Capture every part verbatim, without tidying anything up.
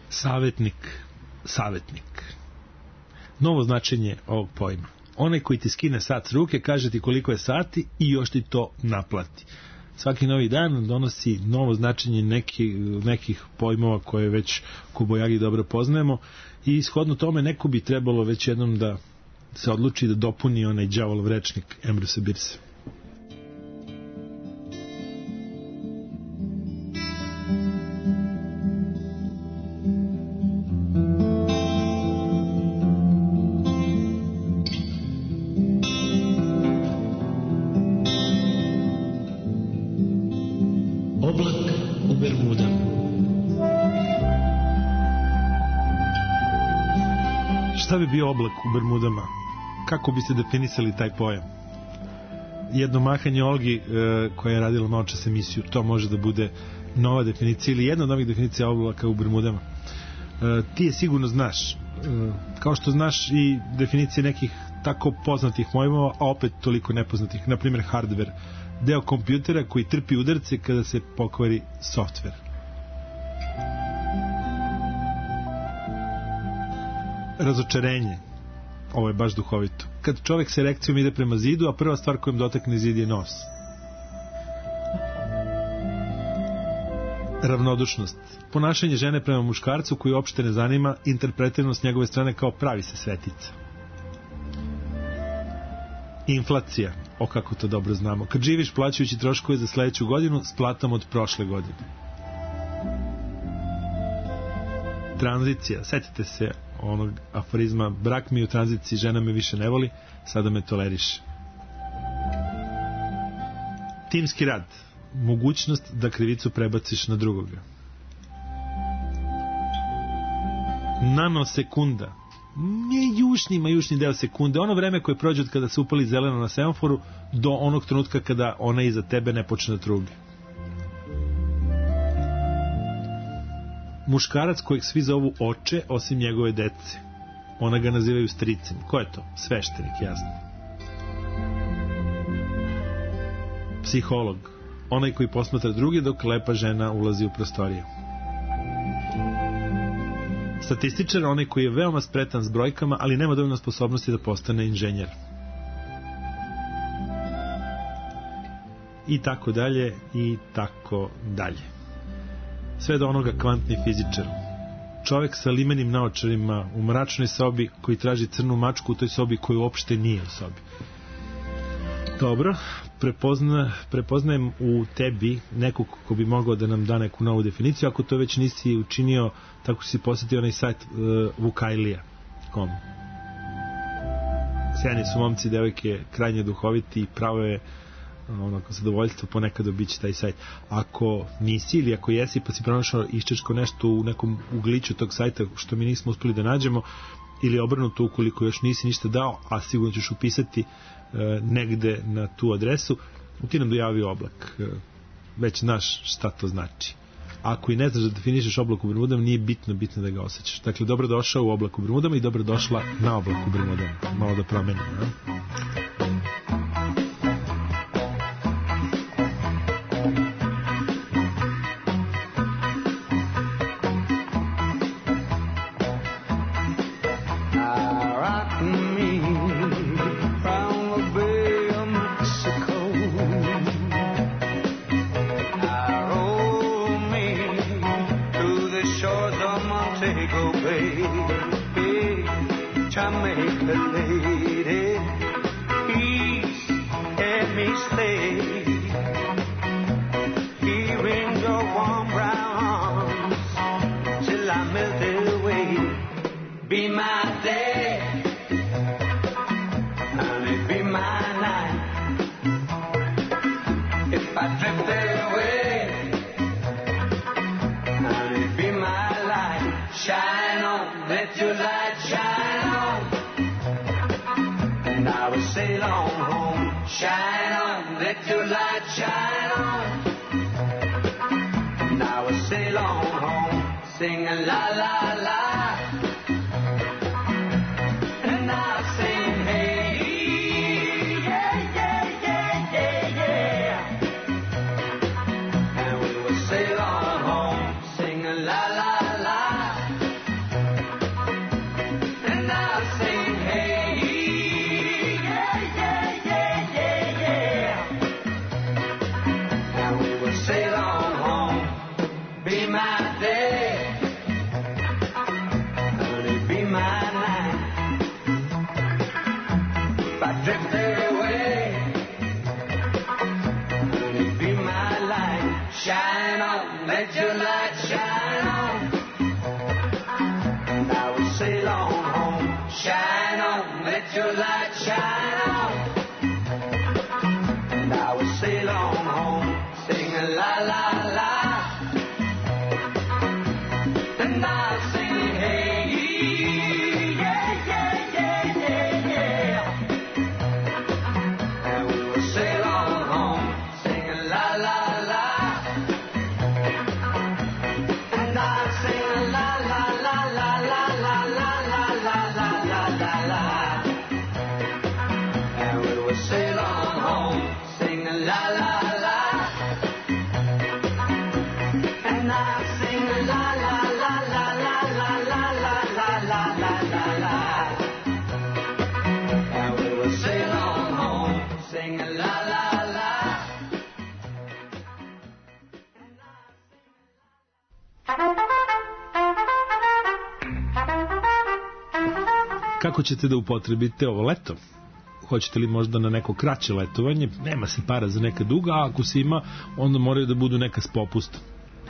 Savetnik, savetnik. Novo značenje ovog pojma. Onaj koji ti skine sat s ruke, kaže ti koliko je sati i još ti to naplati. Svaki novi dan donosi novo značenje neki, nekih pojmova koje već Kobajagi dobro poznajemo i ishodno tome neko bi trebalo već jednom da se odluči da dopuni onaj đavolov rečnik Ambrose Bierce. Šta bi bio oblak u Bermudama? Kako biste definisali taj pojam? Jedno mahanje Olgi e, koja je radila malo čas emisiju, to može da bude nova definicija ili jedna od novih definicija oblaka u Bermudama. E, ti je sigurno znaš, e, kao što znaš i definicije nekih tako poznatih pojmova, a opet toliko nepoznatih, na primjer hardware, deo kompjutera koji trpi udarce kada se pokvari softver. Razočarenje. Ovo je baš duhovito. Kad čovjek s erekcijom ide prema zidu, a prva stvar kojom dotakne zid je nos. Ravnodušnost. Ponašanje žene prema muškarcu koji uopšte ne zanima, interpretirano s njegove strane kao pravi se svetica. Inflacija. O, kako to dobro znamo. Kad živiš plaćajući troškove za sledeću godinu s platom od prošle godine. Tranzicija. Setite se onog aforizma: brak mi u tranziciji, žena me više ne voli, sada me toleriše. Timski rad. Mogućnost da krivicu prebaciš na drugoga. Nanosekunda. Nije jušni, ma jušni deo sekunde. Ono vreme koje prođe od kada se upali zeleno na semaforu do onog trenutka kada ona iza tebe ne počne da truge. Muškarac kojeg svi zovu oče osim njegove dece. Ona ga nazivaju stricem. Ko je to? Sveštenik, jasno. Psiholog. Onaj koji posmatra druge dok lepa žena ulazi u prostoriju. Statističar. Onaj koji je veoma spretan s brojkama, ali nema dovoljno sposobnosti da postane inženjer. I tako dalje, i tako dalje. Sve do onoga kvantni fizičar. Čovek sa limenim naočarima u mračnoj sobi koji traži crnu mačku u toj sobi koju uopšte nije u sobi. Dobro, prepozna, prepoznajem u tebi nekog ko bi mogao da nam da neku novu definiciju. Ako to već nisi učinio, tako si posetio onaj sajt uh, vukajlija tačka com. Sjajni su momci, devojke, krajnje duhoviti i pravo je onako zadovoljstvo ponekad obići taj sajt. Ako nisi ili ako jesi pa si pronašao iščečko nešto u nekom ugliću tog sajta što mi nismo uspeli da nađemo, ili obrnuto ukoliko još nisi ništa dao, a sigurno ćeš upisati e, negde na tu adresu, ti nam dojavi oblak. E, već znaš šta to znači. Ako i ne znaš da definišeš oblak u Bermudama, nije bitno, bitno da ga osjećaš. Dakle, dobro došao u oblak u Bermudama i dobro došla na oblak u Bermudama. Malo da promenim, ne? La la la la la la, and I sing la la la la la la la la la la la la la, and we will sail on home singing la la la. Kako ćete da upotrebite ovo leto? Hoćete li možda na neko kraće letovanje? Nema se para za neka duga, a ako se ima, onda moraju da budu neka s popustom.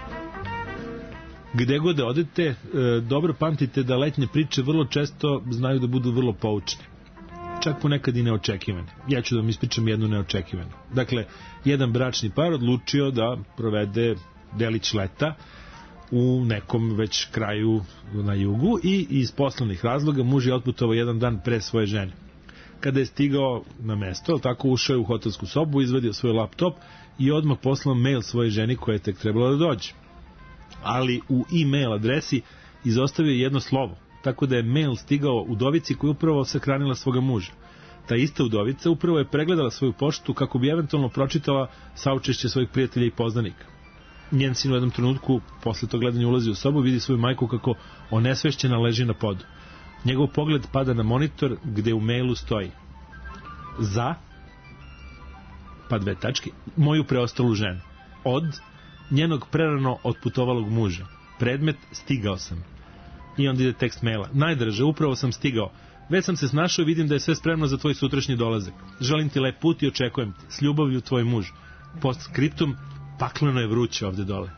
Gde god da odete, dobro pamtite da letnje priče vrlo često znaju da budu vrlo poučne. Čak ponekad i neočekivane. Ja ću da vam ispričam jednu neočekivanu. Dakle, jedan bračni par odlučio da provede delić leta u nekom već kraju na jugu i iz poslovnih razloga muž je otputovao jedan dan pre svoje žene. Kada je stigao na mesto, tako ušao je u hotelsku sobu, izvadio svoj laptop i odmah poslao mail svoje ženi koja je tek trebala da dođe. Ali u e-mail adresi izostavio jedno slovo, tako da je mail stigao udovici koja je upravo sahranila svoga muža. Ta ista udovica upravo je pregledala svoju poštu kako bi eventualno pročitala saučešće svojih prijatelja i poznanika. Njen sin u jednom trenutku, posle tog gledanja ulazi u sobu, vidi svoju majku kako onesvešćena leži na podu. Njegov pogled pada na monitor gde u mailu stoji: za, pa dve tačke, moju preostalu ženu. Od njenog prerano otputovalog muža. Predmet: stigao sam. I onda ide tekst maila: najdraže, upravo sam stigao. Već sam se snašao i vidim da je sve spremno za tvoj sutrašnji dolazak. Želim ti lep put i očekujem te. S ljubavlju, tvoj muž. Post skriptum: pakleno je vruće ovde dole.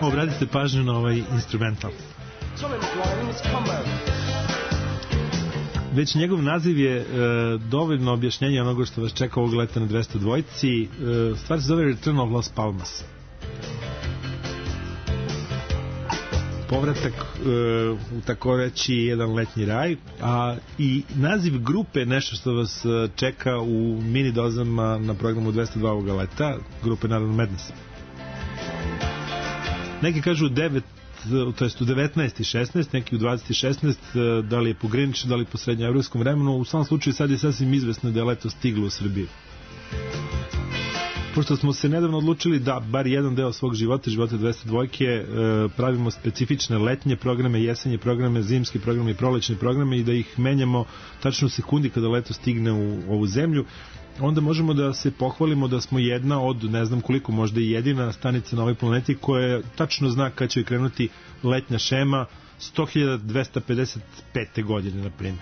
obratite pažnju na ovaj instrumental. Već njegov naziv je e, dovoljno objašnjenje onoga što vas čeka ovog leta na dvesta dvojici. E, stvar se zove Return of Las Palmas. Povratak e, u tako reći jedan letnji raj, a i naziv grupe nešto što vas čeka u mini dozama na programu dvesta dva ovoga leta, grupe naravno Madness. Neki kažu devet, to jest u devetnaest i šesnaest, neki u dvadeset i šesnaest, da li je po Greenwich, da li po srednjoevropskom vremenu. U svom slučaju sad je sasvim izvesno da je leto stiglo u Srbiju. Pošto smo se nedavno odlučili da bar jedan deo svog života, života dvesta dvojke, pravimo specifične letnje programe, jesenje programe, zimske programe i prolećne programe i da ih menjamo tačno u sekundi kada leto stigne u ovu zemlju, onda možemo da se pohvalimo da smo jedna od, ne znam koliko, možda i jedina stanica na ovoj planeti koja tačno zna kad će krenuti letnja šema sto hiljada dvesta pedeset pete godine, na primjer.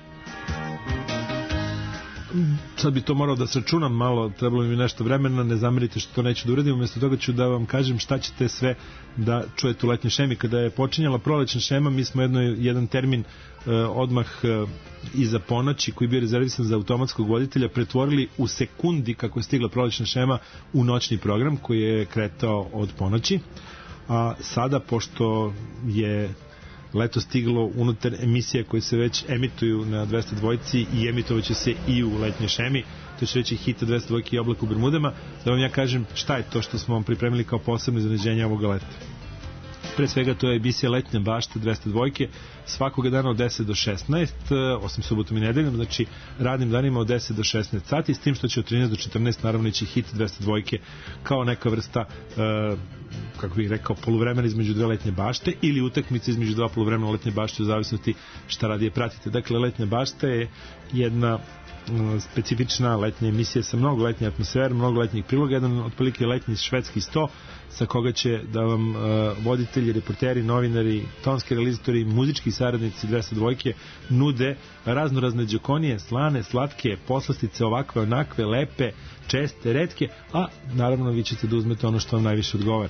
Sad bi to morao da sračunam malo, trebalo mi nešto vremena, ne zamerite što to neću da uradim, umjesto toga ću da vam kažem šta ćete sve da čujete u letnjoj šemi. Kada je počinjala prolećna šema, mi smo jedno, jedan termin eh, odmah eh, iza ponoći, koji bio rezervisan za automatskog voditelja, pretvorili u sekundi kako je stigla prolećna šema u noćni program koji je kretao od ponoći. A sada, pošto je leto stiglo unutar emisije koje se već emituju na dvesta dvojici i emitovaće se i u letnjoj šemi, to će reći hita dvesta dvojke i Oblak u Bermudama, da vam ja kažem šta je to što smo vam pripremili kao posebno iznenađenje ovoga leta. Pre svega to je emisija Letnja bašta dvesta dvojke svakoga dana od deset do šesnaest, osim subotom i nedeljom, znači radnim danima od deset do šesnaest sati, s tim što će od trinaest do četrnaest naravno ići hit dvesta dvojke kao neka vrsta uh, kako bih rekao, poluvremena između dve letnje bašte ili utakmice između dva poluvremena letnje bašte u zavisnosti šta radije pratite. Dakle, Letnja bašta je jedna specifična letnja emisija sa mnogo letnje atmosfere, mnogo letnjih priloga, jedan otprilike letnji švedski sto sa koga će da vam uh, voditelji, reporteri, novinari, tonski realizatori, muzički saradnici dvesta dvojke nude razno razne džokonije, slane, slatke, poslastice, ovakve, onakve, lepe, česte, retke, a naravno vi ćete da uzmete ono što vam najviše odgovara.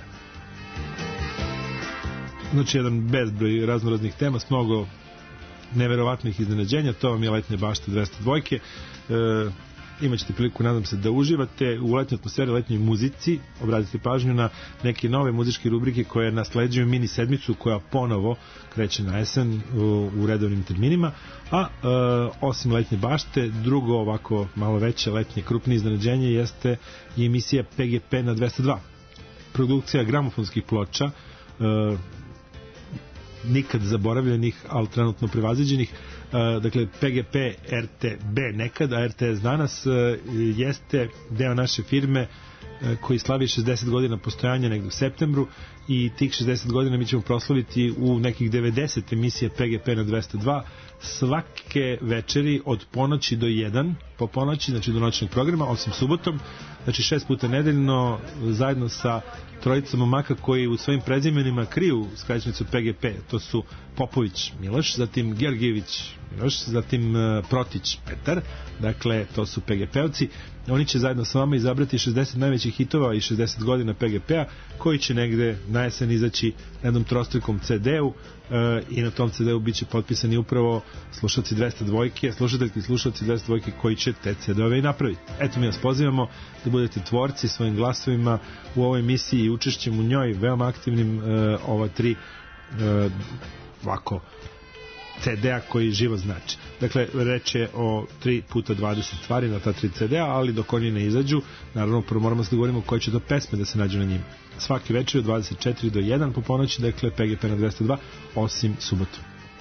Znači jedan bezbroj razno raznih tema s mnogo neverovatnih iznenađenja, to vam je Letnja bašta dvesta dvojke. E, imaćete priliku, nadam se, da uživate u letnjoj atmosferi, letnjoj muzici, obratite pažnju na neke nove muzičke rubrike koje nasleđuju mini sedmicu koja ponovo kreće na jesen u, u redovnim terminima, a e, osim Letnje bašte, drugo ovako malo veće letnje krupnije iznenađenje jeste i emisija P G P na dvesta dva. Produkcija gramofonskih ploča, e, nikad zaboravljenih, ali trenutno prevaziđenih. Dakle, P G P R T B nekad, a R T S danas jeste deo naše firme koji slavi šezdeset godina postojanja negde u septembru i tih šezdeset godina mi ćemo proslaviti u nekih devedeset emisija P G P na dvesta dva svake večeri od ponoći do jedan po ponoći, znači do noćnog programa, osim subotom, znači šest puta nedeljno zajedno sa trojicom momaka koji u svojim prezimenima kriju skraćenicu P G P. To su Popović Miloš, zatim Georgijević Miloš, zatim uh, Protić Petar, dakle to su P G P-ovci. Oni će zajedno sa vama izabrati šezdeset najvećih hitova i šezdeset godina P G P-a koji će negde na jesen izaći na jednom trostrukom C D-u uh, i na tom C D-u biće potpisani upravo slušalci dvesta dvojke, slušateljki i slušalci dvesta dvojke koji će te C D-ove i napraviti. Eto, mi vas pozivamo da budete tvorci svojim glasovima u ovoj emisiji i učešćem u njoj, veoma aktivnim uh, ova tri uh, ovako C D-a koji živo znači. Dakle, reč je o tri puta dvadeset stvari na ta tri C D-a, ali dok oni ne izađu, naravno prvo moramo se dogovorimo koje će to pesme da se nađu na njima. Svaki večer od dvadeset četiri do jedan po ponoći, dakle P G P na dvesta dva, osim subotu.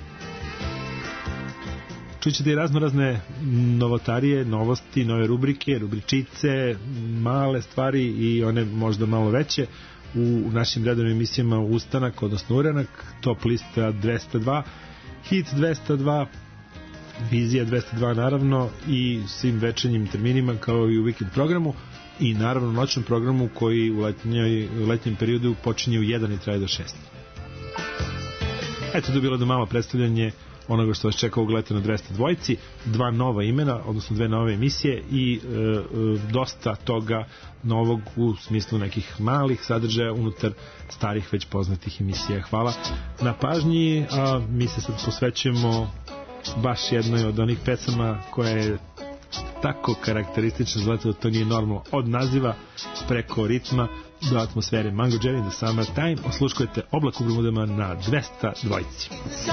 Čućete i razno razne novotarije, novosti, nove rubrike, rubričice, male stvari i one možda malo veće u našim redovnim emisijama Ustanak, odnosno Uranak, Top lista dvesta dva, Hit dvesta dva, Vizija dvesta dva naravno i svim večernjim terminima kao i u vikend programu i naravno noćnom programu koji u, letnjoj, u letnjem periodu počinje u jedan i traje do šest. Eto, to je bilo da malo predstavljanje onoga što vas čeka ugledajte na dvesta dvojici, dva nova imena, odnosno dve nove emisije i e, e, dosta toga novog u smislu nekih malih sadržaja unutar starih već poznatih emisija. Hvala na pažnji, a mi se sad posvećujemo baš jednoj od onih pesama koja je tako karakteristična, zato da to nije normalno, od naziva preko ritma do atmosfere. Mango Jerry in the Summertime. Osluškujete Oblak u Bermudama na dvesta dvojici.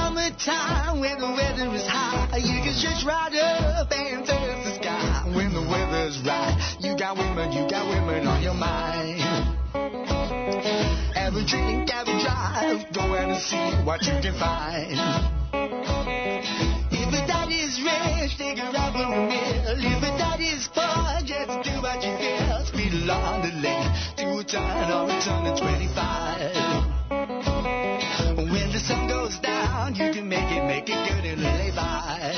Have a drink, have a drive, go out and see what you can find. If a daddy's rich, take a ride for a meal. If a daddy's poor, just do what you feel. Speed along the lane to a turn or a turn of twenty-five. When the sun goes down, you can make it, make it good and lay by.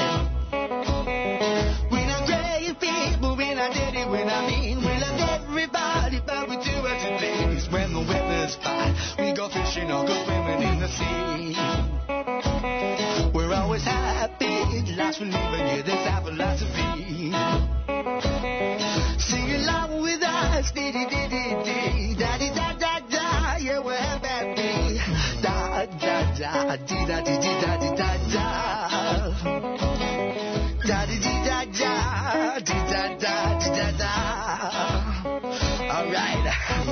We're not great people, we're not dirty, we're not mean. We love everybody, but we do what you please. When the weather's fine, we go fishing or go swimming in the sea. We're always happy, last we're leaving you, that's our philosophy. Sing along with us, dee-dee-dee-dee-dee, da-dee-da-da-da, yeah, we're happy. Da-da-da, dee-da-dee-dee-da-dee-da-da. Da-dee-dee-da-da, dee-da-da-dee-da-da. All right.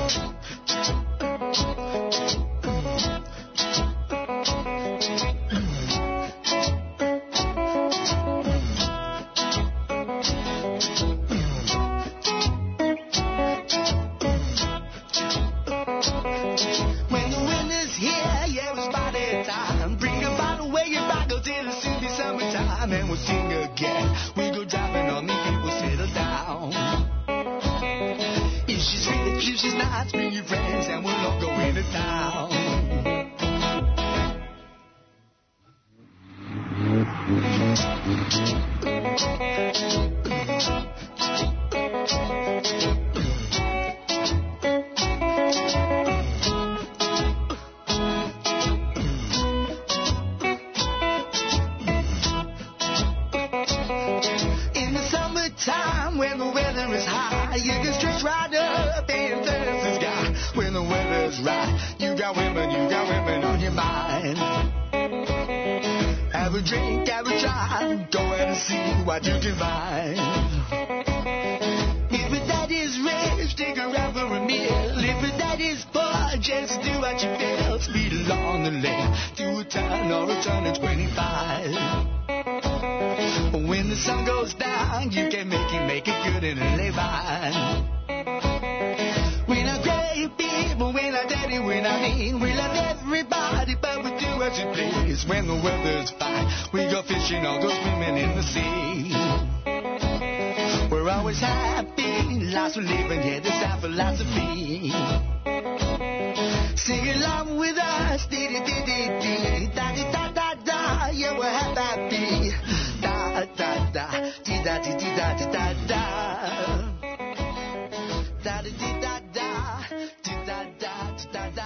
And we'll sing again. We go driving on me, people settle down. If she's sweet, if she's not, bring your friends and we'll all go into town. Have a drink, have a drive, go out and see what you can find. If a daddy's rich, take a ride for a meal. If a daddy's poor, just do what you feel. Speed along the lane, do a turn or a turn of twenty-five. When the sun goes down, you can make it, make it good and lay by. We're not great people, we're not daddy, we're not mean. We love everybody, but we do what you please. When the weather's fine, we go fishing or go swimming in the sea. We're always happy, lots we're living, yeah, that's our philosophy. Sing along with us, dee-dee-dee-dee-dee, da-dee-da-da-da, yeah, we're happy. Da-da-da, dee-da-dee-dee-da-dee-da-da. Da-dee-dee-da-da, dee-da-da-dee-da-da.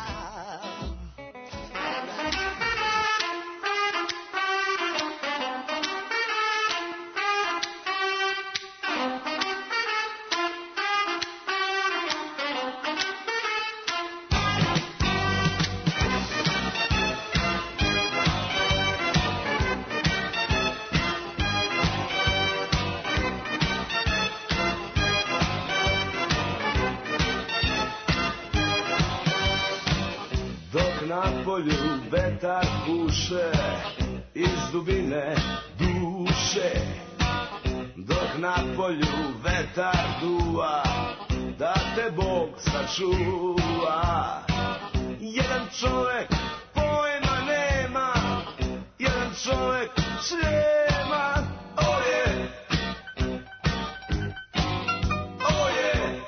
Na polju vetar puše iz dubine duše, dok na polju vetar duva, da te Bog sačuva. Jedan čovek pojma nema, jedan čovek šljema, oje, oje.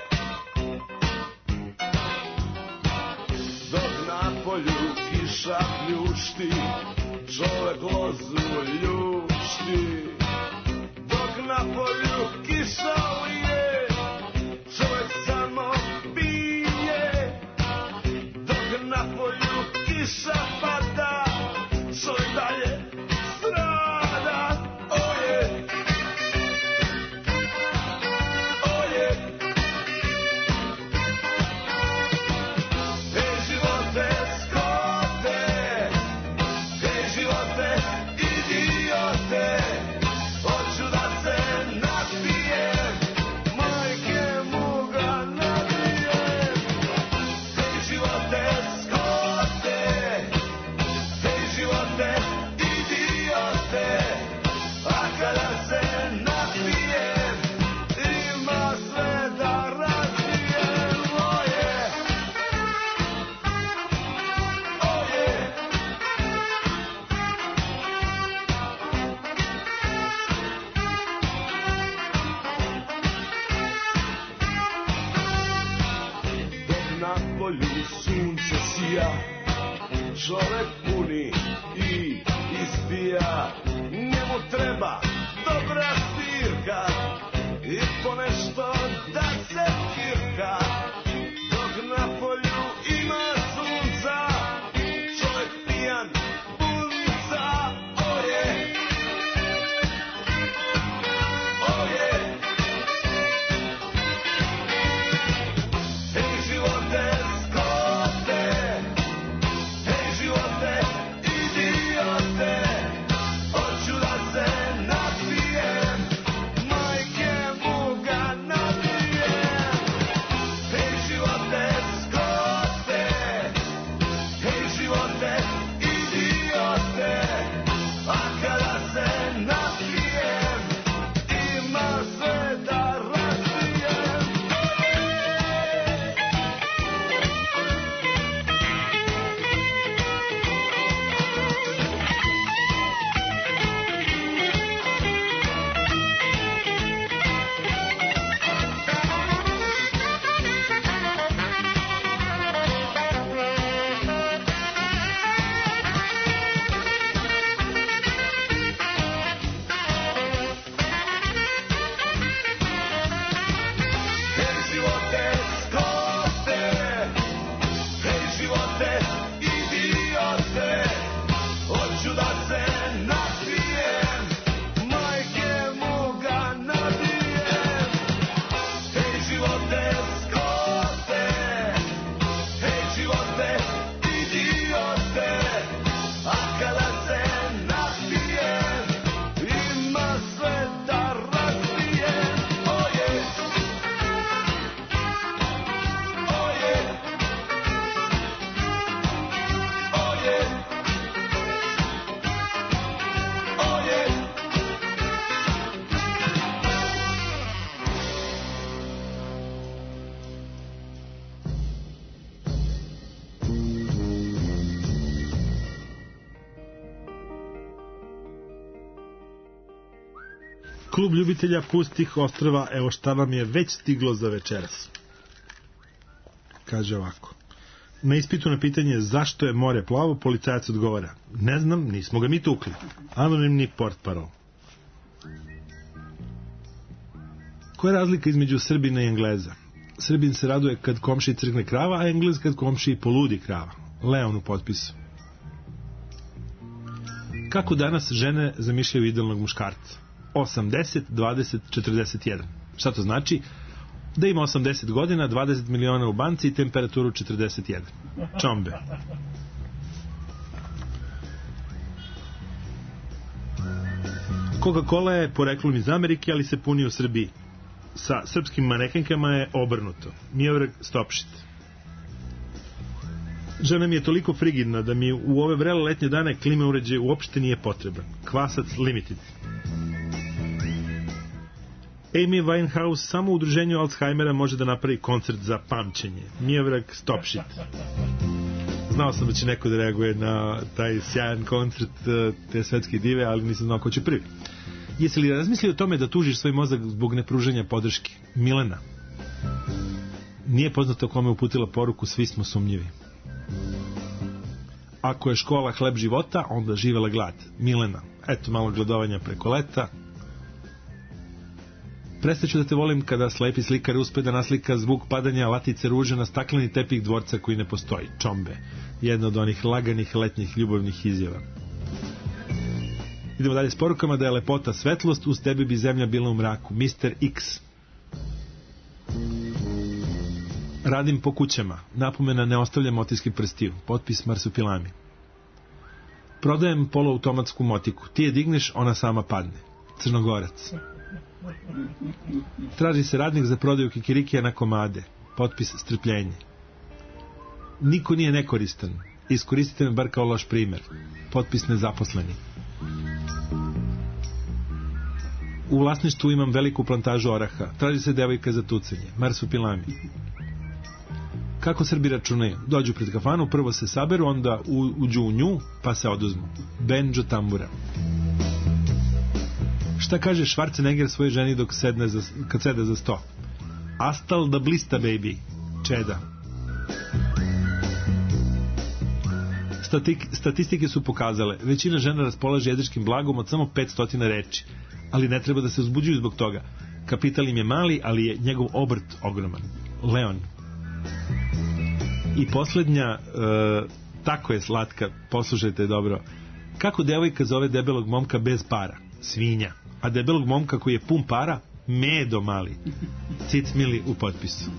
Dok na polju kiša pljušti, čovek lozu ljušti. Dok na polju kiša lije, čovek samo pije. Dok na polju kiša pada, čovek dalje strada. polju sunce sija, čovek puni i ispija. Njemu treba dobra svirka i ponešto da se pirka, dok na polju ima sunca, čovek pijan punca. Oje, oje, hej živote skote, hej živote idiote, hoću da se napijem, majke mu ga nabijem. Hej živote skote, hej živote idiote, a kada se napijem, ima sve da razbijem. Hej živote skote, hej živote idiote, hoću da se napijem, majke mu ga nabijem. Hej živote skote, hej živote idiote, a kada se napijem, ima sve da razbijem. Oje, oje, oje, oje. Klub ljubitelja pustih ostrva, evo šta vam je već stiglo za večeras. Kaže ovako. Na ispitu na pitanje zašto je more plavo, policajac odgovara: ne znam, nismo ga mi tukli. Anonimni portparol. Koja je razlika između Srbina i Engleza? Srbin se raduje kad komšiji crkne krava, a Englez kad komšiji poludi krava. Leon u potpisu. Kako danas žene zamišljaju idealnog muškarca? osamdeset, dvadeset, četrdeset jedan. Šta to znači? Da ima osamdeset godina, dvadeset miliona u banci i temperaturu četrdeset jedan. Čombe. Coca-Cola je poreklom iz Amerike, ali se puni u Srbiji. Sa srpskim manekenkama je obrnuto. Miovrag Stopšit. Žena mi je toliko frigidna da mi u ove vrele letnje dane klima uređaj uopšte nije potreban. Kvasac Limited. Amy Winehouse samo u udruženju Alzheimera može da napravi koncert za pamćenje. Miovrag Stopšit. Znao sam da će neko da reaguje na taj sjajan koncert te svetske dive, ali nisam znao ko će prvi. Jesi li razmislio o tome da tužiš svoj mozak zbog nepruženja podrške? Milena. Nije poznato kome uputila poruku, svi smo sumnjivi. Ako je škola hleb života, onda živela glad. Milena. Eto, malo gladovanja preko leta. Prestaću da te volim kada slepi slikar uspe da naslika zvuk padanja latice ruže na stakleni tepih dvorca koji ne postoji. Čombe. Jedna od onih laganih letnjih ljubavnih izjava. Idemo dalje s porukama. Da je lepota svetlost, uz tebe bi zemlja bila u mraku. mister X. Radim po kućama. Napomena, ne ostavljam otiske prstiju. Potpis Marsupilami. Prodajem poluautomatsku motiku. Ti je digneš, ona sama padne. Crnogorac. Traži se radnik za prodaju kikirikija na komade. Potpis Strpljenje. Niko nije nekoristan. Iskoristite me bar kao loš primer. Potpis Nezaposleni. U vlasništvu imam veliku plantažu oraha. Traži se devojka za tucanje. Marsupilami. Kako Srbi računaju? Dođu pred kafanu, prvo se saberu, onda u, uđu u nju, pa se oduzmu. Benjo Tambura. Šta kaže Schwarzenegger svoje ženi dok sedne za, kad sede za sto? Astal da blista, baby. Čeda. Statik, statistike su pokazale, većina žena raspolaže jezičkim blagom od samo petsto reči, ali ne treba da se uzbuđuju zbog toga. Kapital im je mali, ali je njegov obrt ogroman. Leon. I poslednja, e, tako je slatka, poslušajte dobro. Kako devojka zove debelog momka bez para? Svinja. A debelog momka koji je pun para? Medo mali. Cicmili u potpisu.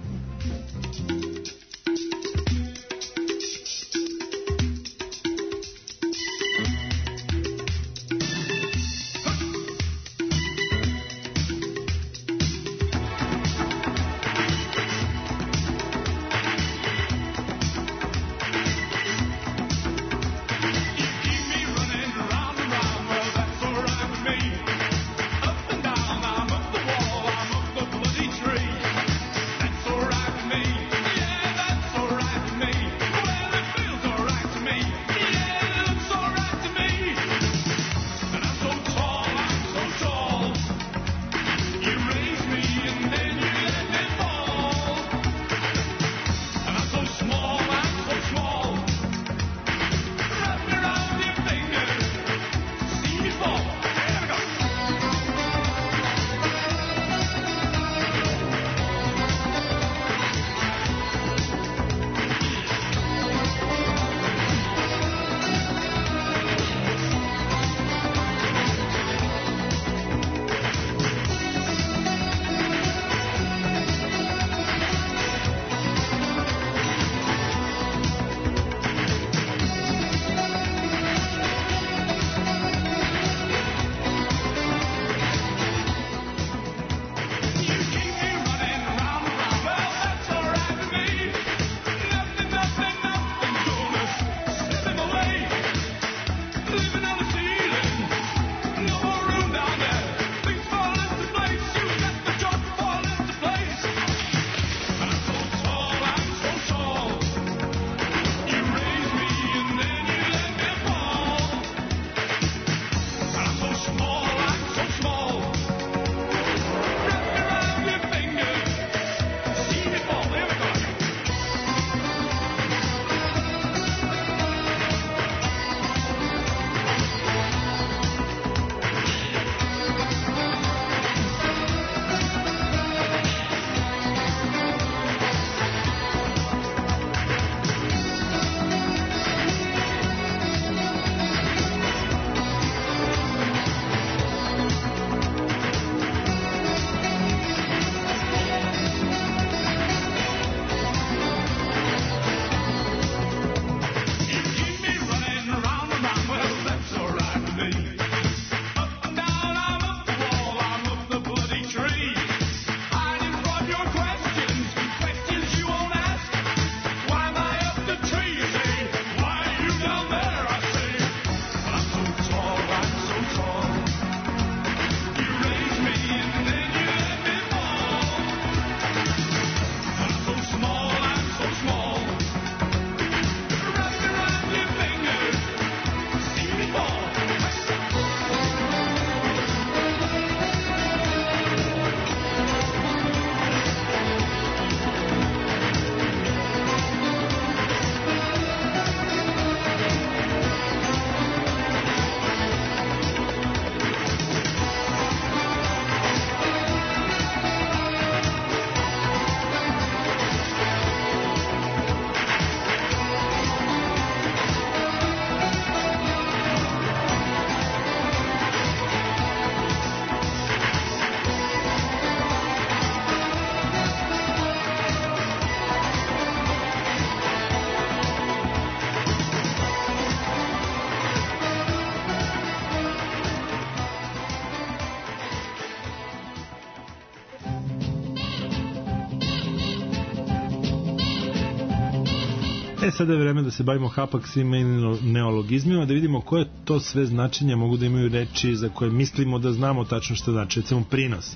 E, sada je vreme da se bavimo hapaksima i neologizmima, da vidimo koje to sve značenja mogu da imaju reči za koje mislimo da znamo tačno što znači. Recimo prinos. E,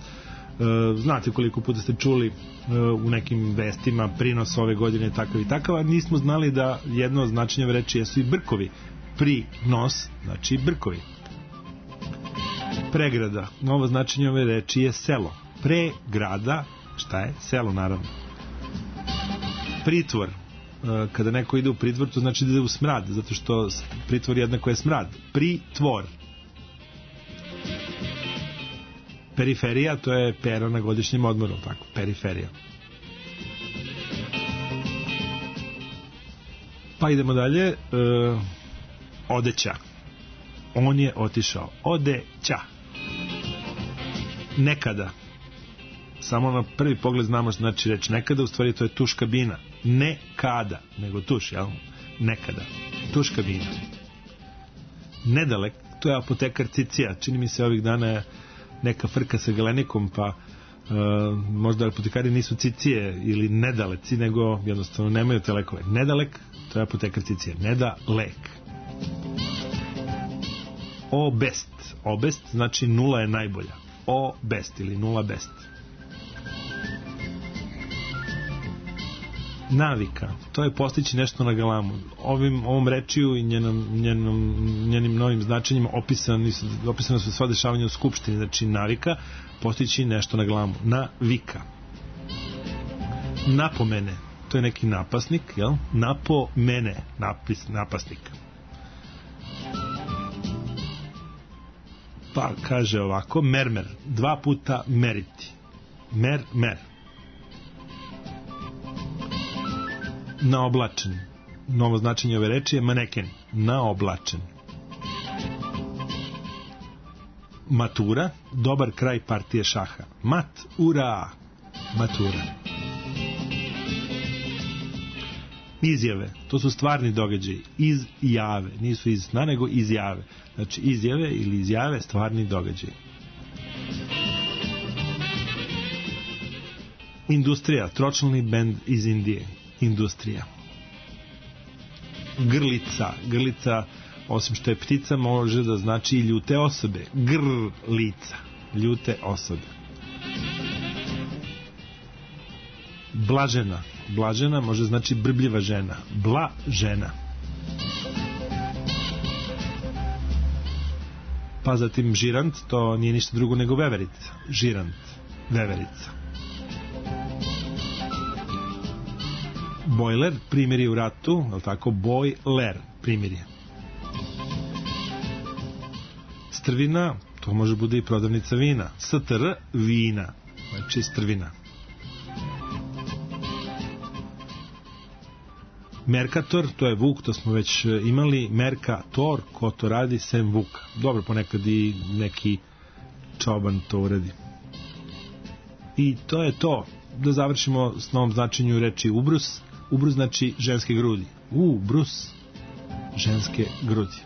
znate koliko puta ste čuli e, u nekim vestima prinos ove godine takav i takav, a nismo znali da jedno od značenja reči jesu i brkovi. Prinos, znači brkovi. Pregrada. Novo značenje ove reči je selo. Pregrada, šta je? Selo, naravno. Pritvor. kada neko ide u pritvor, to znači da ide u smrad, zato što pritvor jednako je smrad. Pritvor. Periferija, to je pera na godišnjem odmoru, tako, periferija. Pa idemo dalje. E, odeća. On je otišao. Odeća. Nekada. Samo na prvi pogled znamo što znači reč nekada, u stvari to je tuš kabina. Ne kada, nego tuš, jel? Nekada. Tuš kabina. Nedalek, to je apotekar Cicija. Čini mi se ovih dana je neka frka sa Galenikom, pa uh, možda apotekari nisu Cicije ili nedaleci, nego jednostavno nemaju te lekove. Nedalek, to je apotekar Cicija. Nedalek. O best. O best znači nula je najbolja. O best ili nula best. Navika, to je postići nešto na galamu. Ovim, ovom rečiju i njenom, njenom, njenim novim značenjima opisani su, opisano su sva dešavanja u skupštini. Znači navika, postići nešto na galamu. Navika. Napomene, to je neki napasnik, jel? Napomene, napis, napasnik. Pa kaže ovako, mermer, dva puta meriti. Mer, mer. Naoblačen. Novo značenje ove reči je maneken. Naoblačen. Matura, dobar kraj partije šaha. Mat, ura. Matura. Izjave, to su stvarni događaji. Izjave, nisu iz sna, nego izjave. Znači izjave ili izjave, stvarni događaji. Industrija, tročlani bend iz Indije. Industrija. Grlica. Grlica, osim što je ptica, može da znači i ljute osobe. Grlica. Ljute osobe. Blažena. Blažena može znači brbljiva žena. Blažena. Pa zatim žirant, to nije ništa drugo nego veverica. Žirant. Veverica. Bojler, primjer u ratu, je li tako? Bojler, primjer je. Strvina, to može bude i prodavnica vina. Str, vina, znači strvina. Merkator, to je vuk, to smo već imali. Merkator, ko to radi, sem vuka. Dobro, ponekad i neki čoban to uradi. I to je to. Da završimo s novom značenju reči ubrus. Ubrus znači ženske grudi. Ubrus, ženske grudi.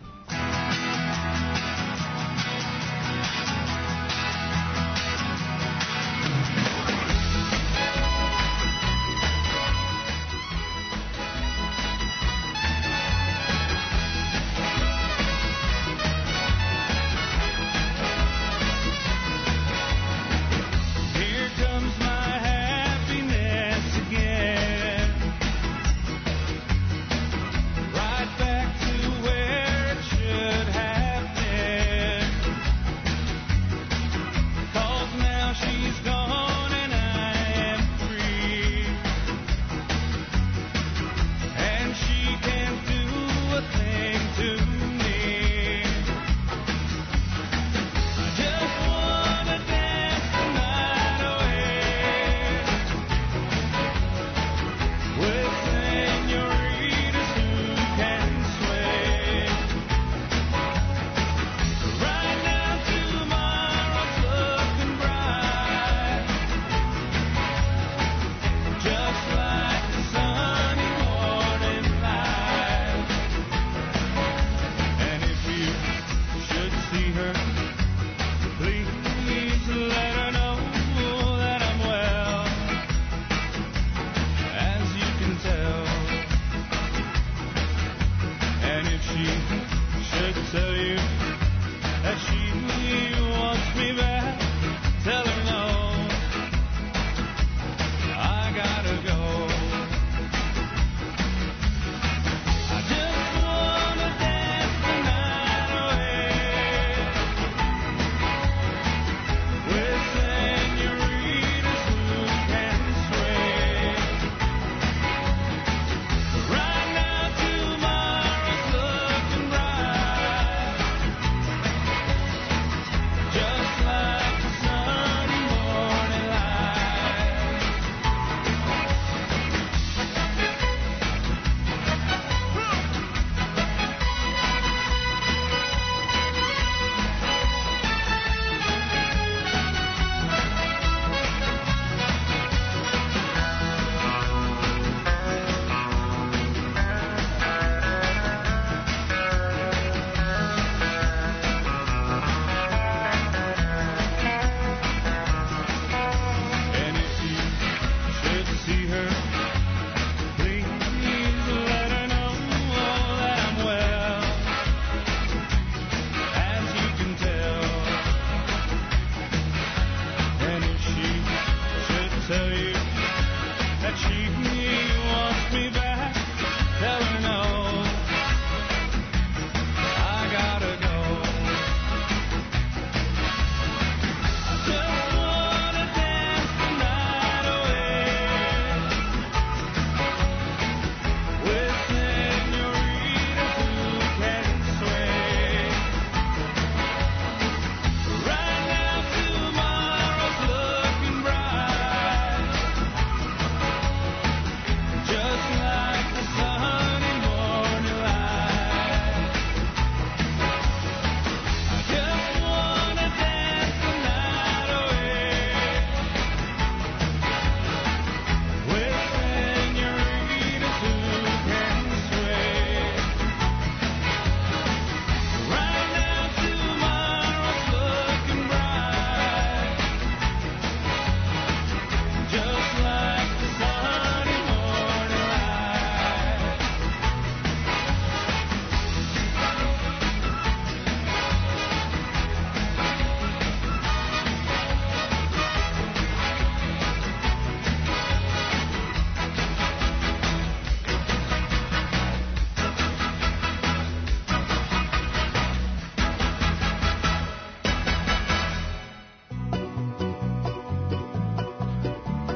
Right back to where it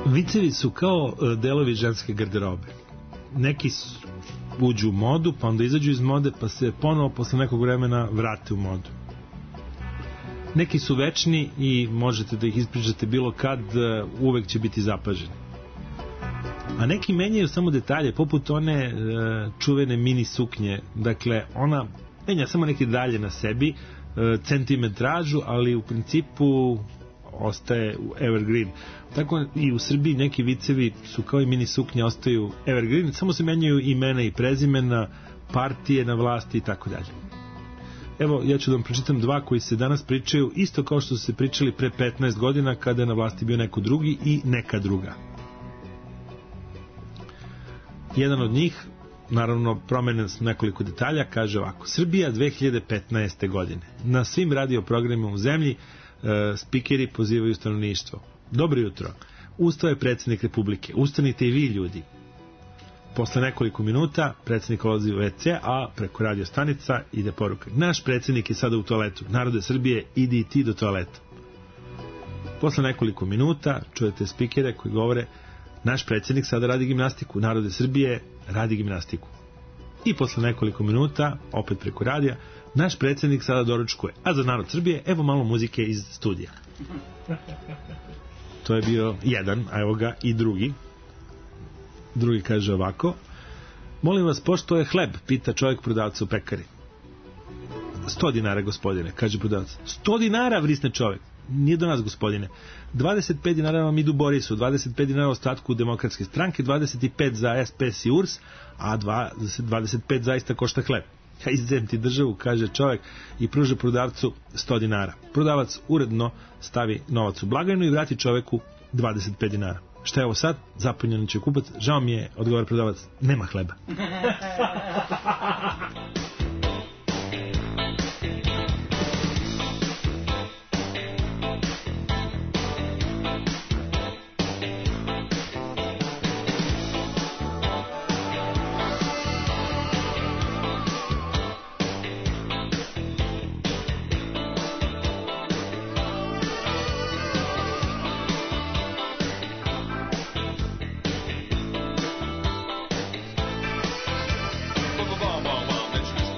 Vicevi su kao e, delovi ženske garderobe. Neki su, uđu u modu, pa onda izađu iz mode, pa se ponovo posle nekog vremena vrate u modu. Neki su večni i možete da ih ispričate bilo kad, e, uvek će biti zapaženi. A neki menjaju samo detalje, poput one e, čuvene mini suknje. Dakle, ona menja samo neke dalje na sebi, e, centimetražu, ali u principu ostaje u evergreen. Tako i u Srbiji neki vicevi su kao i mini suknje, ostaju evergreen, samo se menjaju imena i prezimena, partije na vlasti i tako dalje. Evo, ja ću da vam pročitam dva koji se danas pričaju isto kao što su se pričali pre petnaest godina kada je na vlasti bio neko drugi i neka druga. Jedan od njih, naravno promenen s nekoliko detalja, kaže ovako: Srbija dve hiljade petnaeste. godine. Na svim radio programima u zemlji e, spikeri pozivaju stanovništvo. Dobro jutro. Ustao je predsjednik Republike. Ustanite i vi, ljudi. Posle nekoliko minuta predsjednik odlazi u ve ce, a preko radio stanica ide poruka: naš predsjednik je sada u toaletu. Narode Srbije, idi i ti do toaleta. Posle nekoliko minuta čujete spikere koji govore: naš predsjednik sada radi gimnastiku. Narode Srbije, radi gimnastiku. I posle nekoliko minuta, opet preko radija: naš predsjednik sada doručkuje. A za narod Srbije, evo malo muzike iz studija. To je bio jedan, a evo ga i drugi. Drugi kaže ovako: molim vas, pošto je hleb, pita čovjek prodavca u pekari. Sto dinara, gospodine, kaže prodavac. Sto dinara, vrisne čovjek. Nije do nas, gospodine. dvadeset pet dinara vam idu Borisu, dvadeset pet dinara ostatku Demokratske stranke, dvadeset pet za es pe es i u er s, a dvadeset pet zaista košta hleb. Ja izdem ti državu, kaže čovjek i pruže prodavcu sto dinara. Prodavac uredno stavi novac u blagajnu i vrati čovjeku dvadeset pet dinara. Šta je ovo sad? Zapunjeno će kupac. Žao mi je, odgovara prodavac, nema hleba. Bum, bum, bum, bum, bum,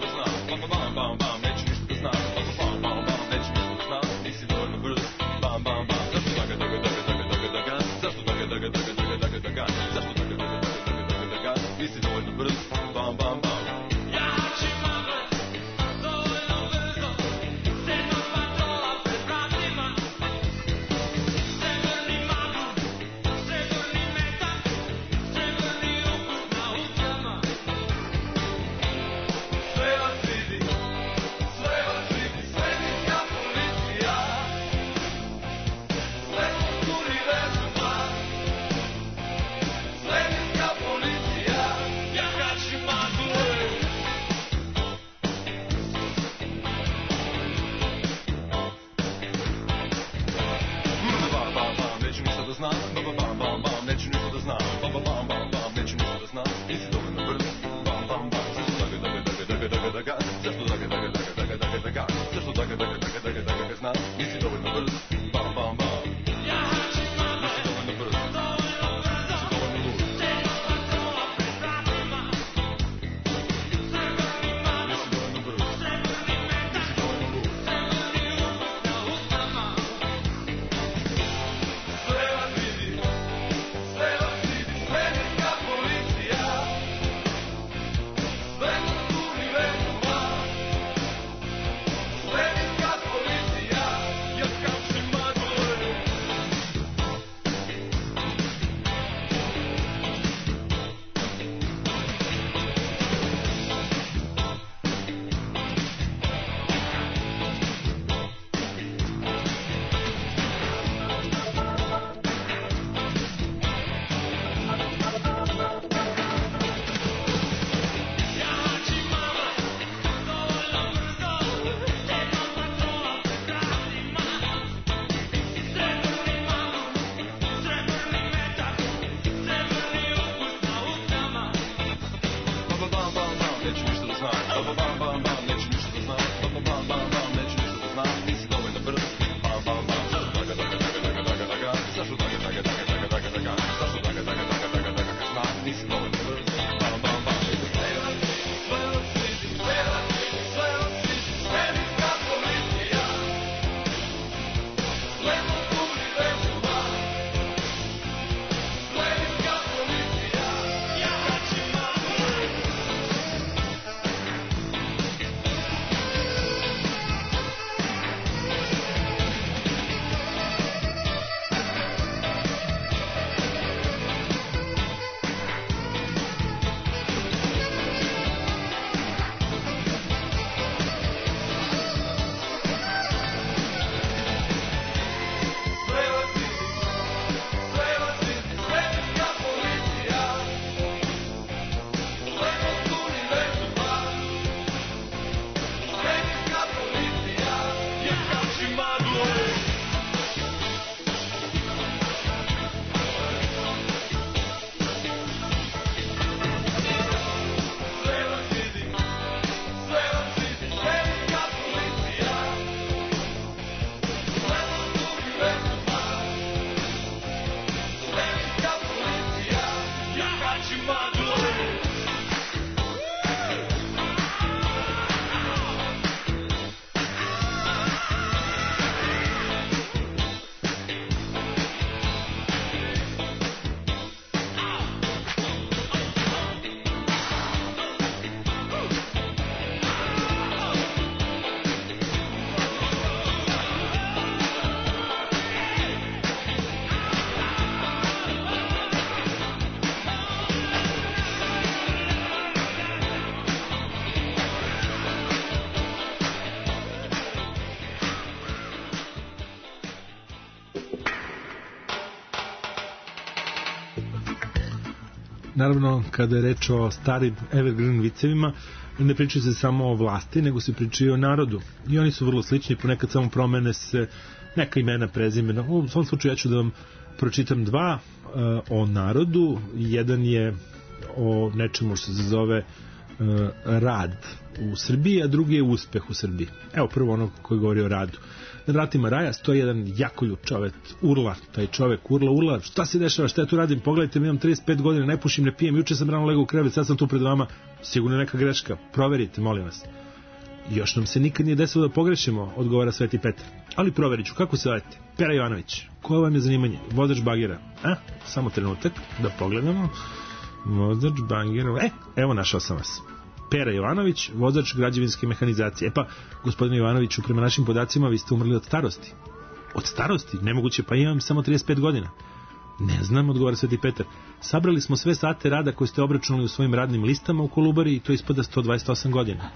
naravno, kada je reč o starim evergreen vicevima, ne pričaju se samo o vlasti, nego se pričaju o narodu. I oni su vrlo slični, ponekad samo promene se neka imena, prezimena. U svom slučaju ja ću da vam pročitam dva uh, o narodu. Jedan je o nečemu što se zove uh, rad u Srbiji, a drugi je uspeh u Srbiji. Evo prvo ono koji govori o radu. Na vratima raja stoji jedan jakoljub čovek, urla, taj čovek urla, urla, šta se dešava, šta ja tu radim, pogledajte, mi imam trideset pet godina, ne pušim, ne pijem, juče sam rano legao u krevet, sad sam tu pred vama, sigurno neka greška, proverite, molim vas. Još nam se nikad nije desilo da pogrešimo, odgovara Sveti Petar. Ali proverit ću, kako se zovete? Pera Jovanović. Koje vam je zanimanje? Vozač bagera. A, samo trenutak, da pogledamo. Vozač bagera. E, evo našao sam vas. Pera Jovanović, vozač građevinske mehanizacije. E pa, gospodine Jovanoviću, prema našim podacima vi ste umrli od starosti. Od starosti? Nemoguće, pa imam samo trideset pet godina. Ne znam, odgovara Sveti Petar. Sabrali smo sve sate rada koje ste obračunali u svojim radnim listama u Kolubari i to ispada sto dvadeset osam godina.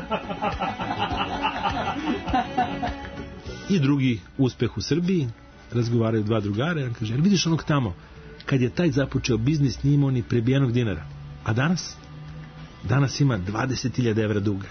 I drugi uspeh u Srbiji, razgovaraju dva drugara, jedan kaže, jer vidiš onog tamo, kad je taj započeo biznis nije imao ni prebijenog dinara. A danas? Danas ima dvadeset hiljada evra duga.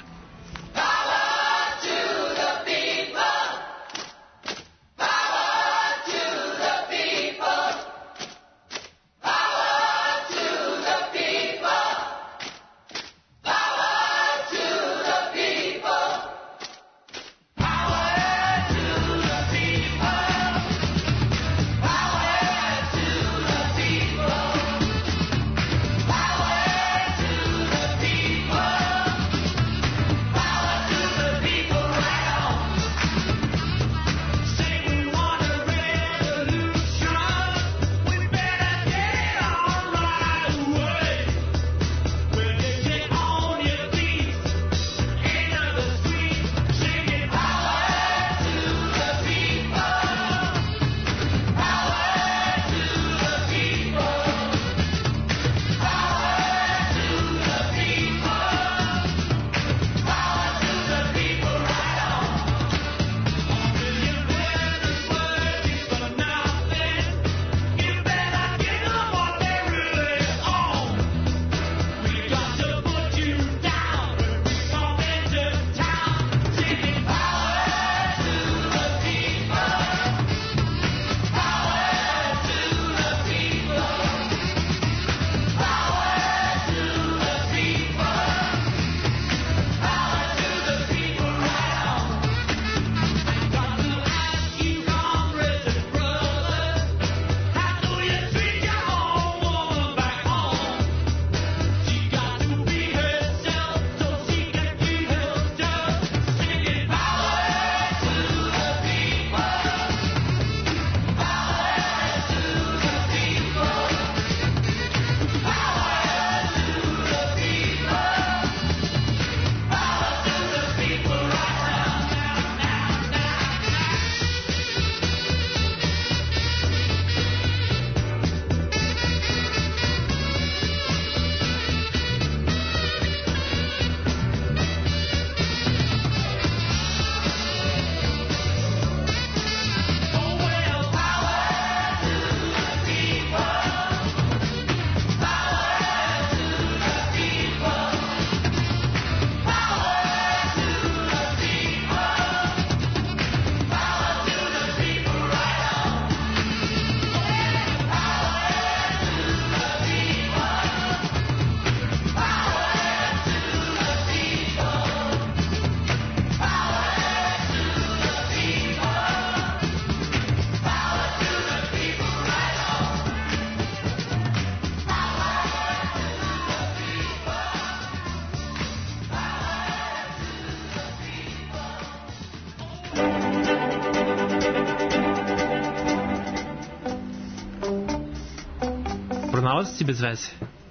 Pronalazci bez veze.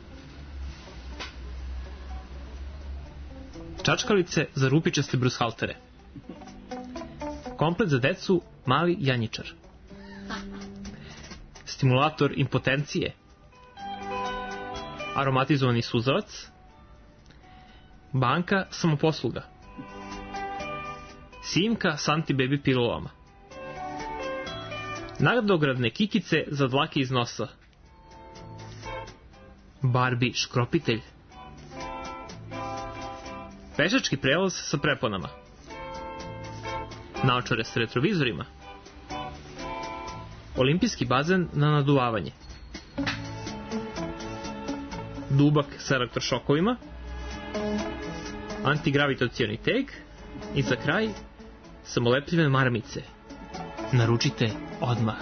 Čačkalice za rupičaste brushaltere. Komplet za decu mali janjičar. Stimulator impotencije. Aromatizovani suzavac. Banka samoposluga. Simka s anti-baby pilulama. Nadogradne kikice za dlake iz nosa. Barbie škropitelj. Pešački prevoz sa preponama. Naočare s retrovizorima. Olimpijski bazen na naduvavanje. Dubak sa elektrošokovima. Antigravitacioni teg. I za kraj samolepljive maramice. Naručite odmah.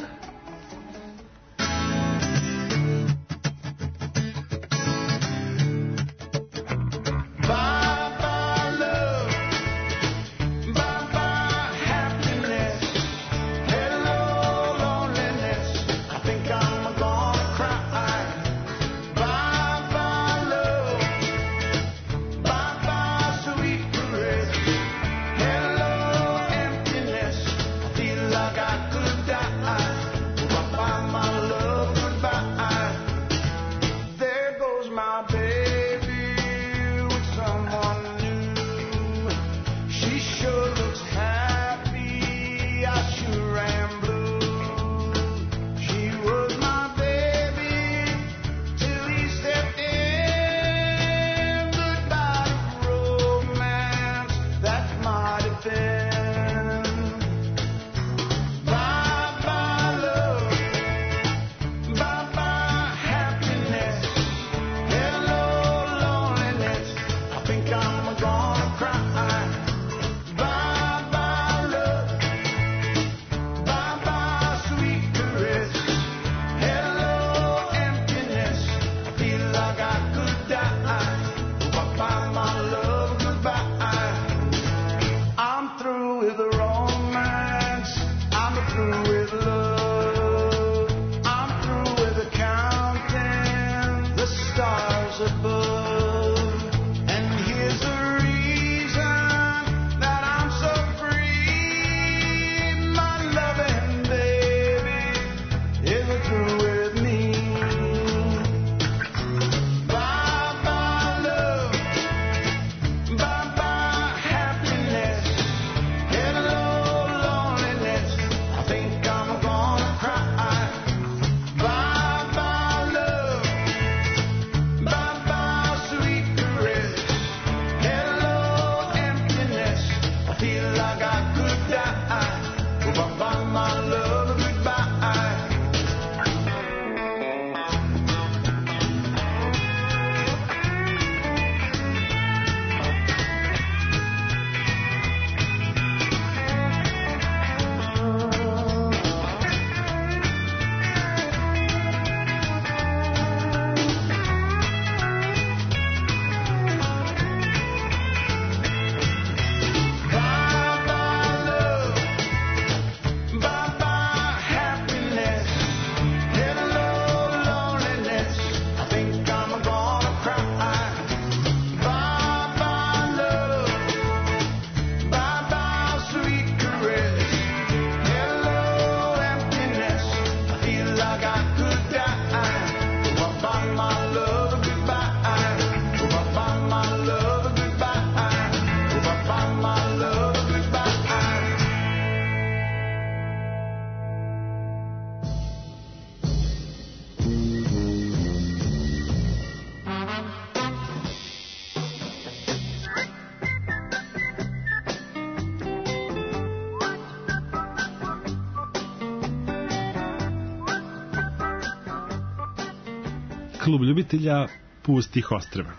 Klub ljubitelja pustih ostrva.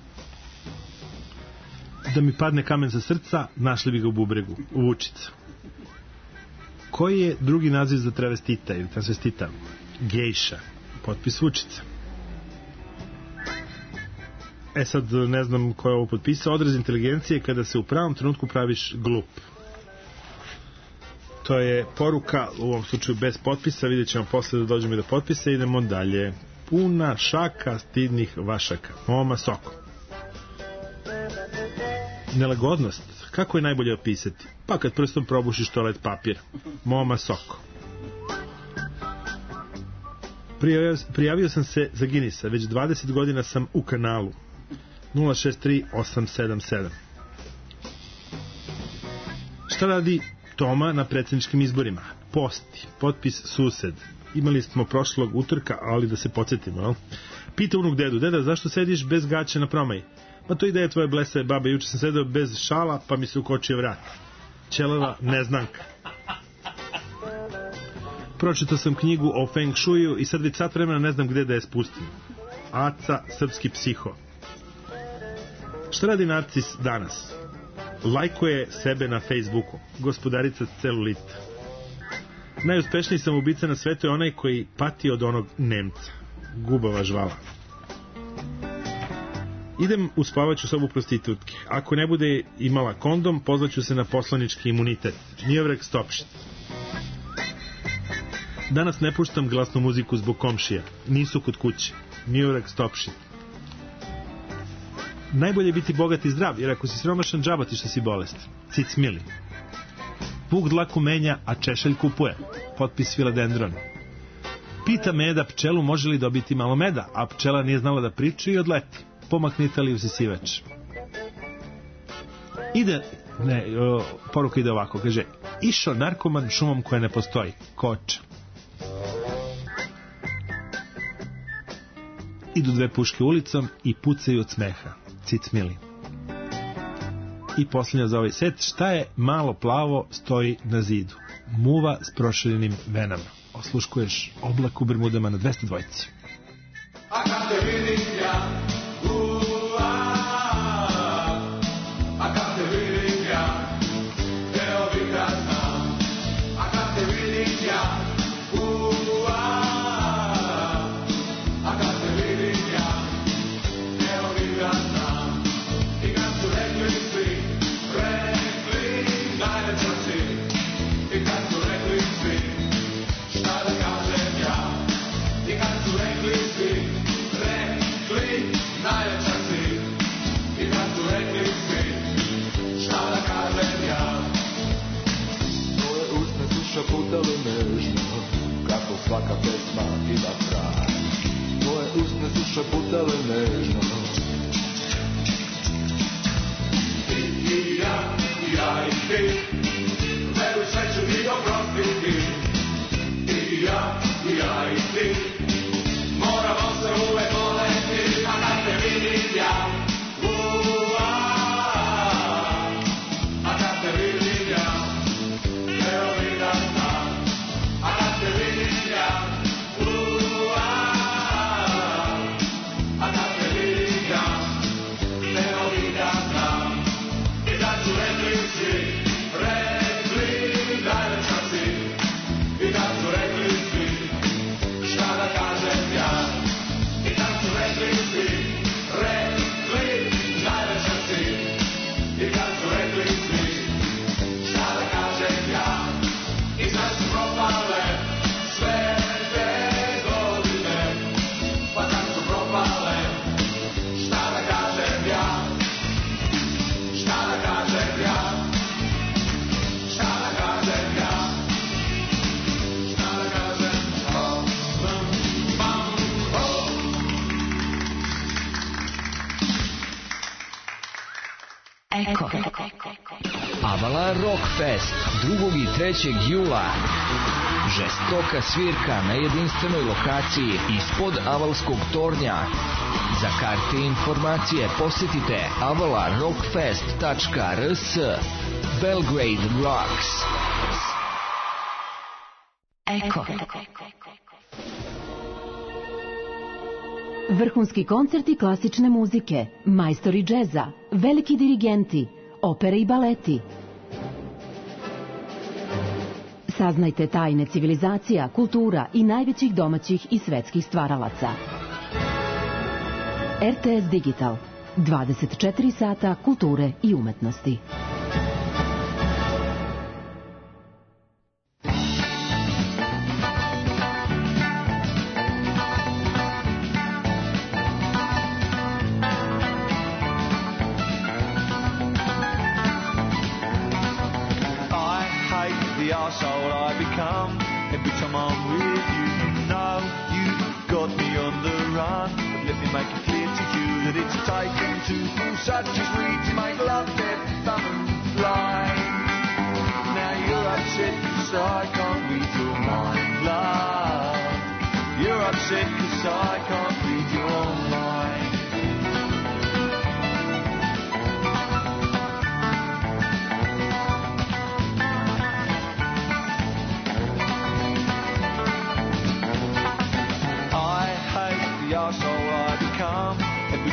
Da mi padne kamen sa srca, našli bi ga u bubregu, u Vučica. Koji je drugi naziv za travestita ili transvestita? Gejša. Potpis Vučica. E sad, ne znam ko je ovo potpisao. Odraz inteligencije kada se u pravom trenutku praviš glup. To je poruka, u ovom slučaju bez potpisa, vidjet ćemo posle da dođemo i do potpisa. Idemo dalje. Puna šaka stidnih vašaka. Moma Soko. Nelagodnost. Kako je najbolje opisati? Pa kad prstom probušiš toalet papir. Moma Soko. Prijavio, prijavio sam se za Guinnessa. Već dvadeset godina sam u kanalu. nula šest tri osam sedam sedam. Šta radi Toma na predsjedničkim izborima? Posti. Potpis sused. Imali smo prošlog utorka, ali da se podsjetimo, jel? Pita unuk dedu, deda, zašto sediš bez gaća na promaji? Pa to ideja tvoje blese, babe, juče sam sedeo bez šala, pa mi se ukočio vrat. Ćeleva neznanka. Pročitao sam knjigu o Feng Shuiju i sad već sat vremena ne znam gde da je spustim. Aca, srpski psiho. Šta radi narcis danas? Lajkuje sebe na Facebooku. Gospodarica celulita. Najuspešniji samoubica na svetu je onaj koji pati od onog Nemca. Gubava žvala. Idem u spavaću sobu prostitutke. Ako ne bude imala kondom, pozvaću se na poslanički imunitet. Njevrek stopšit. Danas ne puštam glasnu muziku zbog komšija. Nisu kod kuće. Njevrek stopšit. Najbolje je biti bogat i zdrav, jer ako si siromašan, džaba ti što si bolest. Cic mili. Vuk dlaku menja, a češelj kupuje. Potpis Filadendron. Pita meda pčelu može li dobiti malo meda, a pčela nije znala da priča i odleti. Pomaknite li usisivač. Ide, ne, o, poruka ide ovako, kaže, išao narkoman šumom koja ne postoji. Koča. Idu dve puške ulicom i pucaju od smeha. Cic mili. I posljednja za ovaj set, šta je malo plavo stoji na zidu? Muva s proširenim venama. Osluškuješ oblak u Bermudama na dvesta dvojici. A kad te vidim ja, ua, a kad te vidim ja, hteo bih da znam. A kad te vidim ja, ua, a kad te vidim ja, hteo bih da znam. I kad su rekli svi, rekli najveća si. I kad su rekli svi, šta da kažem ja. I kad su rekli svi, rekli najveća si. I kad su rekli svi, šta da kažem ja. Tvoje usne su šaputale nežno, kako svaka pesma ima kraj. Tvoje usne su šaputale nežno. Ti i ja, i ja i ti, veruj sve ću ti oprostiti. Ti i ja, i ja i ti, moramo se uvek voleti. A kad te vidim ja, ua, a kad te vidim ja, hteo bih da znam. A kad te vidim ja, ua, a kad te vidim ja, hteo bih da znam. I da su rekli svi, rekli najveća si. I kad su rekli svi, šta da kažem ja. I kad su rekli svi, rekli najveća si. I kad su rekli svi, šta da kažem ja. I sad su propale sve te godine. Pa kad su propale, šta da kažem ja. Šta da kažem ja. Šta da kažem ja. Šta da kažem ja. Bam, bam, oh. Eko. Avala Rock Fest drugog i trećeg jula. Žestoka svirka na jedinstvenoj lokaciji ispod Avalskog tornja. Za karte i informacije posjetite avala rockfest tačka r s. Belgrade Rocks. Eko. Vrhunski koncerti klasične muzike, majstori džeza, veliki dirigenti, opere i baleti. Saznajte tajne civilizacija, kultura i najvećih domaćih i svetskih stvaralaca. R T S Digital. dvadeset četiri sata kulture i umetnosti. I hate the arsehole I become every time I'm with you. You know you got me on the run, but let me make it clear to you that it's taken two fools such as we to make love dead thumb and fly. Now you're upset 'cause I can't read your mind, love. You're upset 'cause I can't read your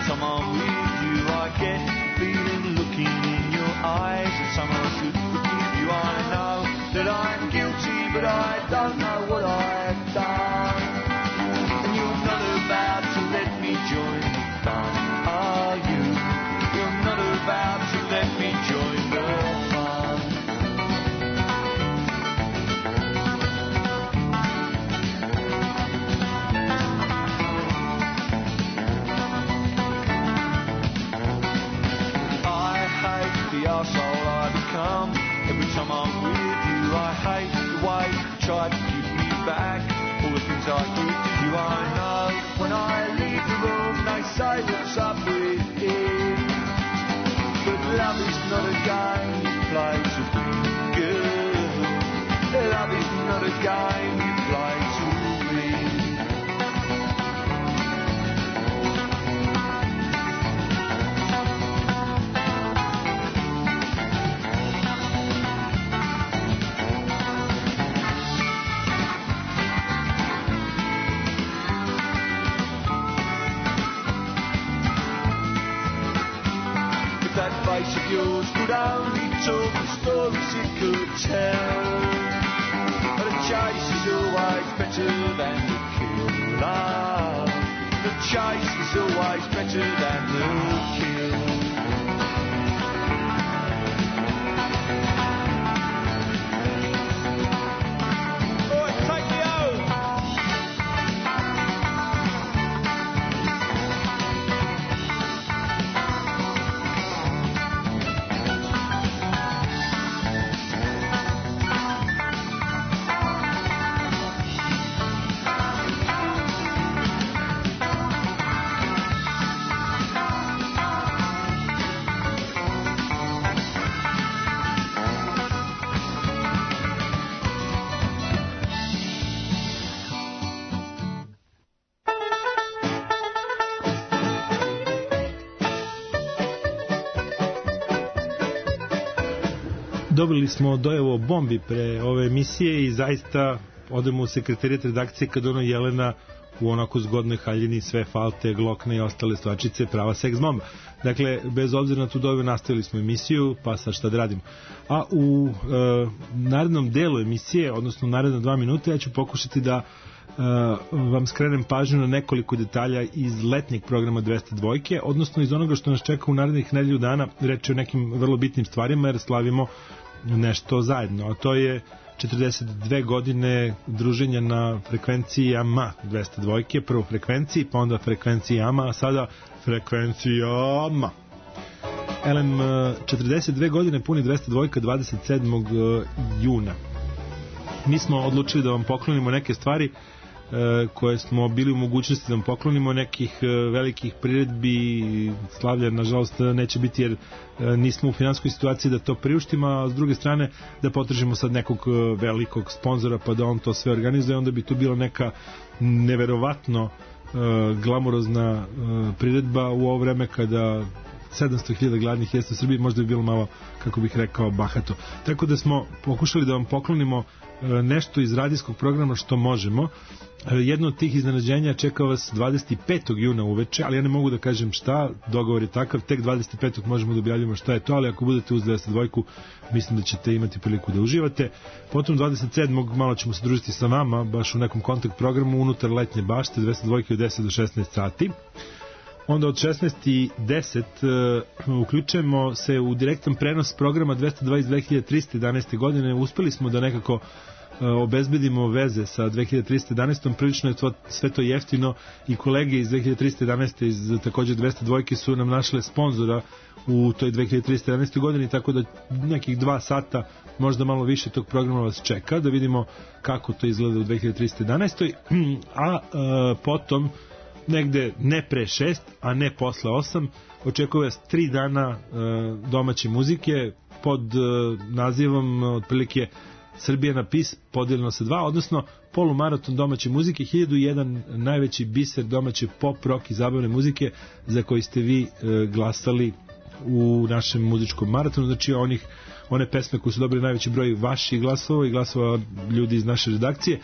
time I'm with you, I get the feeling looking in your eyes that someone should forgive you. I know that I'm guilty, but I don't know what I've done. And you're not about to let me join the fun, are you? You're not about to let me join the fun. I hate the arsehole I become. Every time I'm with you, I hate the way you try to give me back all the things I give to you. I know when I leave the room, they say what's up with him. But love is not a game you play to win, girl. Love is not a game you play to win. That face of yours could only talk the stories it could tell. But a chase is always better than the kill. Love, the chase is always better than the kill. Oh, take me home. Dobili smo dojevo bombi pre ove emisije i zaista odemo u sekretarijat redakcije kad ono Jelena u onako zgodnoj haljini sve falte, glokne i ostale stvačice prava seks bomba. Dakle, bez obzira na tu dojevo nastavili smo emisiju, pa sad šta da radimo. A u e, narednom delu emisije, odnosno naredna dva minuta, ja ću pokušati da Uh, vam skrenem pažnju na nekoliko detalja iz letnjeg programa dvesta dva, odnosno iz onoga što nas čeka u narednih nedelju dana. Reč je o nekim vrlo bitnim stvarima jer slavimo nešto zajedno, a to je četrdeset dve godine druženja na frekvencijama dvesta dva, prvo frekvenciji, pa onda frekvencijama, a sada frekvencijama. Elem, četrdeset dve godine puni dvesta dva dvadeset sedmog juna. Mi smo odlučili da vam poklonimo neke stvari koje smo bili u mogućnosti da vam poklonimo, nekih velikih priredbi slavlja nažalost neće biti jer nismo u finansijskoj situaciji da to priuštimo, a s druge strane da potražimo sad nekog velikog sponzora pa da on to sve organizuje, onda bi tu bila neka neverovatno glamurozna priredba u ovo vreme kada sedamsto hiljada gladnih jeste u Srbiji, možda bi bilo malo, kako bih rekao, bahato. Tako da smo pokušali da vam poklonimo nešto iz radijskog programa što možemo. Jedno od tih iznenađenja čeka vas dvadeset petog juna uveče, ali ja ne mogu da kažem šta, dogovor je takav, tek dvadeset petog možemo da objavljamo šta je to, ali ako budete uz dvesta dva, mislim da ćete imati priliku da uživate. Potom dvadeset sedmog malo ćemo se družiti sa vama, baš u nekom kontakt programu unutar letnje bašte, dvesta dva od deset do šesnaest sati. Onda od šesnaest i deset uh, uključujemo se u direktan prenos programa dvesta dva iz dve hiljade trista jedanaeste godine. Uspeli smo da nekako uh, obezbedimo veze sa dve hiljade trista jedanaestom. Prilično je to, sve to jeftino i kolege iz dve hiljade trista jedanaeste iz također dvesta dva su nam našle sponzora u toj dve hiljade trista jedanaestoj godini, tako da nekih dva sata, možda malo više tog programa vas čeka, da vidimo kako to izgleda u dve hiljade trista jedanaestoj. A uh, potom negde ne pre šest, a ne posle osam, očekuje vas tri dana e, domaće muzike pod e, nazivom otprilike Srbija na pis podeljeno sa dva, odnosno polumaraton domaće muzike, hiljadu i jedan najveći biser domaće pop, rock i zabavne muzike za koji ste vi e, glasali u našem muzičkom maratonu, znači onih one pesme koje su dobili najveći broj vaših glasova i glasova ljudi iz naše redakcije.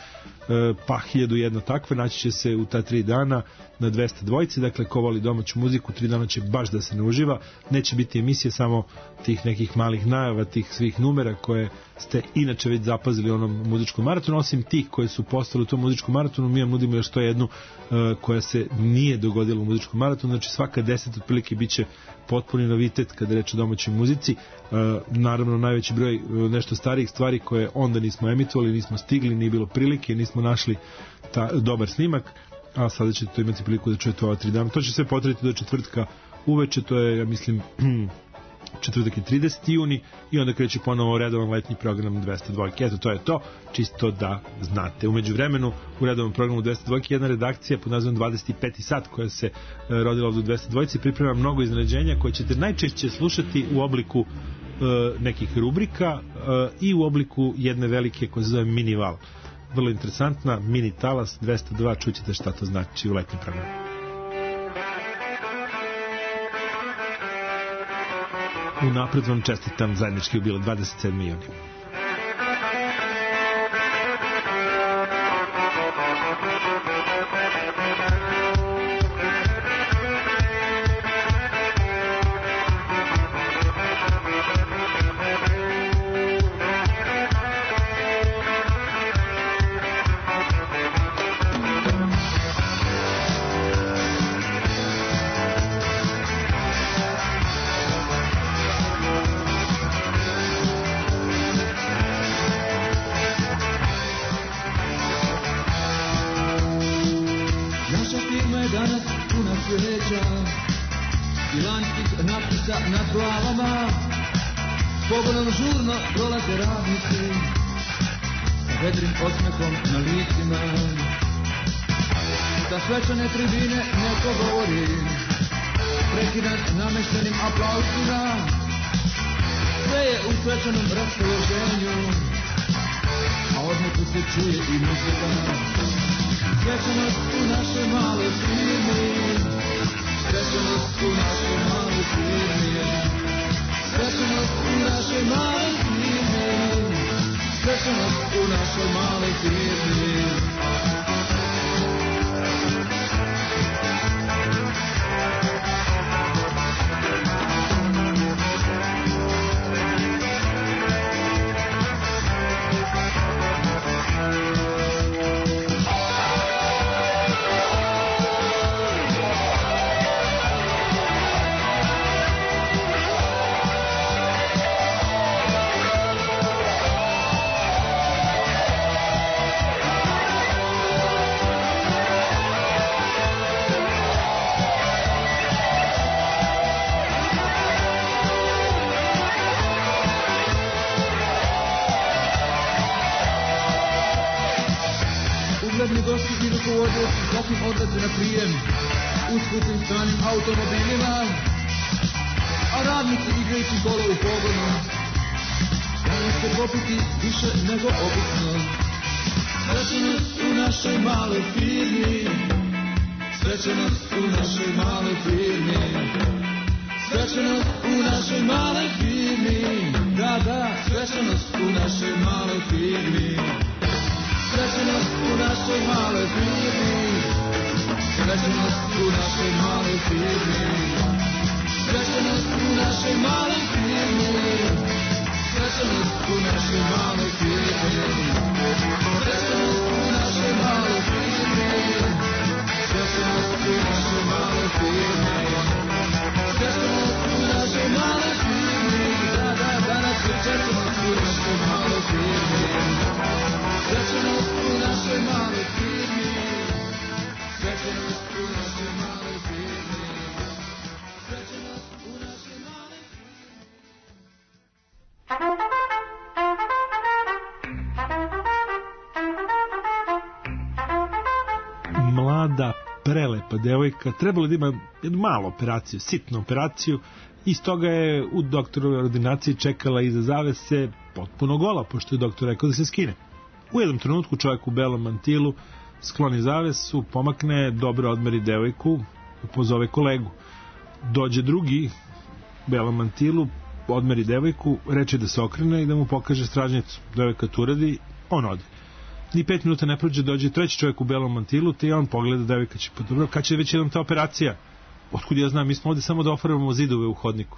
pa hiljadu jedna takve, naći će se u ta tri dana na dvesta dvojci, dakle ko voli domaću muziku, tri dana će baš da se ne uživa, neće biti emisije samo tih nekih malih najava, tih svih numera koje ste inače već zapazili u onom muzičkom maratonu, osim tih koje su postale u tom muzičkom maratonu, mi vam nudimo još to jednu uh, koja se nije dogodila u muzičkom maratonu, znači svaka deset otprilike bit će potpuni novitet kada reče o domaćoj muzici, uh, naravno najveći broj uh, nešto starijih stvari koje onda nismo emitovali, nismo stigli, nije bilo prilike, nismo našli ta, dobar snimak, a sada ćete to imati priliku da čujete ova tri dana. To će sve potrajati do četvrtka uveče, to je, ja mislim, četvrtak je trideseti juni i onda kreće ponovo redovan letnji program dvesta dva. Eto, to je to, čisto da znate. Umeđu vremenu, u redovnom programu dvesta dva jedna redakcija pod nazivom dvadeset peti sat koja se rodila ovdje u dvesta dva priprema mnogo iznenađenja koje ćete najčešće slušati u obliku uh, nekih rubrika uh, i u obliku jedne velike koja se zove Mini Val. Vrlo interesantna, Mini Talas dvesta dva, čućete šta to znači u letnjem programu. Unapred vam čestitam zajednički jubilej dvadeset sedmi juni. Svečane tribine neko govori, prekidan nameštenim aplauzima, sve je u svečanom raspoloženju, a odneku se čuje i muzika. Svečanost u našoj maloj firmi, svečanost u našoj maloj firmi, svečanost u našoj maloj firmi, svečanost u našoj maloj firmi. Zatim odlaze na prijem u skupim stranim automobilima, a radnici igrajući golo u pogonu. Danas će popiti više nego obično. Svečanost u našoj maloj firmi, svečanost u našoj maloj firmi, svečanost u našoj maloj firmi, da, da, svečanost u našoj maloj firmi. Svečanost u našoj maloj firmi, svečanost u našoj maloj firmi, svečanost u našoj maloj firmi, svečanost u našoj maloj firmi, svečanost u našoj maloj firmi, svečanost u našoj maloj firmi, svečanost u našoj maloj firmi, da, da, danas je svečanost u našoj maloj firmi. Svečanost u našoj maloj firmi, svečanost u našoj maloj firmi, svečanost u našoj maloj firmi. Mlada, prelepa devojka, trebalo da ima jednu malu operaciju, sitnu operaciju, i stoga je u doktorovoj ordinaciji čekala iza zavese potpuno gola, pošto je doktor rekao da se skine. U jednom trenutku čovjek u belom mantilu skloni zavesu, pomakne, dobro odmeri devojku, pozove kolegu. Dođe drugi u belom mantilu, odmeri devojku, reče da se okrene i da mu pokaže stražnicu. Devojka to uradi, on ode. ni pet minuta ne prođe, dođe treći čovjek u belom mantilu, te i on pogleda, devojka će, pa dobro, kad će već jedan ta operacija? Otkud ja znam, mi smo ovde samo da ofaramo zidove u hodniku.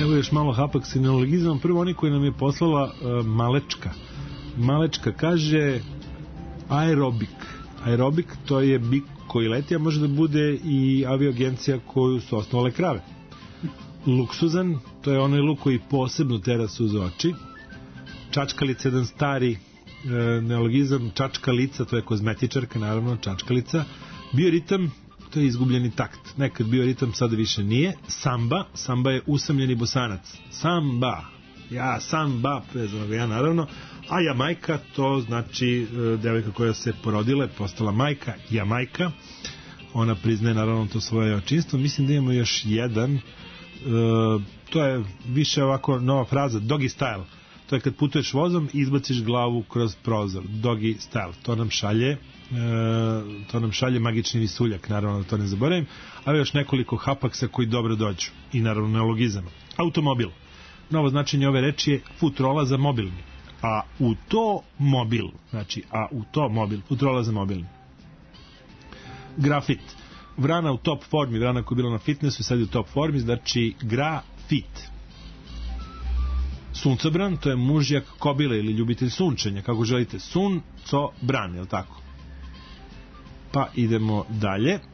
Evo još malo hapak sa neologizmom. Prvo oni koji nam je poslala uh, Malečka. Malečka kaže aerobik. Aerobik to je bik koji leti, a može da bude i avioagencija koju su osnovale krave. Luksuzan, to je onaj luk koji posebno tera suze oči. Čačkalica, jedan stari e, neologizam. Čačkalica, to je kozmetičarka, naravno, čačkalica. Bioritam, to je izgubljeni takt. Nekad bioritam, sada više nije. Samba, samba je usamljeni bosanac. Samba, ja, samba, prezvano ga ja, naravno. A Jamajka, to znači e, devojka koja se porodila je postala majka, Jamajka. Ona priznaje naravno to svoje očinstvo. Mislim da imamo još jedan, e, to je više ovako nova fraza, doggy style. To je kad putuješ vozom i izbaciš glavu kroz prozor. Doggy style. To nam šalje e, to nam šalje magični visuljak, naravno da to ne zaboravim. A još nekoliko hapaksa koji dobro dođu. I naravno neologizama. Automobil. Novo značenje ove reči je futrola za mobilni. A u to mobil, znači a u to mobil, futrola za mobilni. Grafit. Vrana u top formi, vrana koja je bila na fitnessu, sad je u top formi, znači grafit. Suncobran, to je mužjak kobile ili ljubitelj sunčenja, kako želite. Suncobran, je li tako? Pa idemo dalje. E,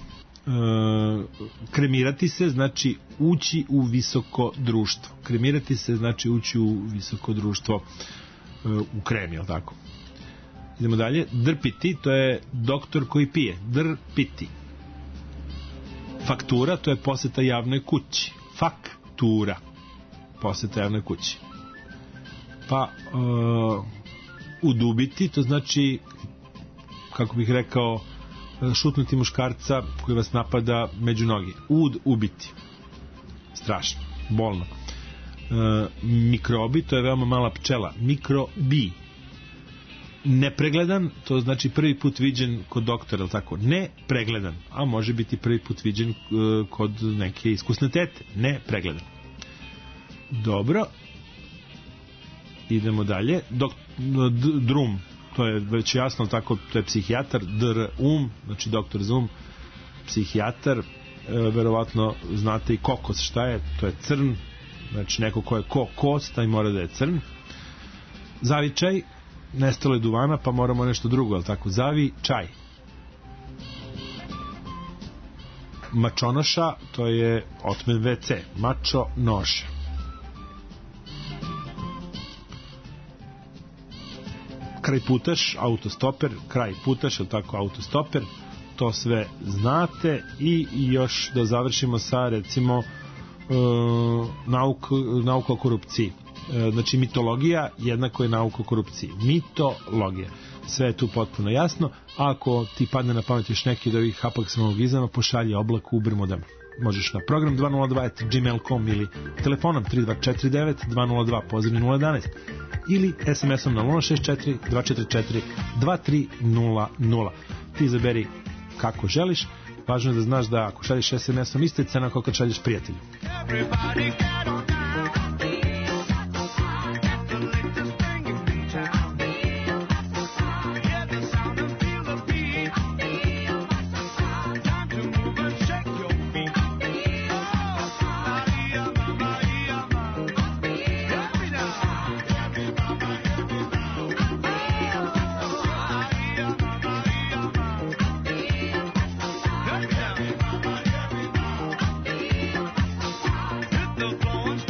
kremirati se znači ući u visoko društvo. Kremirati se znači ući u visoko društvo e, u kremi, je li tako? Idemo dalje. Drpiti, to je doktor koji pije. Drpiti. Faktura, to je poseta javnoj kući. Faktura. Poseta javnoj kući. Pa uh, udubiti, to znači, kako bih rekao, šutnuti muškarca koji vas napada među noge. Ud ubiti. Strašno, bolno. Uh, mikrobi, to je veoma mala pčela. Mikrobi. Nepregledan, to znači prvi put viđen kod doktora, ili tako? Nepregledan, a može biti prvi put viđen uh, kod neke iskusne tete. Nepregledan. Dobro. Idemo dalje. Dok, d, drum, to je već jasno, tako, to je psihijatar. Drum, znači doktor Zum, psihijatar. E, verovatno znate i kokos šta je, to je crn, znači neko ko je ko kos, taj mora da je crn. Zavičaj, nestalo je duvana, pa moramo nešto drugo, ali tako, zavi čaj. Mačonoša, to je otmen ve ce. Mačo noša. Kraj putaš, autostoper, kraj putaš, ili tako, autostoper, to sve znate. I još da završimo sa, recimo, uh, nauk, nauka o korupciji. Uh, znači, mitologija jednako je nauka o korupciji. Mitologija. Sve je tu potpuno jasno. A ako ti padne na pamet još neki od ovih hapaksmologizama, pošalji oblak u Ubermodem. Možeš na program dva nula dva at gmail dot com ili telefonom tri dva četiri devet dva nula dva pozivni nula jedanaest ili es em esom na nula šest četiri dva četiri četiri dva tri nula nula. Ti izaberi kako želiš. Važno je da znaš da ako šalješ es em esom ista je cena kao kad šalješ prijatelju. The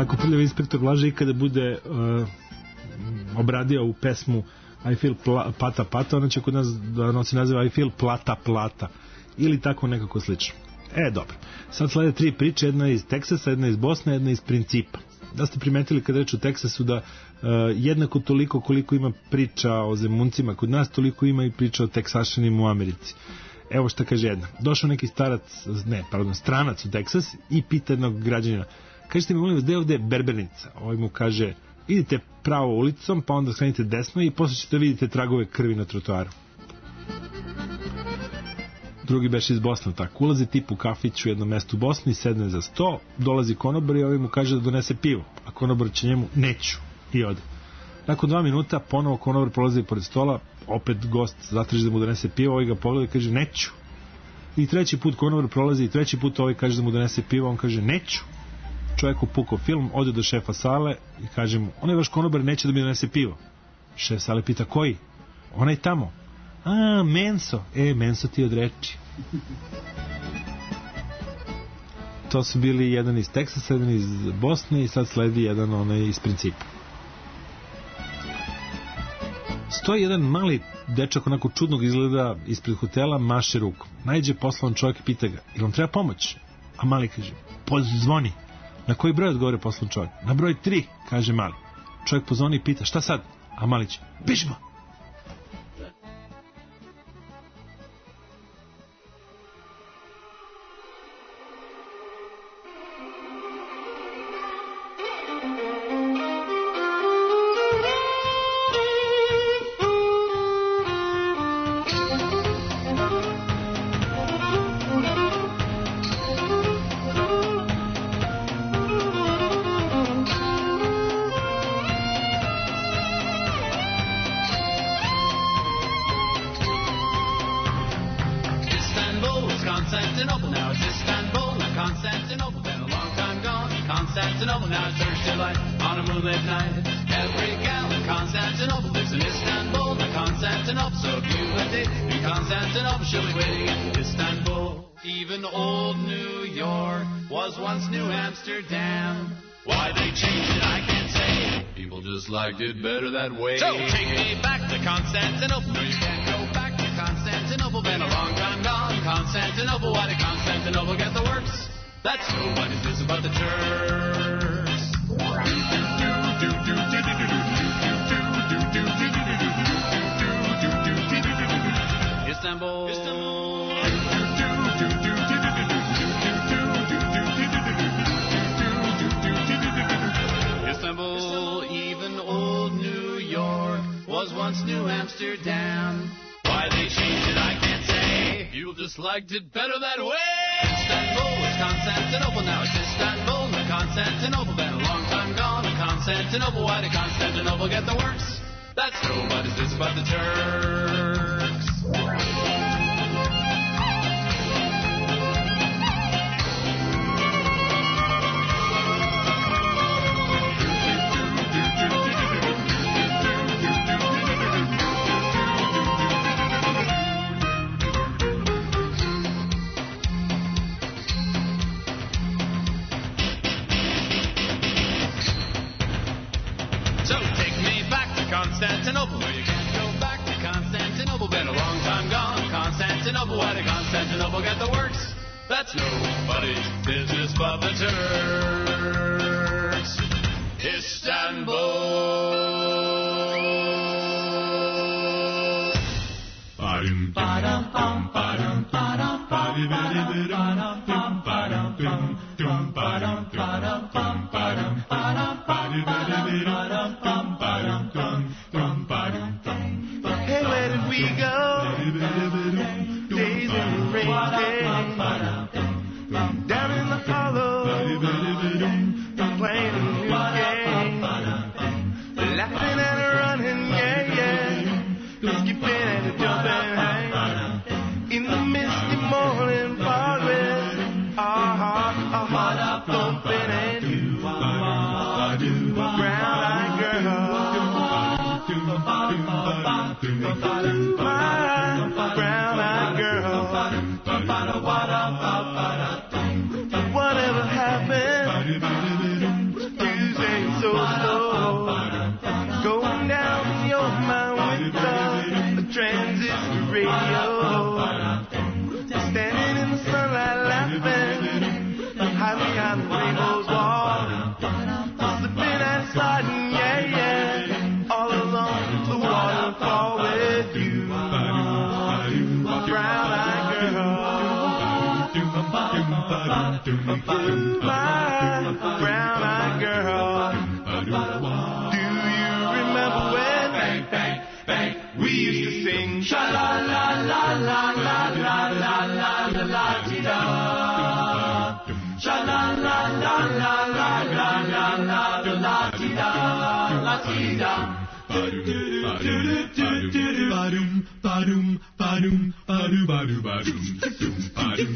ako Prljavi inspektor Blaže ikada bude uh, obradio u pesmu I feel pla, pata pata, ona će kod nas da nosi naziv I feel plata plata ili tako nekako slično. E, dobro. Sad slede tri priče, jedna iz Teksasa, jedna iz Bosne, jedna iz Principa. Da ste primetili kad reč o Teksasu da uh, jednako toliko koliko ima priča o Zemuncima kod nas, toliko ima i priča o Teksašanima u Americi. Evo šta kaže jedna. Došao neki starac, ne, pardon, stranac u Teksas i pita jednog građanina. Kažete mi, molim vas, gde je ovde berbernica? Ovaj mu kaže, idite pravo ulicom, pa onda skrenite desno i posle ćete vidite tragove krvi na trotoaru. Drugi beš iz Bosne, tako. Ulazi tip u kafić u jednom mestu u Bosni, sedne za sto, dolazi konobar i ovaj mu kaže da donese pivo. A konobar će njemu, neću, i ode. Nakon dva minuta, ponovo konobar prolazi pored stola, opet gost zatraži da mu donese pivo, ovaj ga pogleda i kaže, neću. I treći put konobar prolazi i treći put ovaj kaže da mu donese pivo, on kaže, neću. Čovjek upukao film, ode do šefa sale i kaže mu, onaj vaš konobar neće da mi donese pivo. Šef sale pita, koji? Onaj tamo. A, Menso. E, Menso ti od reči. To su bili jedan iz Teksasa, jedan iz Bosne i sad sledi jedan onaj iz Principa. Stoji jedan mali dečak onako čudnog izgleda ispred hotela, maše rukom. Najđe poslovan čovjek i pita ga, ili vam treba pomoć? A mali kaže, pozvoni. Na koji broj odgovore poslovan čovjek? Na broj tri, kaže mali. Čovjek pozvoni i pita, šta sad? A mali će, pišmo. Did better that way. So take me back to Constantinople. No, you can't go back to Constantinople. Been a long time gone. Constantinople. Why did Constantinople get the works? That's nobody's business but the Turks. Istanbul. Istanbul. Istanbul. Even old New York was once New Amsterdam. Why they changed it, I can't say. People just liked it better that way. Istanbul was Constantinople, now it's Istanbul, not Constantinople. Been a long time gone, Constantinople. Why did Constantinople get the works? That's nobody's business but the Turks. Constantinople, no, you can't go back to Constantinople. Been a long time gone. Constantinople, why did Constantinople get the works? That's nobody's business but the Turks. Istanbul. Ba-dum, ba-dum, bum, ba-dum, ba-dum, ba-dum, bum, ba-dum, bum, dum, ba-dum, ba-dum, bum, ba-dum, ba-dum, ba-dum, bum, ba-dum, bum. Hey, where did we go? Days in the rain, down in the hollow, playing a new game, laughing and running, yeah, yeah, skipping and jumping, in the misty morning forest, our heart, our heart thumping and brown-eyed girl. Brown-eyed girl. Whatever happened to My brown-eyed girl. Do you remember when bang, bang, bang, we used to sing sha la la la la la la la la la la ti da. Sha la la la la la la la la la ti da la ti da. Ba-dum, ba-dum, ba-dum, ba-dum, ba-dum, ba-dum, ba-dum,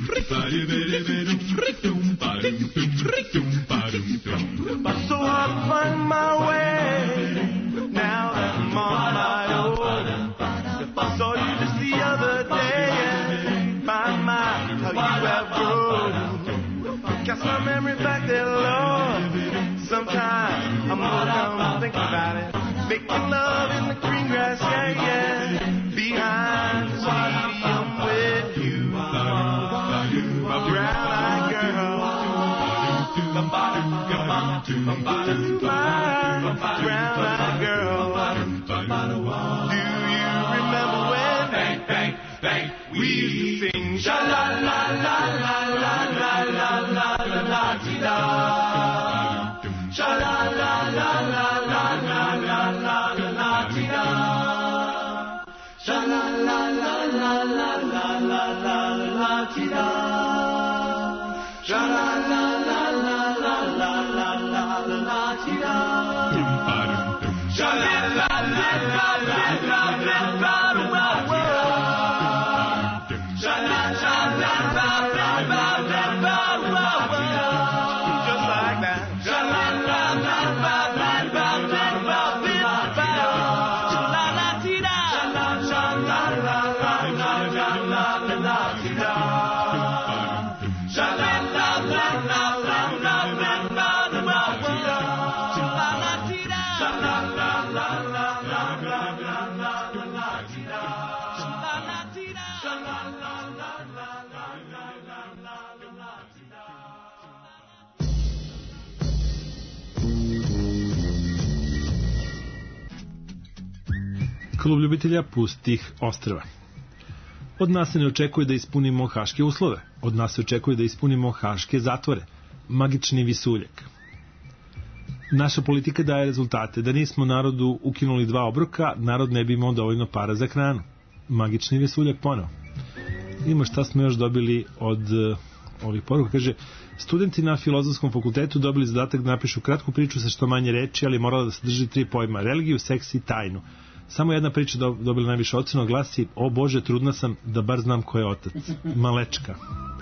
ba-dum. So I find my way now that I'm on my own. I saw you just the other day and find my how you have grown. Got my memory back there, Lord. Sometimes I'm gonna think about it. Making love in the green grass, yeah, yeah. Behind the sweetie, I'm with you. My brown-eyed girl. My brown-eyed girl. Do you remember when bang, bang, bang, we used to sing sha la la la la la la la la la la ti da. Sha la la la la la la la la la la ti da. Sha la la la la la la la la la ti da. Sha la la la la la la la la la ti da. Sha la la la la la la la la la. Sha la sha la la la la la la la. Just like that. Sha la la la la la la la la la. Sha la la ti da. Sha la sha la la la la la la la ti da. Sha la la la la la la la la la ti da. Sha la la ti da. Sha la la la la la la la la la ti da. Sha la la ti da. Sha la la la la la la la la la ti da. Klub ljubitelja pustih ostrva. Od nas se ne očekuje da ispunimo haške uslove. Od nas se očekuje da ispunimo haške zatvore. Magični visuljak. Naša politika daje rezultate. Da nismo narodu ukinuli dva obroka, narod ne bi imao dovoljno para za hranu. Magični visuljak ponovo. Ima šta smo još dobili od uh, ovih poruka. Kaže, studenti na filozofskom fakultetu dobili zadatak da napišu kratku priču sa što manje reči, ali morala da se drži tri pojma. Religiju, seks i tajnu. Samo jedna priča dobila najviše ocenu, glasi: o Bože, trudna sam da bar znam ko je otac. Malečka.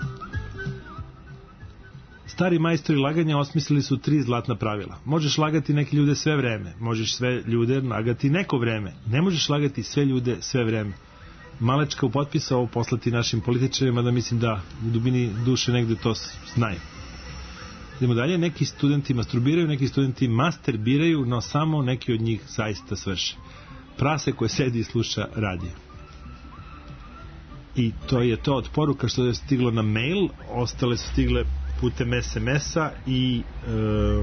Stari majstori laganja osmislili su tri zlatna pravila. Možeš lagati neke ljude sve vreme, možeš sve ljude lagati neko vreme, ne možeš lagati sve ljude sve vreme. Malečka u potpisu ovo poslati našim političarima, da mislim da u dubini duše negde to znaju. Idemo dalje, neki studenti masturbiraju, neki studenti masterbiraju, no samo neki od njih zaista svrše. Prase koje sedi i sluša radio. I to je to od poruka što je stiglo na mail, ostale su stigle putem es em es-a i e,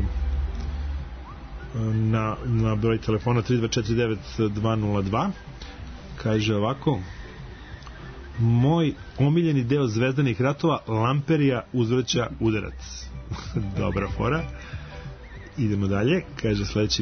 na, na broj telefona tri dva četiri devet dva nula dva. Kaže ovako: moj omiljeni deo Zvezdanih ratova, lamperija uzvraća udarac. Dobra fora. Idemo dalje, kaže sledeći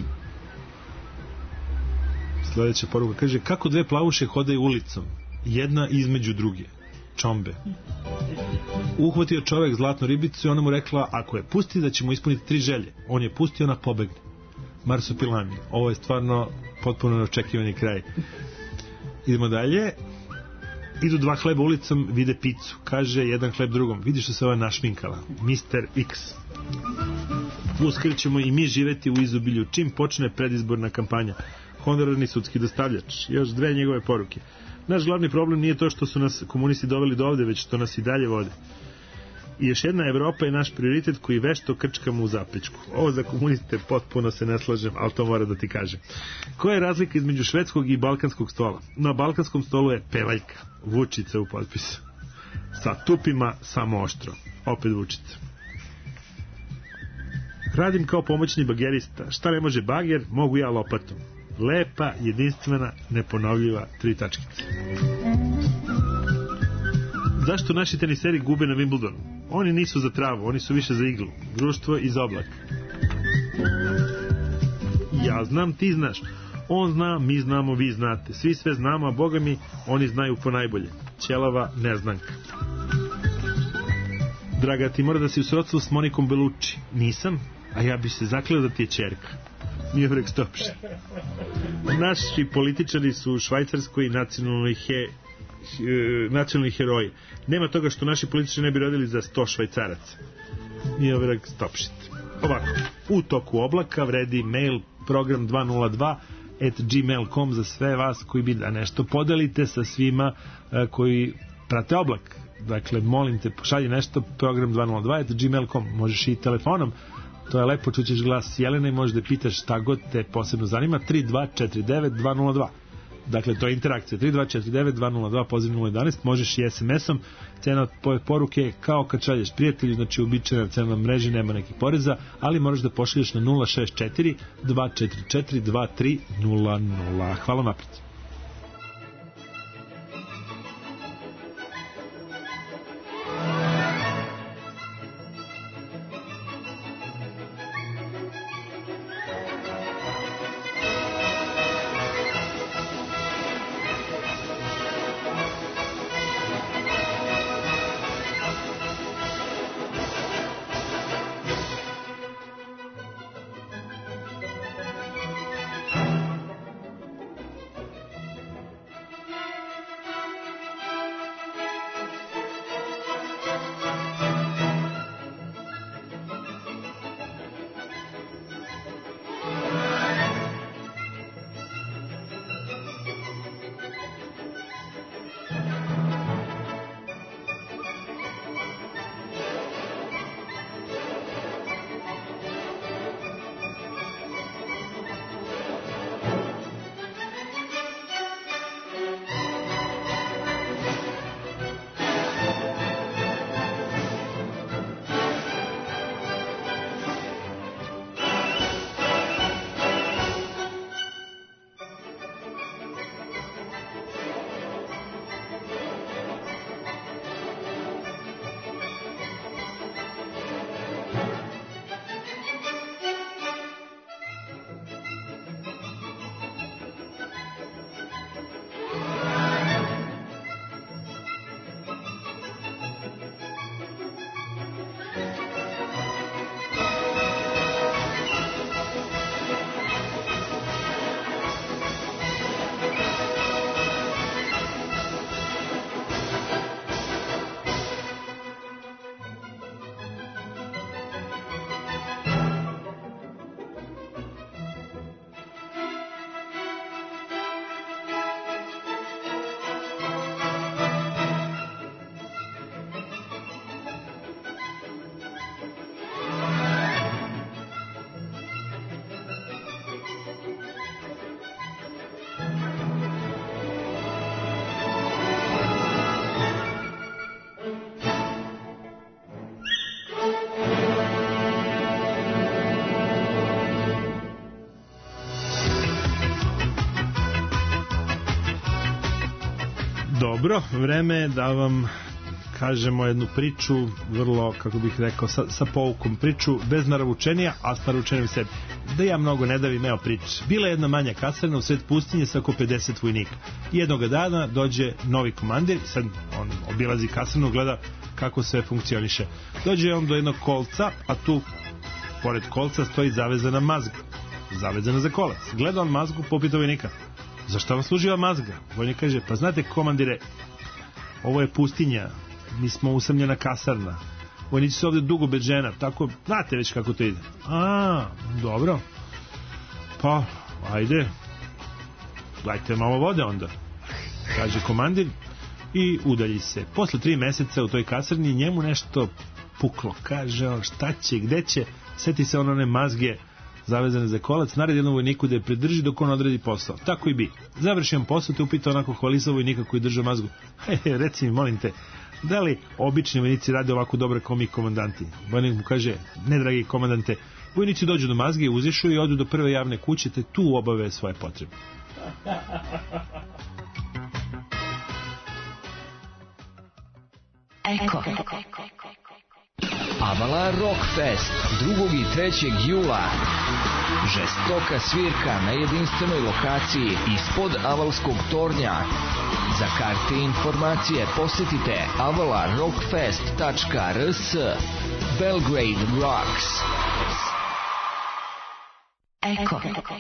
sledeća poruka, kaže: kako dve plavuše hodaju ulicom, jedna između druge, čombe. Uhvatio čovek zlatnu ribicu i ona mu rekla: ako je pusti da ćemo ispuniti tri želje. On je pustio, ona pobegne. Marsupilami. Ovo je stvarno potpuno neočekivani kraj. Idemo dalje. Idu dva hleba ulicom, vide picu. Kaže jedan hleb drugom: vidi što se ova našminkala, mister X. Uskoro ćemo i mi živeti u izobilju čim počne predizborna kampanja. Honorarni sudski dostavljač. Još dve njegove poruke: naš glavni problem nije to što su nas komunisti doveli do ovde, već što nas i dalje vode. I još jedna, Evropa je naš prioritet koji vešto krčkamo u zapećku. Ovo za komuniste potpuno se ne slažem, ali to mora da ti kažem. Koja je razlika između švedskog i balkanskog stola? Na balkanskom stolu je pevaljka, Vučica u potpisu. Sa tupima samo oštro. Opet Vučica. Radim kao pomoćni bagerista. Šta ne može bager, mogu ja lopatom. Lepa, jedinstvena, neponovljiva, tri tačkice. Zašto naši teniseri gube na Wimbledonu? Oni nisu za travu, oni su više za iglu. Društvo iz oblaka. Ja znam, ti znaš. On zna, mi znamo, vi znate. Svi sve znamo, a Boga mi, oni znaju po najbolje. Ćelava neznanka. Draga, ti mora da si u srodstvu s Monikom Belucci. Nisam, a ja bi se zakleo da ti je ćerka. Nije vrek stopše. Naši političari su u Švajcarskoj nacionalni he, nacionalni heroji. Nema toga što naši političari ne bi rodili za sto švajcaraca. Nije vrek stopše. Ovako, u toku oblaka vredi mail program dva nula dva at gmail dot com za sve vas koji bi da nešto podelite sa svima uh, koji prate oblak. Dakle, molim te, pošalji nešto program dva nula dva at gmail dot com. Možeš i telefonom, to je lepo, čućeš glas Jelene i možeš da pitaš šta god te posebno zanima. Tri dva četiri devet dva nula dva. Dakle, to je interakcija. Tri dva četiri devet dva nula dva, poziv nula jedanaest. Možeš i es em esom. Cena poruke je kao kad šalješ prijatelju, znači uobičajena cena na mreži, nema nekih poreza, ali moraš da pošalješ na nula šest četiri dva četiri četiri dva tri nula nula. Hvala napred. Dobro, vreme je da vam kažemo jednu priču, vrlo, kako bih rekao, sa, sa poukom, priču bez naručenja, a s naručenjem sebi. Da ja mnogo ne davim, evo prič. Bila je jedna manja kasarna u sred pustinje sa oko pedeset vojnika. Jednoga dana dođe novi komandir, sad on obilazi kasarnu, gleda kako sve funkcioniše. Dođe on do jednog kolca, a tu, pored kolca, stoji zavezana mazga. Zavezana za kolac. Gleda on mazgu, popita vojnika: za šta vam služi ova mazga? Vojnik kaže: pa znate, komandire, ovo je pustinja, mi smo usamljena kasarna, vojnici su ovde dugo bez žena, tako, znate već kako to ide. A, dobro, pa, ajde, dajte malo vode onda, kaže komandir i udalji se. Posle tri meseca u toj kasarni njemu nešto puklo, kaže on: šta će, gde će, seti se on one mazge zavezane za kolac, naredi jednom vojniku da je pridrži dok on odredi posao. Tako i bi. Završi on posao, te upita onako hvalisao vojnika koji drža mazgu: he, reci mi, molim te, da li obični vojnici rade ovako dobro kao mi komandanti? Vojnik mu kaže: ne, dragi komandante, vojnici dođu do mazge, uzišu i odu do prve javne kuće, te tu obave svoje potrebe. Eko. Avala Rock Fest drugog i trećeg jula. Žestoka svirka na jedinstvenoj lokaciji ispod Avalskog tornja. Za karte i informacije posjetite avala rockfest tačka r s. Belgrade Rocks. Eko.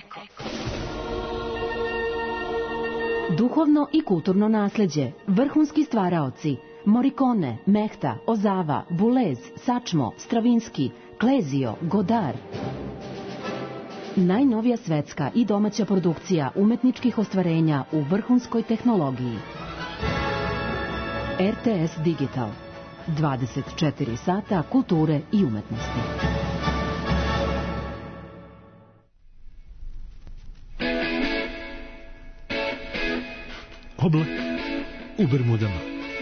Duhovno i kulturno nasleđe, vrhunski stvaraoci, Morricone, Mehta, Ozava, Boulez, Sačmo, Stravinski, Klezio, Godard. Najnovija svetska i domaća produkcija umetničkih ostvarenja u vrhunskoj tehnologiji. R T S Digital. dvadeset četiri sata kulture i umetnosti. Oblak u Bermudama.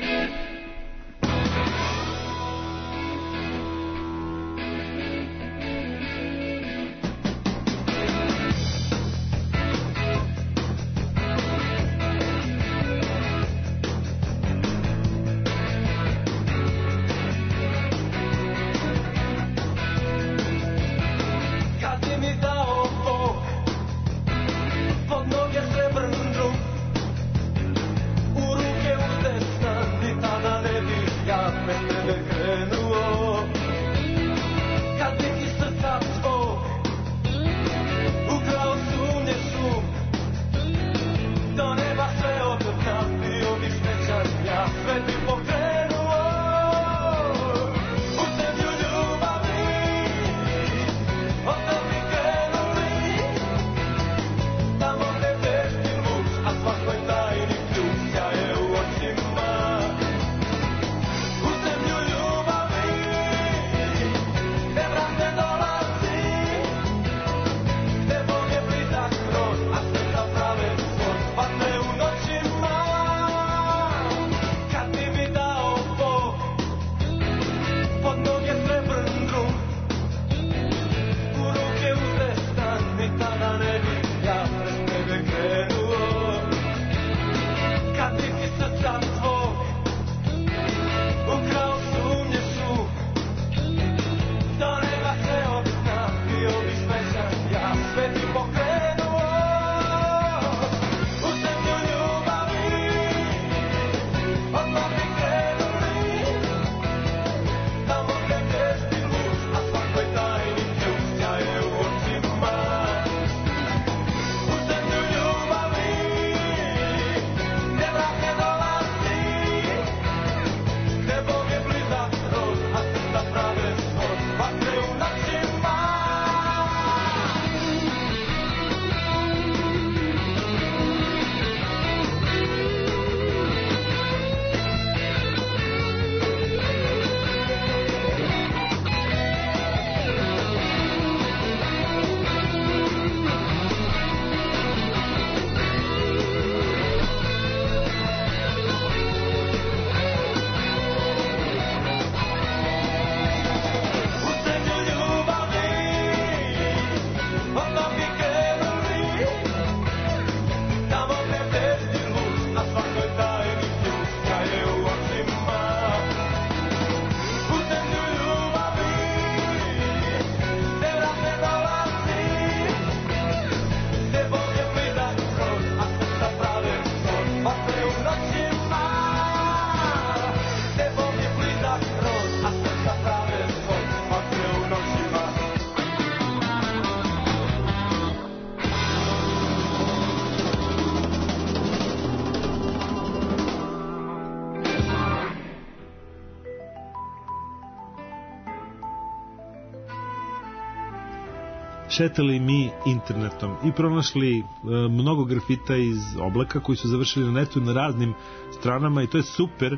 šetali mi internetom i pronašli e, mnogo grafita iz Oblaka koji su završili na netu na raznim stranama i to je super. E,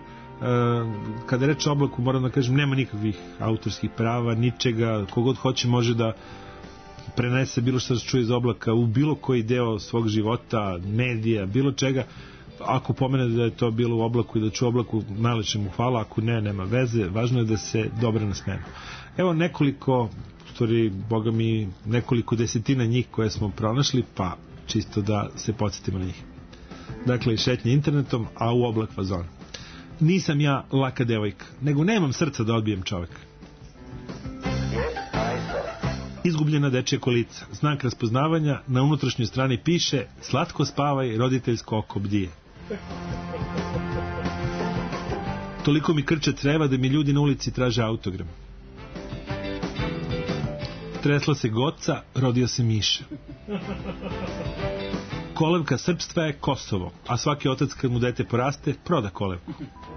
kada reč o Oblaku, moram da kažem, nema nikakvih autorskih prava, ničega, kogod hoće može da prenese bilo što se čuje iz Oblaka u bilo koji deo svog života, medija, bilo čega. Ako pomene da je to bilo u Oblaku i da ću Oblaku, najlepše mu hvala, ako ne, nema veze, važno je da se dobro nasmenu. Evo nekoliko, stvari, boga mi, nekoliko desetina njih koje smo pronašli, pa čisto da se podsjetimo na njih. Dakle, šetnje internetom, a u Oblak fazon. Nisam ja laka devojka, nego nemam srca da odbijem čoveka. Izgubljena dečja kolica, znak raspoznavanja, na unutrašnjoj strani piše slatko spavaj, roditeljsko oko bdije. Toliko mi krče creva da mi ljudi na ulici traže autogram. Tresla se goca, rodio se Miša. Kolevka srpstva je Kosovo, a svaki otac kad mu dete poraste, proda kolevku.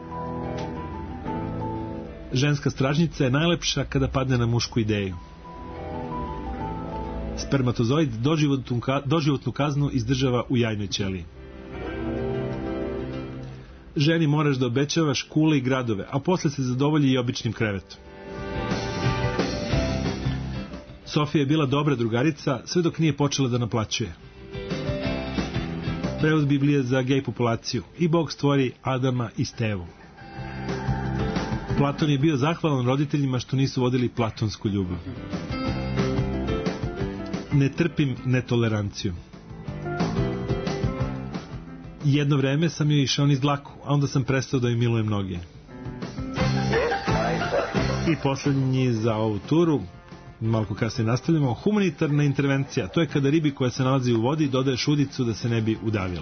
Ženska stražnica je najlepša kada padne na mušku ideju. Spermatozoid doživotnu, doživotnu kaznu izdržava u jajnoj ćeliji. Ženi moraš da obećavaš kule i gradove, a posle se zadovolji i običnim krevetom. Sofija je bila dobra drugarica, sve dok nije počela da naplaćuje. Prevod Biblije za gej populaciju. I Bog stvori Adama i Stevu. Platon je bio zahvalan roditeljima što nisu vodili platonsku ljubav. Ne trpim netoleranciju. Jedno vreme sam joj išao niz dlaku, a onda sam prestao da joj milujem noge. I poslednji za ovu turu, malko kasnije nastavljamo, humanitarna intervencija. To je kada ribi koja se nalazi u vodi dodaješ udicu da se ne bi udavila.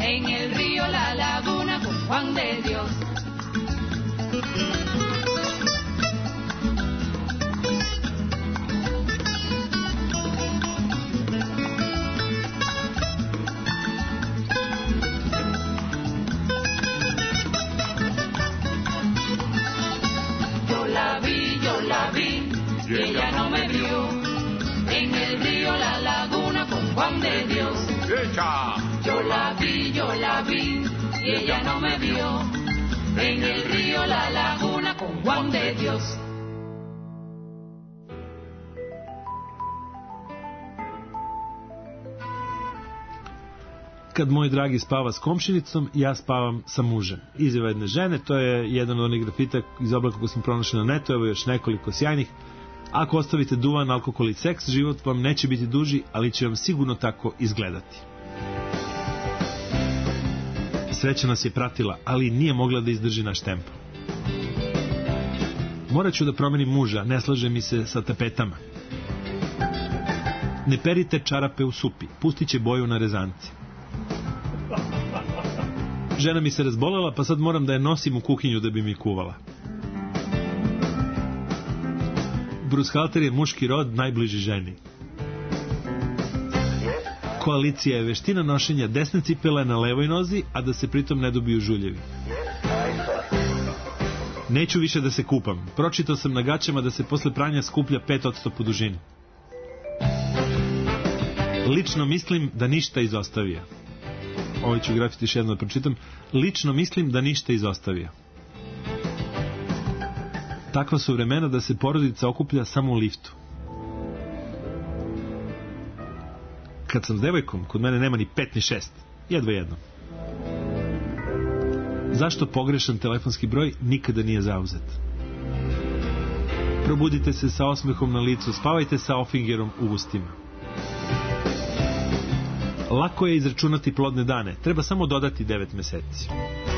en el río La Laguna con Juan de Dios. Yo la vi, yo la vi, y ella no me vio, en el río La Laguna con Juan de Dios. Yo la vi, yo la vi, y ella no me vio, en el río La Laguna con Juan de Dios. Kad moj dragi spava s komšinicom, ja spavam sa mužem. Izjava jedne žene, to je jedan od onih grafita iz oblaka koji smo pronašli na netu, evo još nekoliko sjajnih. Ako ostavite duvan, alkohol i seks, život vam neće biti duži, ali će vam sigurno tako izgledati. Sreća nas je pratila, ali nije mogla da izdrži naš tempo. Morat ću da promenim muža, ne slaže mi se sa tapetama. Ne perite čarape u supi, pustit će boju na rezanci. Žena mi se razbolela, pa sad moram da je nosim u kuhinju da bi mi kuvala. Brushalter je muški rod najbliži ženi. Koalicija je veština nošenja desne cipele na levoj nozi, a da se pritom ne dobiju žuljevi. Neću više da se kupam. Pročitao sam na gaćama da se posle pranja skuplja pet posto po dužini. Lično mislim da ništa izostavija. Ovo ću grafiti još jedno da pročitam. Lično mislim da ništa izostavija. Takva su vremena da se porodica okuplja samo u liftu. Kad sam s devojkom, kod mene nema ni pet ni šest. Jedva jedno. Zašto pogrešan telefonski broj nikada nije zauzet? Probudite se sa osmehom na licu, spavajte sa ofingerom u ustima. Lako je izračunati plodne dane, treba samo dodati devet meseci.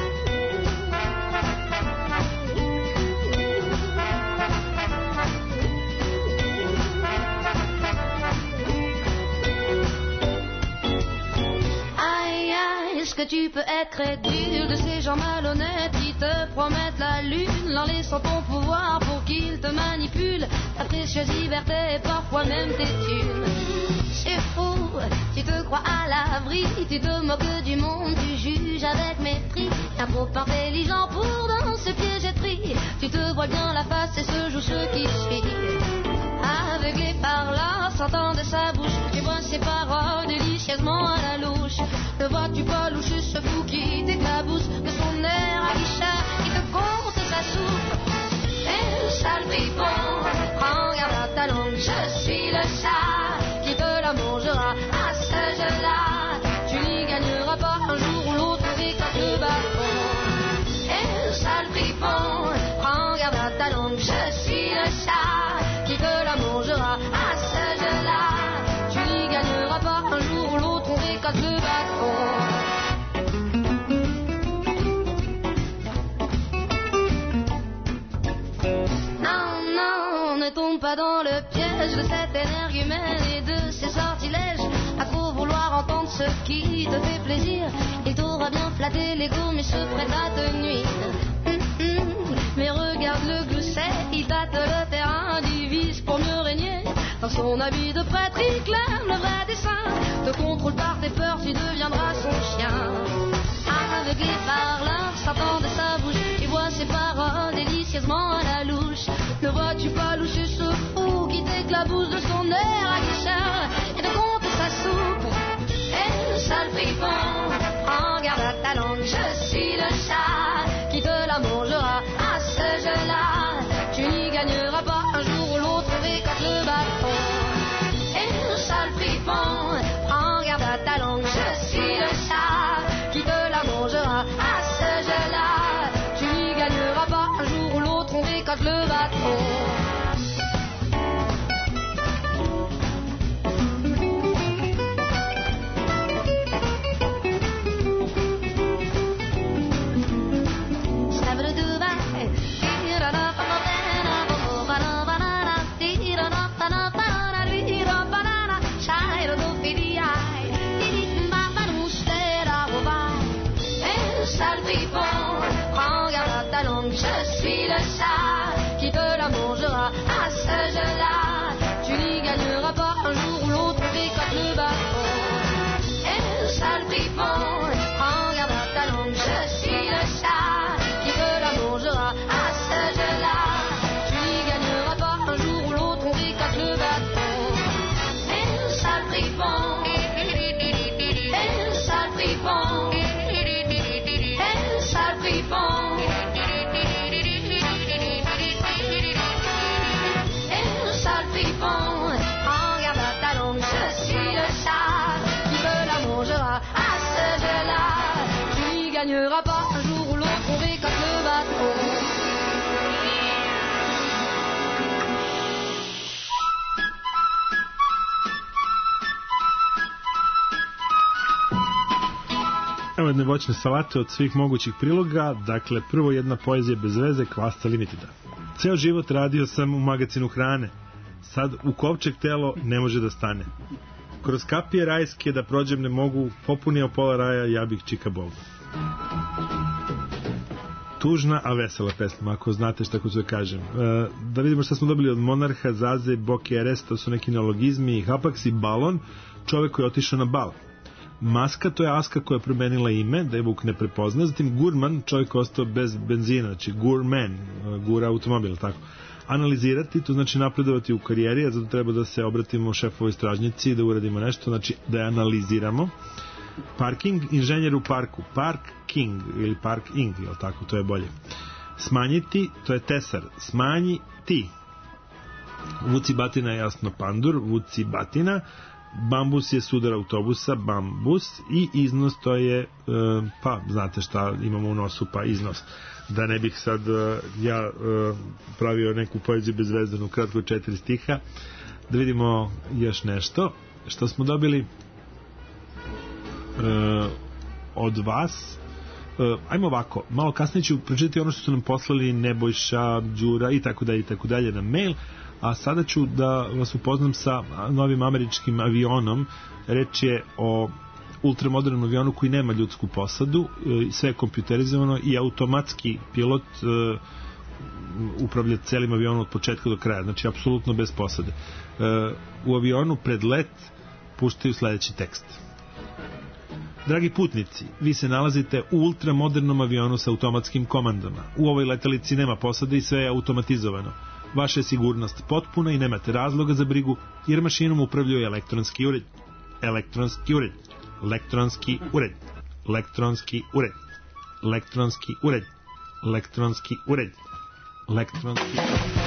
Est-ce que tu peux être crédule de ces gens malhonnêtes qui te promettent la lune, en laissant ton pouvoir pour qu'ils te manipulent, ta précieuse liberté et parfois même tes thunes. C'est fou, tu te crois à l'abri, tu te moques du monde, tu juges avec mépris, un trop intelligent pour dans ce piège être pris, tu te vois bien la face et se joue ce qui suit. Aveuglé par là, sentant de sa bouche, tu vois ses paroles délicieusement à la louche. Ne vois-tu pas loucher ce fou qui t'éclabousse de son air à guichard qui te compte sa soupe? Et sale fripon, prends garde à ta langue, je suis le chat qui te la mangera à ce jeu-là. Tu n'y gagneras pas un jour ou l'autre avec le bâton. Et sale fripon, prends garde à ta langue, je suis le chat qui te la mangera à ce jeu-là. Tu n'y gagneras pas un jour ou l'autre avec le bâton. Ne tombe pas dans le piège de cette énergumène et de ses sortilèges. À trop vouloir entendre ce qui te fait plaisir, il t'aura bien flatté l'ego mais se prête à te nuire. Hum, hum. Mais regarde le glousset, il tâte le terrain, divise pour mieux régner. Dans son habit de prêtre, il clame le vrai dessein. Te contrôle par tes peurs, tu deviendras son chien. Aveuglé par l'art, sortant de sa bouche, tu vois ses paroles délicieusement à la louche. Ne vois-tu pas loucher ce fou qui t'éclabousse de son air à guichard et te compte sa soupe? Et sale fripon, prends garde à ta langue, je suis le chat qui te la mangera à ce jeu-là. Tu n'y gagneras pas un jour ou l'autre avec le bâton. Et sale fripon, prends garde à ta langue, je suis le chat qui te la mangera à ce jeu-là. Tu n'y gagneras pas un jour ou l'autre avec le bâton. Bye. gagnera pas. Un jour ou l'autre, on récolte le bateau. Evo jedne voćne salate od svih mogućih priloga. Dakle, prvo jedna poezija bez veze, Kvasta Limiteda. Ceo život radio sam u magazinu hrane. Sad u kovčeg telo ne može da stane. Kroz kapije rajske da prođem ne mogu, popunio pola raja, ja bih čika Bogu. Tužna, a vesela pesma, ako znate šta ću da kažem. E, da vidimo šta smo dobili od Monarha, Zaze, Boke, Eres, to su neki neologizmi, Hapax i Balon, čovek koji je otišao na bal. Maska, to je Aska koja je promenila ime, da je Vuk ne prepozna. Zatim Gurman, čovjek koji je ostao bez benzina, znači Gurman, gura automobil, tako. Analizirati, to znači napredovati u karijeri, a zato treba da se obratimo šefovoj stražnjici i da uradimo nešto, znači da je analiziramo. Parking, inženjer u parku, parking ili parking, jel tako, to je bolje. Smanjiti, to je tesar, smanji ti. Vuci batina je jasno pandur, vuci batina. Bambus je sudar autobusa, bambus, i iznos to je, e, pa znate šta imamo u nosu, pa iznos. Da ne bih sad e, ja e, pravio neku poeziju bezvezdanu, kratko četiri stiha. Da vidimo još nešto što smo dobili e, od vas. E, ajmo ovako, malo kasnije ću pročitati ono što su nam poslali Nebojša, Đura i tako dalje i tako dalje na mail. A sada ću da vas upoznam sa novim američkim avionom. Reč je o ultramodernom avionu koji nema ljudsku posadu, sve je kompjuterizovano i automatski pilot uh, upravlja celim avionom od početka do kraja, znači apsolutno bez posade. Uh, u avionu pred let puštaju sledeći tekst. Dragi putnici, vi se nalazite u ultramodernom avionu sa automatskim komandama. U ovoj letelici nema posade i sve je automatizovano. Vaša je sigurnost potpuna i nemate razloga za brigu, jer mašinom upravljaju elektronski ured. Elektronski ured. Elektronski ured. Elektronski ured. Elektronski ured. Elektronski ured. Elektronski ured.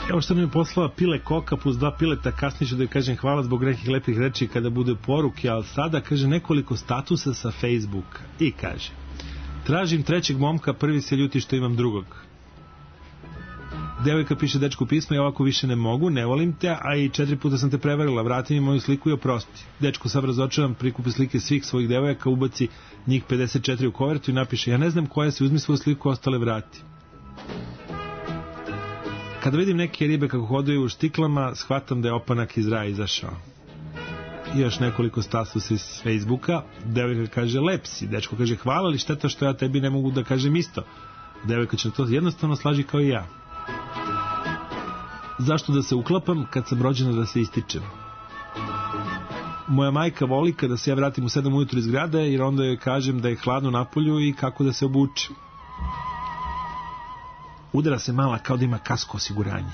Evo što nam je poslala Pile Koka plus dva pileta, kasnije ću da joj kažem hvala zbog nekih lepih reči kada bude poruke, ali sada kaže nekoliko statusa sa Facebooka i kaže: tražim trećeg momka, prvi se ljuti što imam drugog. Devojka piše dečku pismo: ja ovako više ne mogu, ne volim te, a i četiri puta sam te prevarila, vrati mi moju sliku i oprosti. Dečko sam razočaran, prikupi slike svih svojih devojaka, ubaci njih pedeset četiri u kovertu i napiše: ja ne znam koja si, uzmi svoju sliku, ostale vrati. Kada vidim neke ribe kako hodaju u štiklama, shvatam da je opanak iz raja izašao. I još nekoliko statusa iz Facebooka. Devojka kaže: lep si. Dečko kaže: hvala, li šteta što ja tebi ne mogu da kažem isto. Devojka će to jednostavno slaži kao i ja. Zašto da se uklapam kad sam rođena da se ističem? Moja majka voli kada se ja vratim u sedam ujutru iz grada, jer onda joj kažem da je hladno napolju i kako da se obučem. Udara se mala kao da ima kasko osiguranje.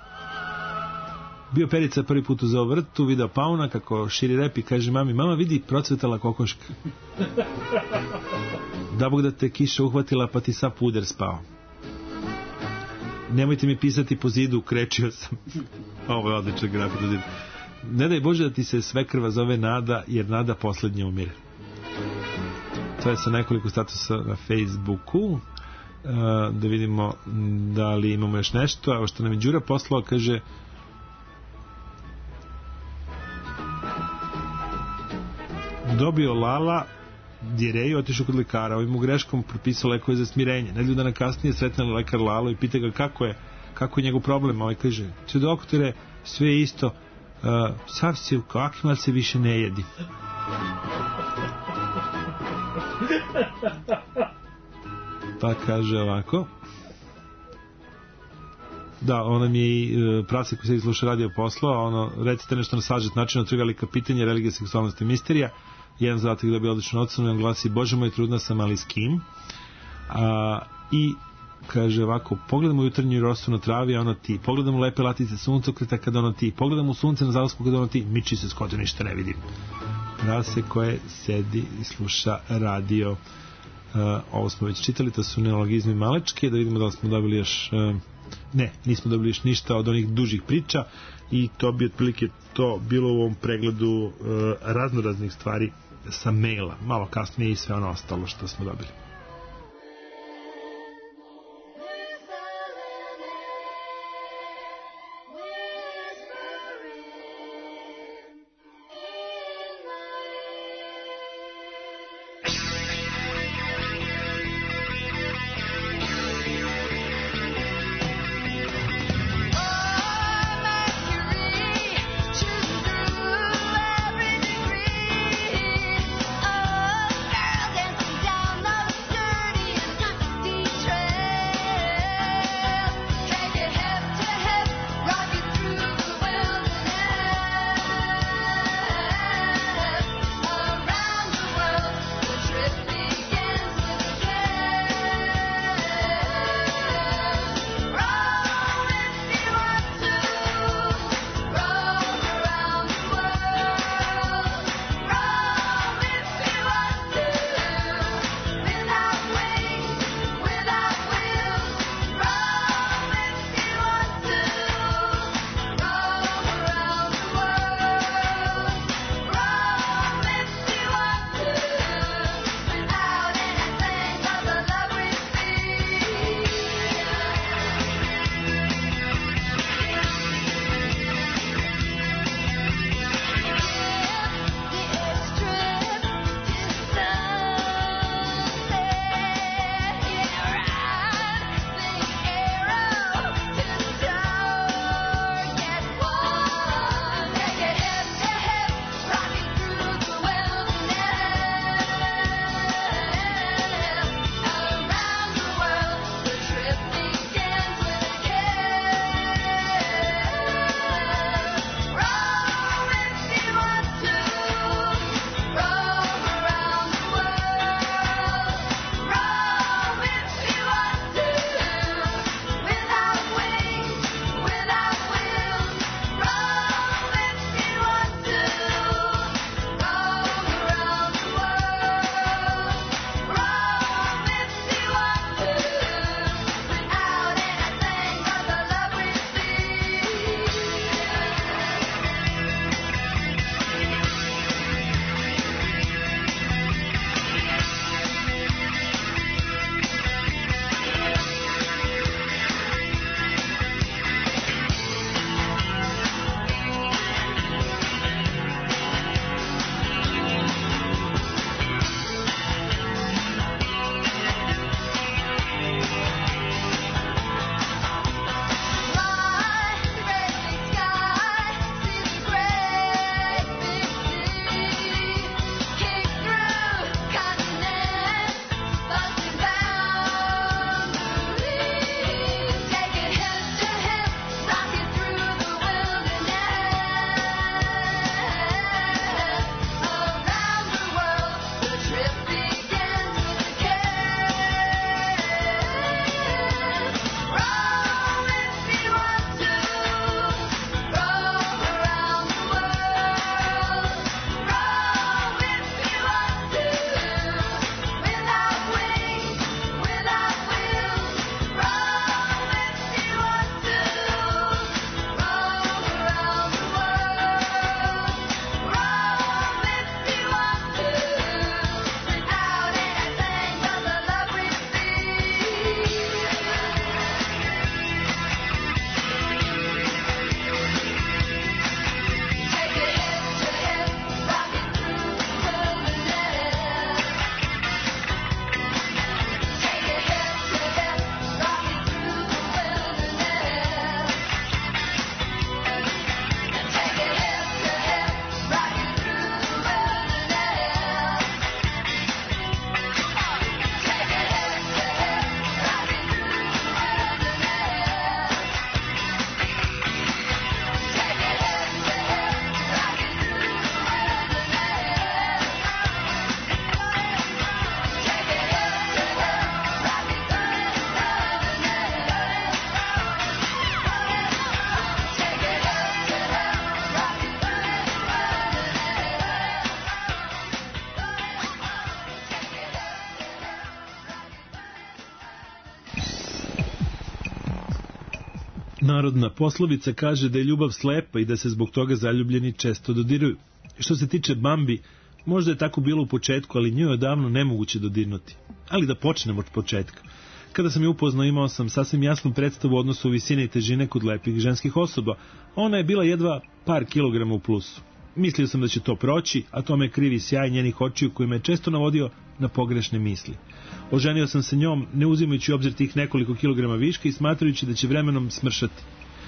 Bio Perica prvi put uzeo vrtu, video pauna kako širi rep i kaže mami: mama, vidi, procvetala kokoška. Da bog da te kiša uhvatila pa ti sav puder spao. Nemojte mi pisati po zidu, krečio sam. Ovo je odličan grafit. Ne daj Bože da ti se svekrva zove Nada, jer Nada poslednja umire. To je sa nekoliko statusa na Facebooku. Da vidimo da li imamo još nešto. Evo što nam je Đura poslao, kaže: dobio Lala dijereju, otišao kod lekara, ovim mu greškom propisao lekove za smirenje. Nedelju dana kasnije sretne lekar Lalo i pita ga kako je, kako je njegov problem. Ovaj kaže: če doktore, sve je isto, uh, sav si u kakvim, ali se više ne jedi. Pa kaže ovako: da, ona mi je i uh, prase koji se sluša radio poslao, ono, recite nešto na sažet način od tri velika pitanja: religija, seksualnost i misterija. Jedan zadatak dobio odličnu ocenu i on glasi: Bože moj, trudna sam, ali s kim? A, I kaže ovako: pogledam u jutarnju rostu na travi, a ono ti. Pogledam u lepe latice suncokreta kada ono ti. Pogledam u sunce na zalasku kada ono ti. Miči se skoro, ništa ne vidim. Prase koje sedi i sluša radio. Uh, ovo smo već čitali, to su neologizmi malečke. Da vidimo da li smo dobili još... Uh, ne, nismo dobili još ništa od onih dužih priča i to bi otprilike to bilo u ovom pregledu uh, raznoraznih stvari sa maila. Malo kasnije i sve ono ostalo što smo dobili. Down the Narodna poslovica kaže da je ljubav slepa i da se zbog toga zaljubljeni često dodiruju. Što se tiče Bambi, možda je tako bilo u početku, ali nju je odavno nemoguće dodirnuti. Ali da počnemo od početka. Kada sam je upoznao, imao sam sasvim jasnu predstavu o odnosu visine i težine kod lepih ženskih osoba. Ona je bila jedva par kilograma u plusu. Mislio sam da će to proći, a to me krivi sjaj njenih očiju koji me često navodio na pogrešne misli. Oženio sam se njom, ne uzimajući u obzir tih nekoliko kilograma viška i smatrajući da će vremenom smršati.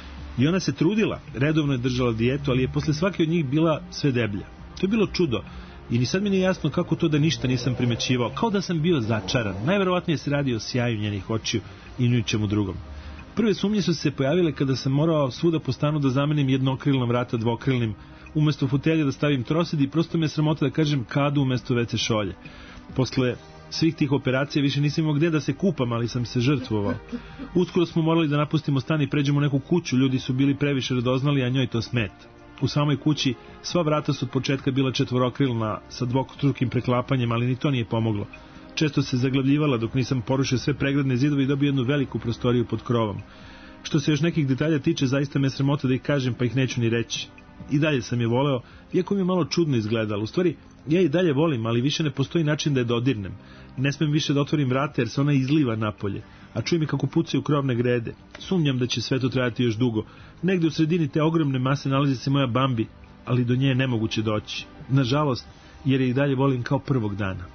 I ona se trudila, redovno je držala dijetu, ali je posle svake od njih bila sve deblja. To je bilo čudo. I ni sad mi nije jasno kako to da ništa nisam primećivao, kao da sam bio začaran. Najverovatnije se radi o sjaju njenih očiju i ničemu drugom. Prve sumnje su se pojavile kada sam morao svuda po stanu da zamenim jednokrilna vrata dvokrilnim, umesto fotelje da stavim trosed i prosto me je sramota da kažem kadu umesto ve ce šolje. Posle svih tih operacija više nisam imao gde da se kupam, ali sam se žrtvovao. Uskoro smo morali da napustimo stan i pređemo u neku kuću, ljudi su bili previše radoznali, a njoj to smeta. U samoj kući sva vrata su od početka bila četvorokrilna sa dvostrukim preklapanjem, ali ni to nije pomoglo. Često se zaglavljivala dok nisam porušio sve pregradne zidove i dobio jednu veliku prostoriju pod krovom. Što se još nekih detalja tiče, zaista me sramota da ih kažem, pa ih neću ni reći. I dalje sam je voleo, iako mi je malo čudno izgledalo. U stvari, ja i dalje volim, ali više ne postoji način da je dodirnem. Ne smem više da otvorim vrata jer se ona izliva napolje, a čujem i kako pucaju krovne grede. Sumnjam da će sve to trajati još dugo. Negde u sredini te ogromne mase nalazi se moja Bambi, ali do nje je nemoguće doći. Nažalost, jer je i dalje volim kao prvog dana.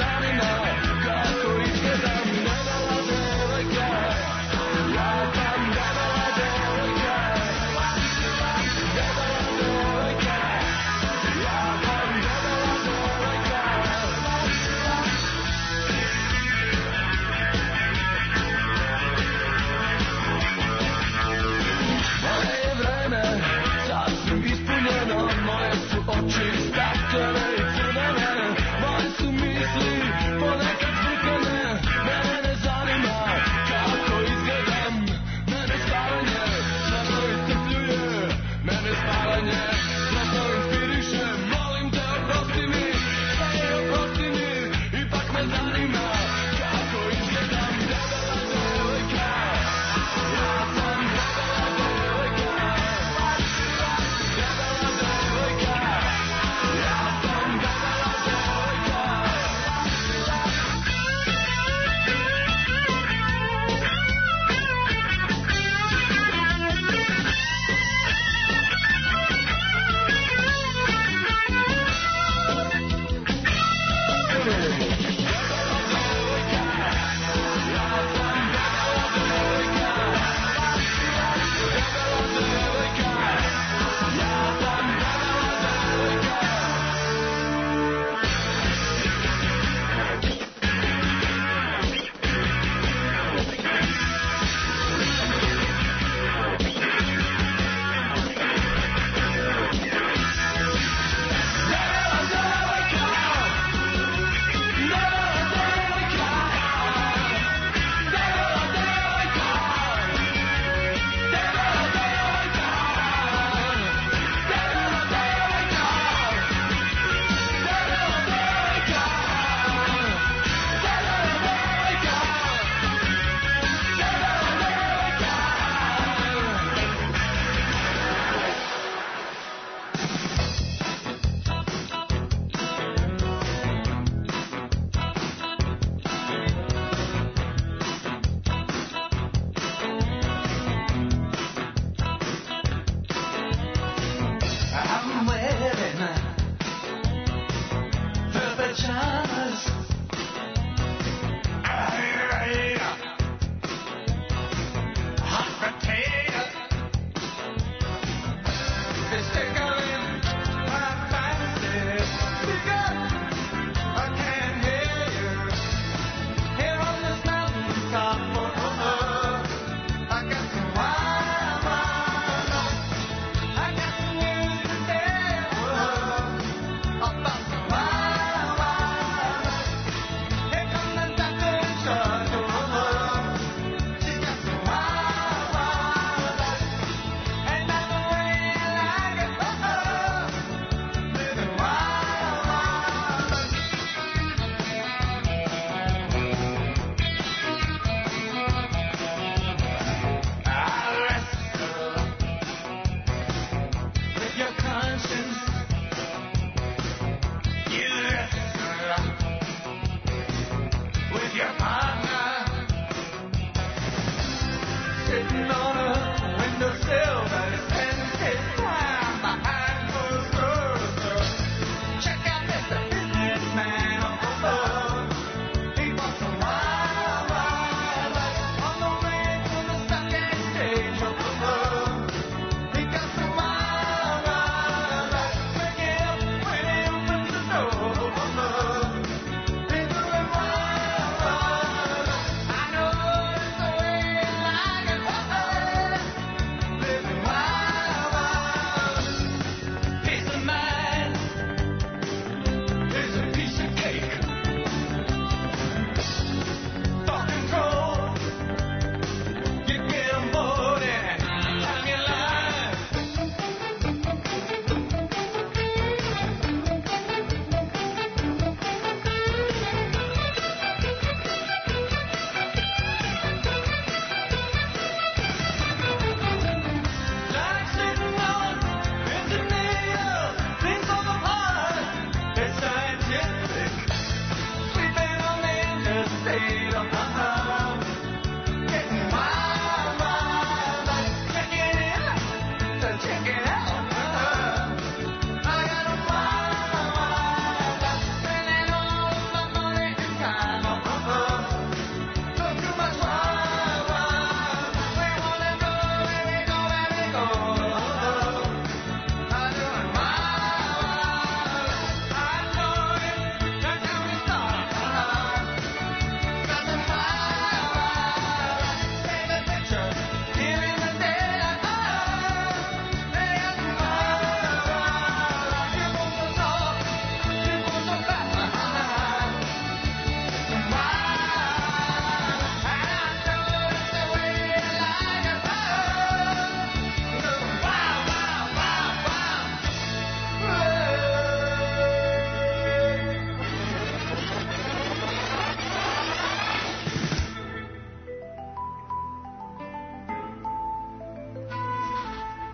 Kako izgleda mi ne dala devojka, ja tam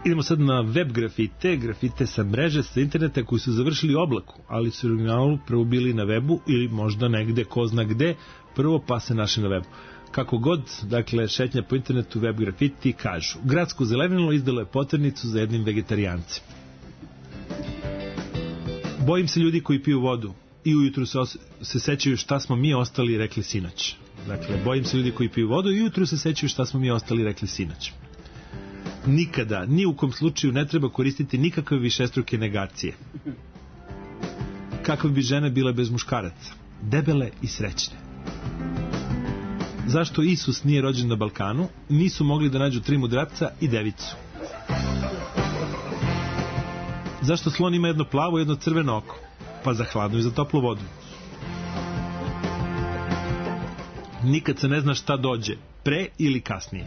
Idemo sad na web grafite, grafite sa mreže, sa interneta koji su završili u oblaku, ali su originalu prvo bili na webu ili možda negde, ko zna gde, prvo pa se našli na webu. Kako god, dakle, šetnja po internetu, web grafiti kažu: gradsko zelenilo izdalo je poternicu za jednim vegetarijancem. Bojim se ljudi koji piju vodu i ujutru se, os- se sećaju šta smo mi ostali rekli sinoć. Dakle, bojim se ljudi koji piju vodu i ujutru se sećaju šta smo mi ostali rekli sinoć. Nikada, ni u kom slučaju ne treba koristiti nikakve višestruke negacije. Kakve bi žene bile bez muškaraca? Debele i srećne. Zašto Isus nije rođen na Balkanu? Nisu mogli da nađu tri mudraca i devicu. Zašto slon ima jedno plavo i jedno crveno oko? Pa za hladnu i za toplu vodu. Nikad se ne zna šta dođe, pre ili kasnije.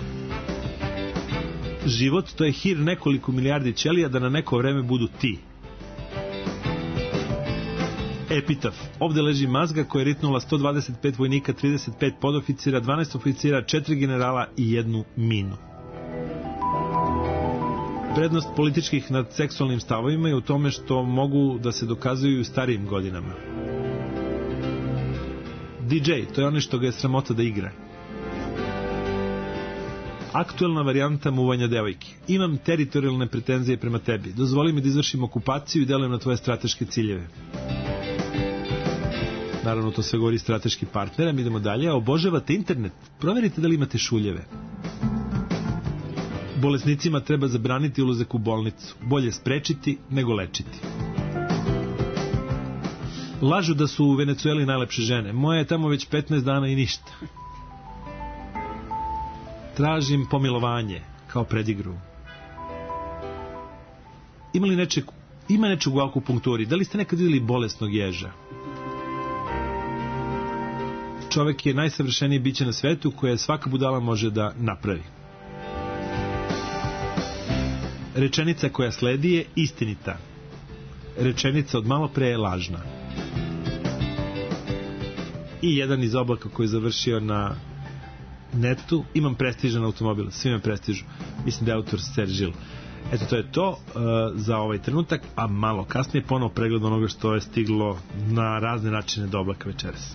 Život, to je hir nekoliko milijardi ćelija da na neko vreme budu ti. Epitaf. Ovde leži mazga koja je ritnula sto dvadeset pet vojnika, trideset pet podoficira, dvanaest oficira, četiri generala i jednu minu. Prednost političkih nad seksualnim stavovima je u tome što mogu da se dokazuju i u starijim godinama. D J, to je ono što ga je sramota da igra. Aktuelna varijanta muvanja devojke. Imam teritorijalne pretenzije prema tebi. Dozvoli mi da izvršim okupaciju i delujem na tvoje strateške ciljeve. Naravno, to sve govori strateški partner. Mi idemo dalje. Obožavate internet? Proverite da li imate šuljeve. Bolesnicima treba zabraniti ulazak u bolnicu. Bolje sprečiti nego lečiti. Lažu da su u Venecueli najlepše žene. Moja je tamo već petnaest dana i ništa. Tražim pomilovanje kao predigru. Ima li nečeg, ima nečeg u akupunkturi? Da li ste nekad vidjeli bolesnog ježa? Čovek je najsavršenije biće na svetu koje svaka budala može da napravi. Rečenica koja sledi je istinita. Rečenica od malo pre je lažna. I jedan iz oblaka koji je završio na netu: imam prestižan automobil, svi me prestižu. Mislim da je autor Sergil. Eto, to je to uh, za ovaj trenutak, a malo kasnije ponovo pregled onoga što je stiglo na razne načine do oblaka večeras.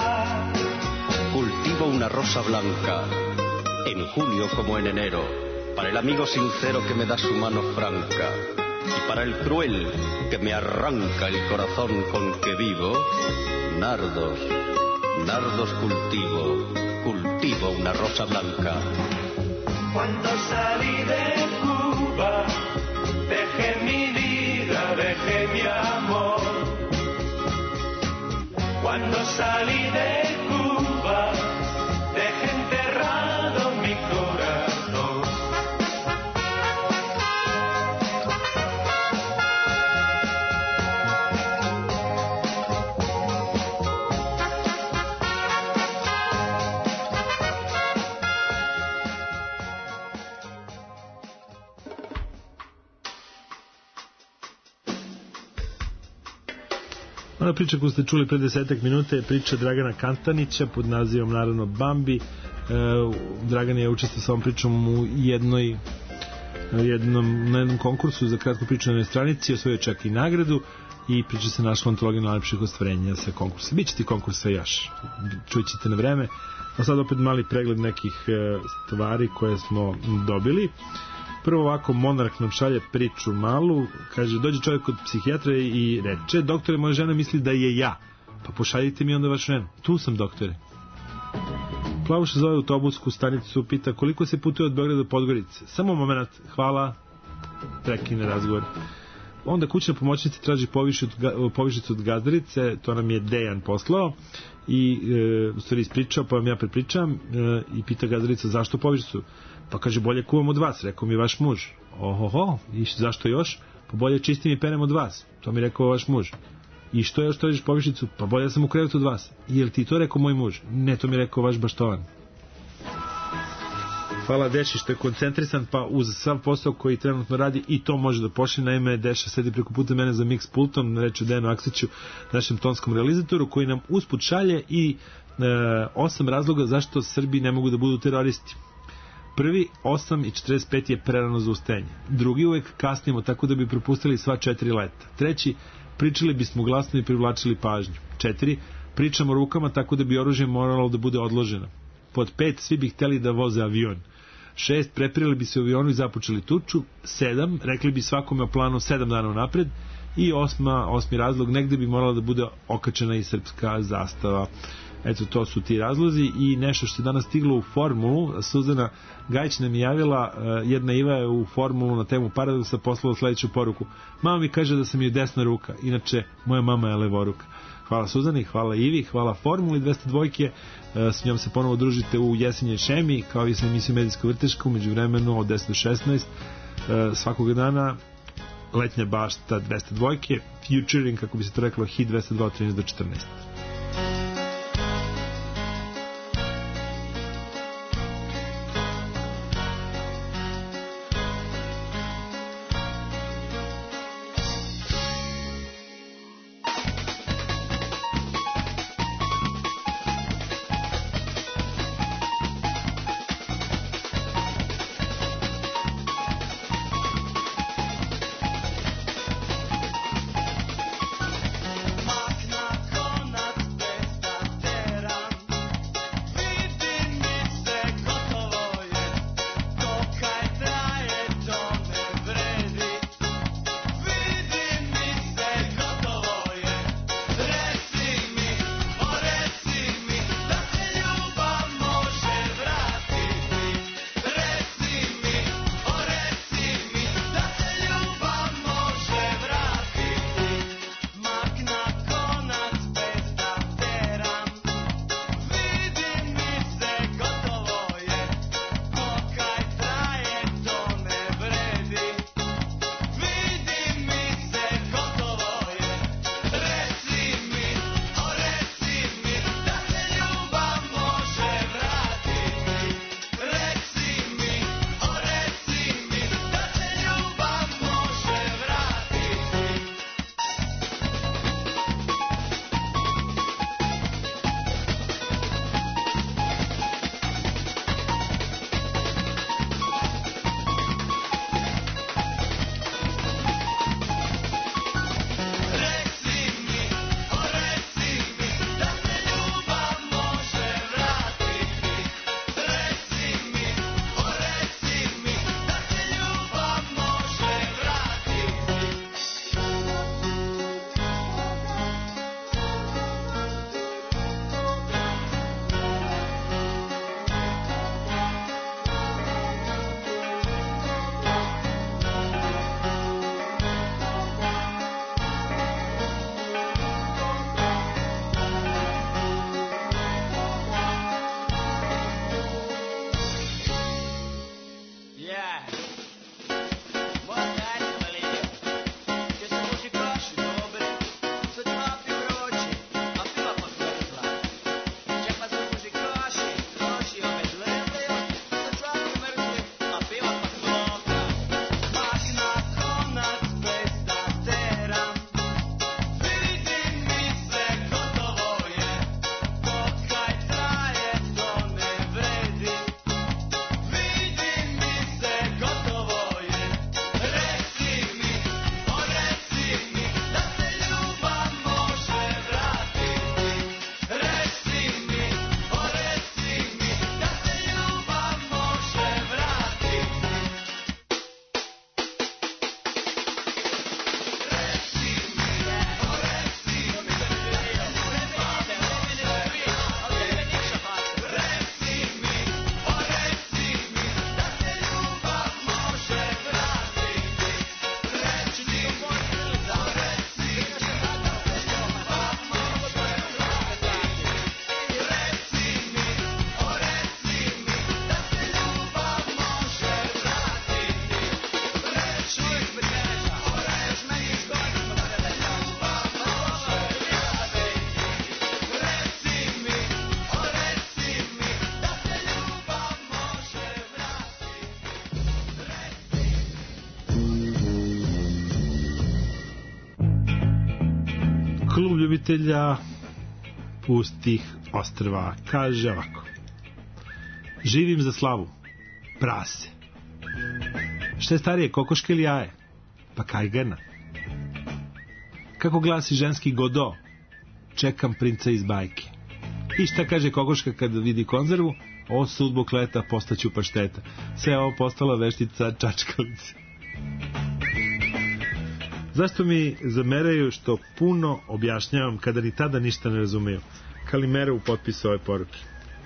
Cultivo una rosa blanca en julio como en enero, para el amigo sincero que me da su mano franca y para el cruel que me arranca el corazón con que vivo, nardos, nardos cultivo, cultivo una rosa blanca. Cuando salí de Cuba, dejé mi vida, dejé mi amor. Cuando salí de Cuba, dejé enterrado mi corazón. Ona priča koju ste čuli pre desetak minuta je priča Dragana Kantanića pod nazivom naravno Bambi. E, Dragan je učestvovao sa ovom pričom u jednoj jednom, na jednom konkursu za kratku priču na jednoj stranici, osvojio čak i nagradu i priča se našla u antologiji najlepših ostvarenja sa konkursa. Biće ti konkursa još, čućete na vreme. A sad opet mali pregled nekih e, stvari koje smo dobili. Prvo ovako, Monarh nam šalje priču malu, kaže, dođe čovjek kod psihijatra i reče, doktore, moja žena misli da je ja, pa pošaljite mi onda vašu ženu. Tu sam, doktore. Plavuša zove autobusku stanicu, pita koliko se putuje od Beograda do Podgorice. Samo moment, hvala, prekine razgovor. Onda kućna pomoćnica traži povišicu od gazdarice, to nam je Dejan poslao i e, u stvari ispričao, pa vam ja prepričam e, i pita gazdarica zašto povišicu. Pa kaže, bolje kuvam od vas, rekao mi vaš muž. Ohoho, i zašto još? Pa bolje čistim i perem od vas, to mi rekao vaš muž. I što još tražiš povišicu? Pa bolje sam u krevetu od vas. I jel ti to rekao moj muž? Ne, to mi rekao vaš baštovan. Hvala Deši što je koncentrisan, pa uz sav posao koji trenutno radi i to može da pošli. Naime, Deša sedi preko puta mene za mix pultom, reče Dejanu Aksiću, našem tonskom realizatoru, koji nam usput šalje i e, osam razloga zašto Srbi ne mogu da budu teroristi. Prvi, osam i četrdeset pet je prerano za ustajanje. Drugi, uvek kasnimo tako da bi propustili sva četiri leta. Treći, pričali bismo glasno i privlačili pažnju. Četiri, pričamo rukama tako da bi oružje moralo da bude odloženo. Pod pet, svi bi hteli da voze avion. Šest, prepirali bi se u avionu i započeli tuču. Sedam, rekli bi svakome o planu sedam dana napred. I osma, osmi razlog, negde bi morala da bude okačena i srpska zastava. Eto, to su ti razlozi i nešto što je danas stiglo u formulu. Suzana Gajić nam je javila, jedna Iva je u formulu na temu paradoksa poslala sledeću poruku. Mama mi kaže da sam joj desna ruka, inače moja mama je levoruka. Hvala Suzani, hvala Ivi, hvala formuli dvesta dva, s njom se ponovo družite u jesenjoj šemi, kao i sa emisijom Medijska vrteška, umeđu vremenu od deset do šesnaest, svakoga dana letnja bašta dvesta dva, featuring, kako bi se to reklo, hit dvesta dva od trinaest do četrnaest. Magna Kona Klub ljubitelja pustih ostrva kaže ovako: živim za slavu, prase. Šta je starije, kokoške ili jaje? Pa kajgana. Kako glasi ženski godo? Čekam princa iz bajke. I šta kaže kokoška kad vidi konzervu? O sudbo kleta, postaću pašteta. Sve ovo postala veštica čačkalice. Zašto mi zameraju što puno objašnjavam kada ni tada ništa ne razumeju? Kalimera u potpisu ove poruke.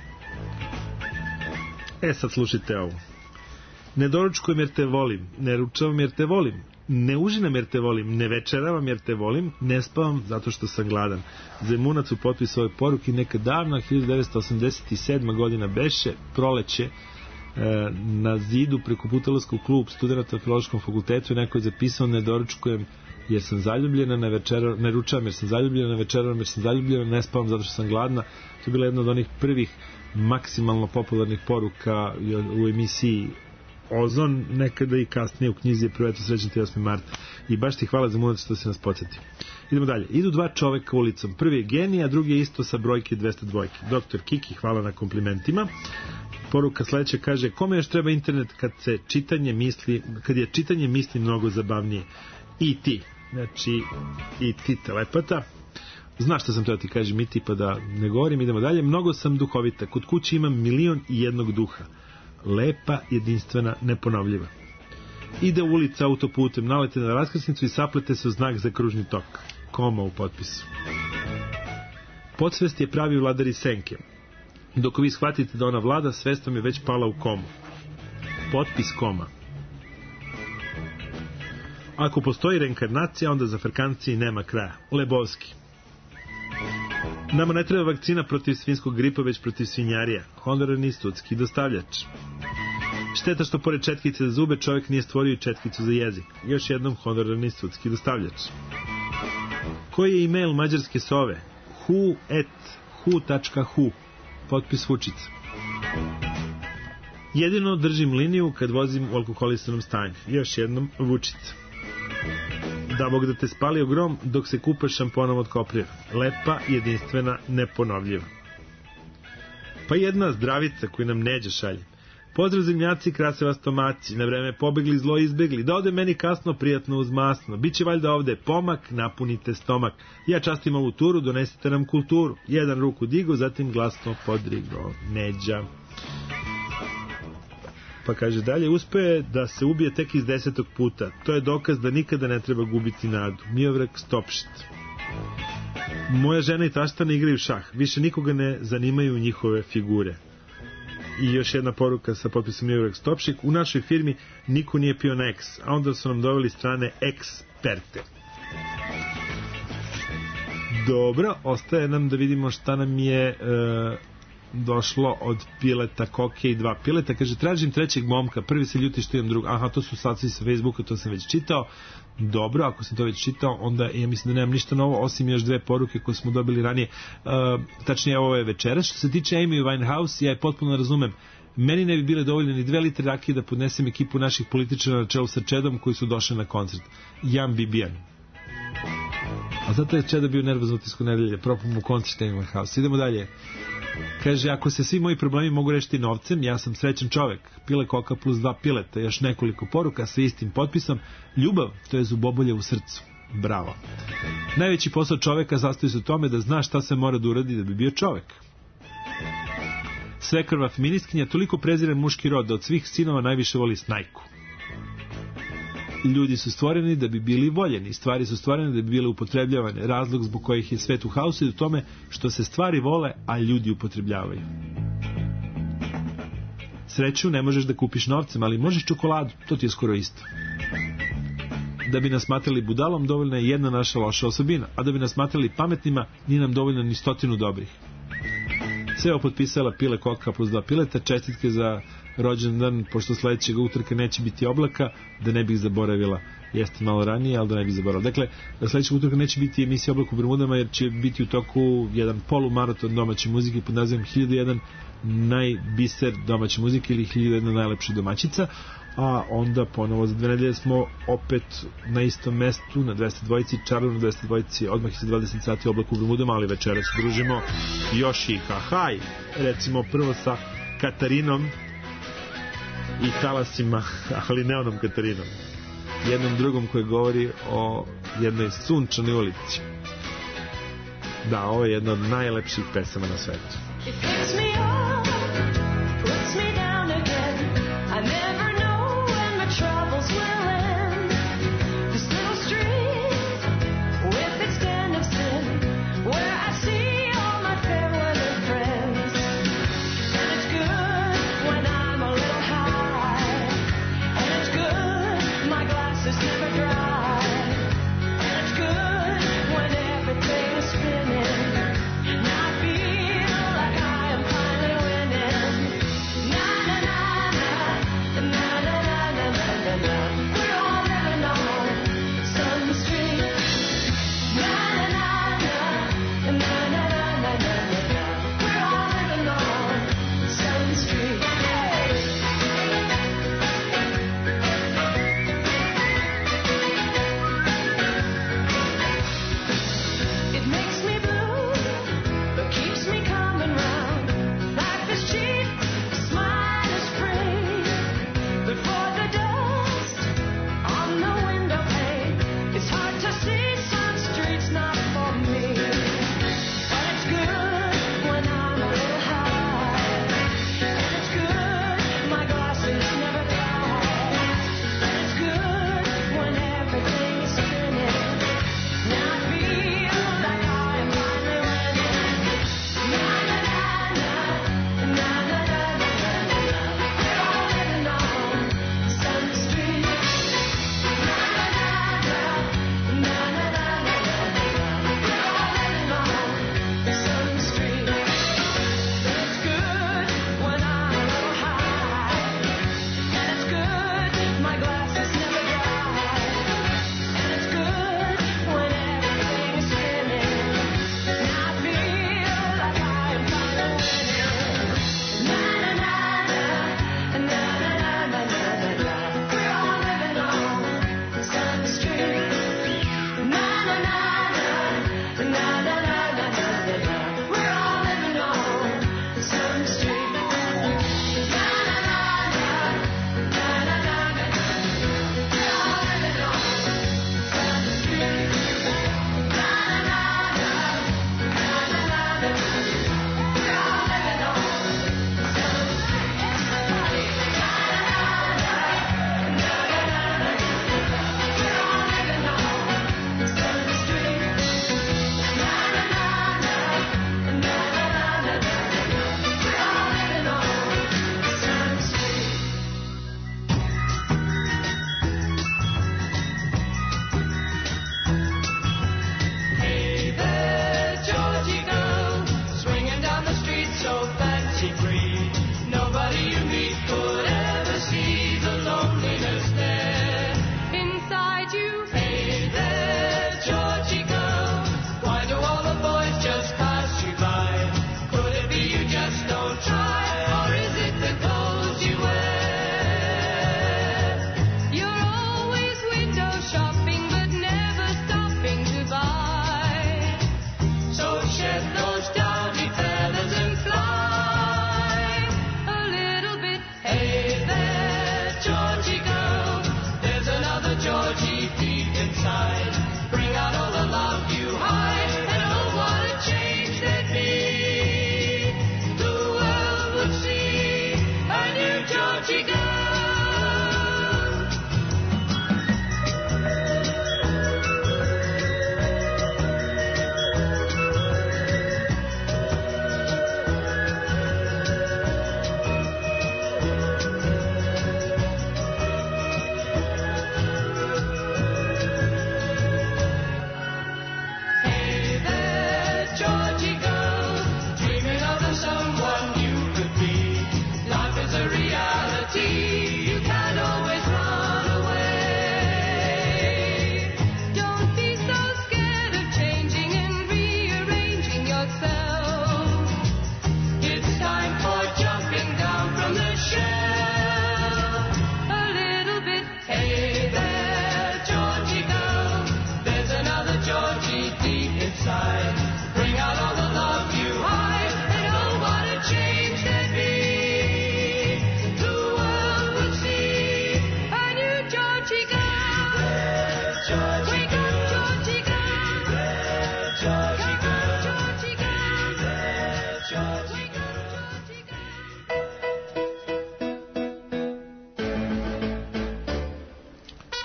E sad slušajte ovo. Ne doručkujem jer te volim, ne ručavam jer te volim, ne užinam jer te volim, ne večeravam jer te volim, ne spavam zato što sam gladan. Zemunac u potpisu ove poruke neka davna hiljadu devetsto osamdeset sedma godina beše, proleće, e, na zidu preko Putelovskog klub studenta na Filološkom fakultetu neko je zapisao ne doručkujem jer sam zaljubljena, ne, večera, ne ručavam jer sam zaljubljena, ne večeravam jer sam zaljubljena, ne spavam zato što sam gladna. To je bila jedna od onih prvih maksimalno popularnih poruka u emisiji Ozon, nekada i kasnije u knjizi Prveto srećan ti osmi mart. I baš ti hvala za munac što se nas podsjetio. Idemo dalje. Idu dva čoveka ulicom. Prvi je genij, a drugi je isto sa brojke dvesta dva. Doktor Kiki, hvala na komplimentima. Poruka sledeća kaže: kome još treba internet kad se čitanje misli, kad je čitanje misli mnogo zabavnije? I ti. Znači, i ti telepata. Znaš što sam teo ti kažem i ti, pa da ne govorim. Idemo dalje. Mnogo sam duhovita. Kod kuće imam milion i jednog duha. Lepa, jedinstvena, neponovljiva. Ide ulica autoputem, nalete na raskrsnicu i saplete se u znak za kružni tok. Koma u potpisu. Podsvest je pravi vladar i senke. Dok vi shvatite da ona vlada, svest vam je već pala u komu. Potpis koma. Ako postoji reinkarnacija, onda za frkanciji nema kraja. Lebovski. Nama ne treba vakcina protiv svinjskog gripa, već protiv svinjarija. Honorarni sudski dostavljač. Šteta što pored četkice za zube čovjek nije stvorio i četkicu za jezik. Još jednom honorarni sudski dostavljač. Koji je e-mail mađarske sove? hu at hu tačka hu. Potpis Vučica. Jedino držim liniju kad vozim u alkoholisanom stanju. Još jednom Vučica. Da Bog da te spalio grom dok se kupaš šamponom od Kopriva. Lepa, jedinstvena, neponovljiva. Pa jedna zdravica koju nam Neđa šalje. Pozdrav zemljaci, krase vas tomaci, na vreme pobegli, zlo izbegli, da ode meni kasno, prijatno uz masno. Biće valjda ovde pomak, napunite stomak. Ja častim ovu turu, donesite nam kulturu. Jedan ruku digo, zatim glasno podrigo. Neđa. Pa kaže dalje, uspe da se ubije tek iz desetog puta. To je dokaz da nikada ne treba gubiti nadu. Miovrek Stopšit. Moja žena i tašta ne igraju šah. Više nikoga ne zanimaju njihove figure. I još jedna poruka sa potpisom Miovrek Stopšik. U našoj firmi niko nije pio na X, a onda su nam doveli strane eksperte. Dobro, ostaje nam da vidimo šta nam je... E, došlo od Pileta Koke i dva Pileta. Kaže, tražim trećeg momka, prvi se ljuti što imam drug. Aha, to su saci sa Facebooka, to sam već čitao. Dobro, ako sam to već čitao, onda ja mislim da nemam ništa novo, osim još dve poruke koje smo dobili ranije. Uh, tačnije, ovo je večera. Što se tiče Amy Winehouse, ja je potpuno razumem. Meni ne bi bile dovoljne ni dve litre rakije da podnesem ekipu naših političara na čelu sa Čedom koji su došli na koncert. Jan Bibijan. A zato je Čeda bio nervozno utisku nedelje. Propom u koncert Amy Winehouse. Idemo dalje. Kaže, ako se svi moji problemi mogu rešiti novcem, ja sam srećan čovek. Pile Koka plus dva Pileta, još nekoliko poruka sa istim potpisom. Ljubav, to je zubobolje u srcu. Bravo. Najveći posao čoveka sastoji se u tome da zna šta se mora da uradi da bi bio čovek. Svekrva feministkinja toliko prezire muški rod da od svih sinova najviše voli snajku. Ljudi su stvoreni da bi bili voljeni, stvari su stvorene da bi bile upotrebljavane. Razlog zbog kojih je svet u haosu je u tome što se stvari vole, a ljudi upotrebljavaju. Sreću ne možeš da kupiš novcem, ali možeš čokoladu, to ti je skoro isto. Da bi nas smatrali budalom, dovoljna je jedna naša loša osobina, a da bi nas smatrali pametnima, nije nam dovoljno ni stotinu dobrih. Sve ovo potpisala Pile Koka plus dva Pileta, čestitke za rođendan, pošto sledećeg utorka neće biti oblaka, da ne bih zaboravila jeste malo ranije, ali da ne bi zaboravio. Dakle, sledećeg utorka neće biti emisija Oblak u Bermudama, jer će biti u toku jedan polumaraton domaće muzike pod nazivom hiljadu i jedan najbiser domaće muzike ili hiljadu i jedna najlepša domaćica, a onda ponovo za dve nedelje smo opet na istom mestu, na dvesta dvojici, Čarliju na dvesta dvojici, odmah iza dvadeset sati Oblak u Bermudama, ali večera se družimo još i hahaj, recimo prvo sa Katarinom i talasima, ali ne onom Katarinom, jednom drugom koji govori o jednoj sunčanoj ulici. Da, ovo je jedna od najlepših pesama na svetu. It picks me up, puts me down again. I never know when my troubles will end. This little street with its den of sin, where I see all my fair weather friends. And it's good when I'm a little high, and it's good my glass is never dry, and it's good when everything is spinning. And I feel like I am finally winning.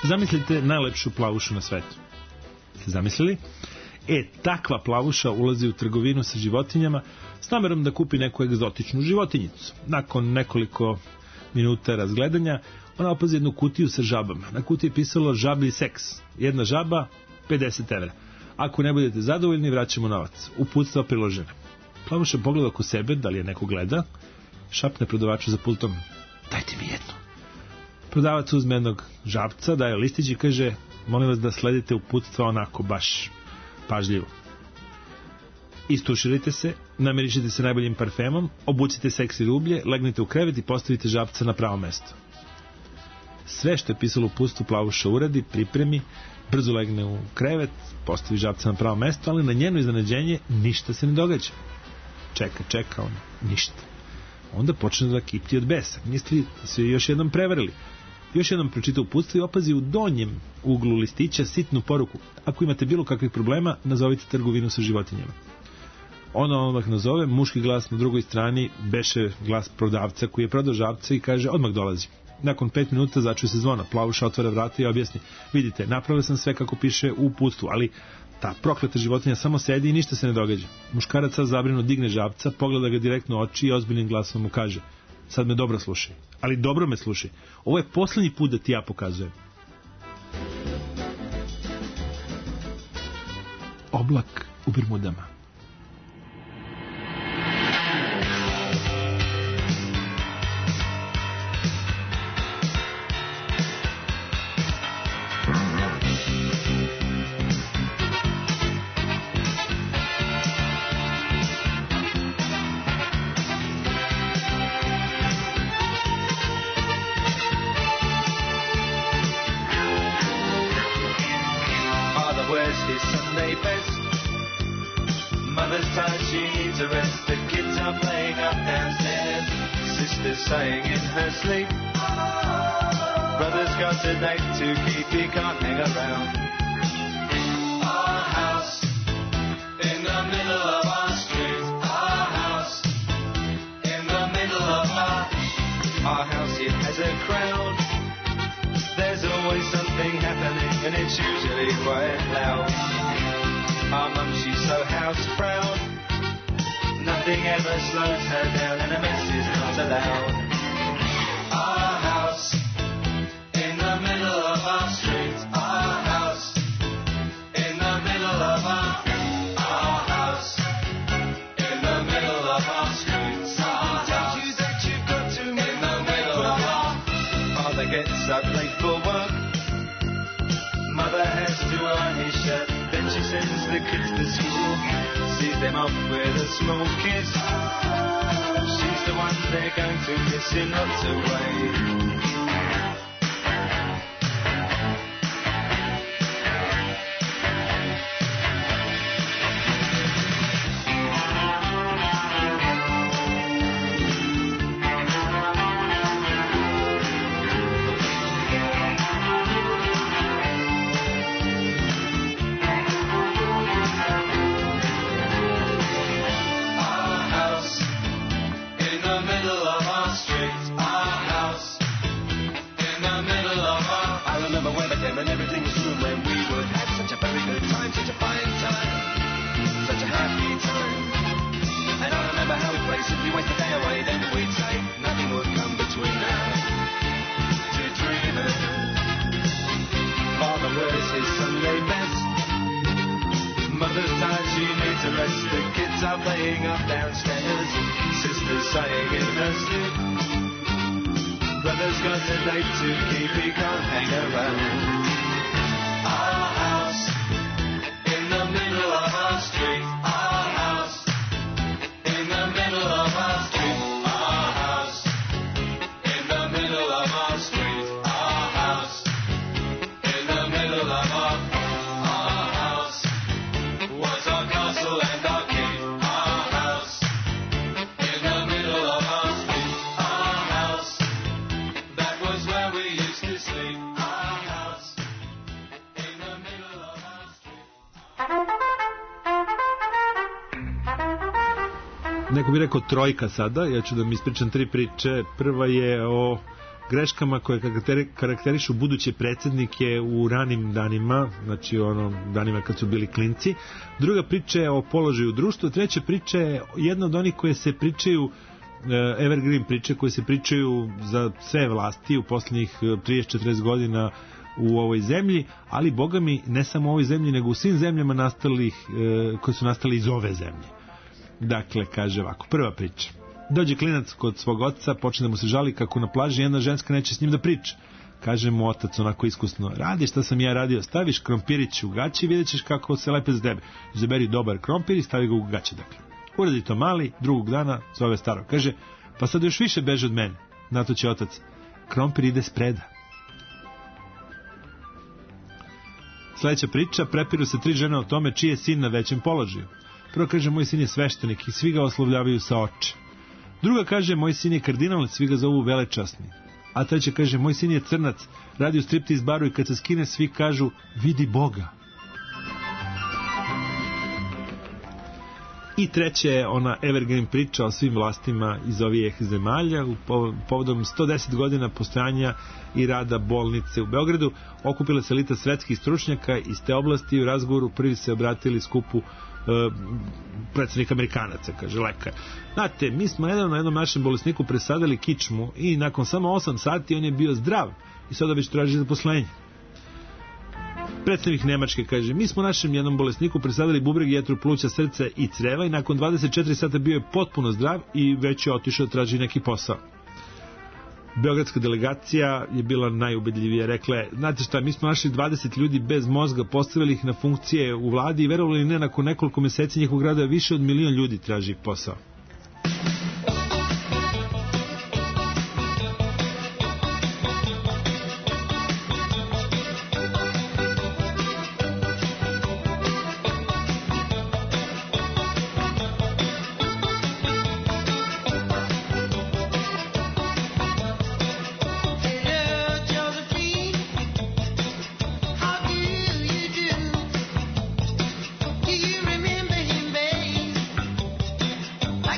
Zamislite najlepšu plavušu na svetu. Ste zamislili? E, takva plavuša ulazi u trgovinu sa životinjama s namerom da kupi neku egzotičnu životinjicu. Nakon nekoliko minuta razgledanja, ona opazi jednu kutiju sa žabama. Na kutiji je pisalo žablji seks. Jedna žaba, pedeset evra. Ako ne budete zadovoljni, vraćamo novac. Uputstva priložena. Plavuša pogleda oko sebe, da li je neko gleda, šapne prodavaču za pultom: dajte mi jednu. Prodavac uzme jednog žabca, daje listić i kaže: molim vas da sledite uputstva onako, baš pažljivo. Istuširajte se, namirišite se najboljim parfemom, obucite seksi rublje, legnite u krevet i postavite žabca na pravo mesto. Sve što je pisalo u uputstvu plavuša uradi, pripremi, brzo legne u krevet, postavi žabca na pravo mesto, ali na njeno iznenađenje ništa se ne događa. Čeka, čeka on, ništa. Onda počne da kipti od besa. Misli da su je još jednom prevarili. Još jednom pročita uputstvo i opazi u donjem uglu listića sitnu poruku: ako imate bilo kakvih problema, nazovite trgovinu sa životinjama. Ona odmah nazove, muški glas na drugoj strani beše glas prodavca koji je prodao žabca i kaže: odmah dolazi. Nakon pet minuta začuje se zvona. Plavuša otvara vrata i objasni: vidite, napravila sam sve kako piše u uputstvu, ali ta prokleta životinja samo sedi i ništa se ne događa. Muškarac sav zabrinut digne žabca, pogleda ga direktno u oči i ozbiljnim glasom mu kaže: sad me dobro slušaj, ali dobro me slušaj. Ovo je poslednji put da ti ja pokazujem. Oblak u Bermudama. His Sunday best. Mother's tired, she needs a rest. The kids are playing up downstairs. Sister's sighing in her sleep. Brother's got a date to keep, he can't hang around. Our house in the middle of our street. Our house in the middle of our Our house, it has a crowd. There's always something happening, and it's usually quite loud. Our mum, she's so house proud. Nothing ever slows her down, and a mess is not allowed. Our house in the middle of our street. Our house in the middle of our Our house in the middle of our street. Our house you that you've got to in the middle of our Father gets up late for work. Mother has to iron his shirt. Then she sends the kids to school, sees them off with a small kiss. She's the one they're going to miss in lots of ways. And everything was new when we would have such a very good time, such a fine time, such a happy time. And I remember how we'd play, simply waste the day away, then we'd say nothing would come between us to dreaming. Father wears his Sunday best. Mother's tired, she needs a rest. The kids are playing up downstairs. Sister's sighing in her sleep. Brother's got a date to keep, he can't hang around. Our house in the middle of our street. Our house in the middle of our street. Our house in the middle of our street. Our house in the middle of our Our house was our castle and our king. Our house in the middle of our street. Our house, that was where we used to sleep. Our house in the middle of our street. Neko bi rekao trojka sada, ja ću da mi ispričam tri priče. Prva je o greškama koje karakteri- karakterišu buduće predsjednike u ranim danima, znači ono danima kad su bili klinci. Druga priča je o položaju u društvu, treća priča je jedna od onih koje se pričaju evergreen priče koje se pričaju za sve vlasti u poslednjih trideset četrdeset godina u ovoj zemlji, ali boga mi ne samo u ovoj zemlji nego u svim zemljama nastalih, koje su nastali iz ove zemlje. Dakle, kaže ovako, prva priča. Dođe klinac kod svog oca, počne da mu se žali kako na plaži jedna ženska neće s njim da priča. Kaže mu otac onako iskusno, radi šta sam ja radio, staviš krompirić u gaće i vidjet ćeš kako se lepe za tebe. Izaberi dobar krompir i stavi ga u gaće, dakle. Uradi to mali, drugog dana zove staro. Kaže, pa sad još više beže od mene. Na to će otac, krompir ide spreda. Sljedeća priča, prepiru se tri žene o tome čiji je sin na većem položaju. Prvo kaže, moj sin je sveštenik i svi ga oslovljavaju sa oče. Druga kaže, moj sin je kardinal i svi ga zovu velečasni. A treća kaže, moj sin je crnac, radi u striptiz baru i kad se skine svi kažu, vidi Boga. I treća je ona evergreen priča o svim vlastima iz ovih zemalja u povodom sto deset godina postojanja i rada bolnice u Beogradu. Okupila se elita svetskih stručnjaka iz te oblasti i u razgovoru prvi se obratili skupu e, predsjednik Amerikanaca, kaže lekar. Znate, mi smo nedavno jednom našem bolesniku presadili kičmu i nakon samo osam sati on je bio zdrav i sada već traži zaposlenje. Predstavnik Nemačke kaže, mi smo našem jednom bolesniku presadili bubreg, jetru, pluća, srce i creva i nakon dvadeset četiri sata bio je potpuno zdrav i već je otišao traži neki posao. Beogradska delegacija je bila najubedljivija, rekla je, znate šta, mi smo našli dvadeset ljudi bez mozga, postavili ih na funkcije u vladi i verovali ili ne, nakon nekoliko meseci njihovog rada više od milion ljudi traži posao. I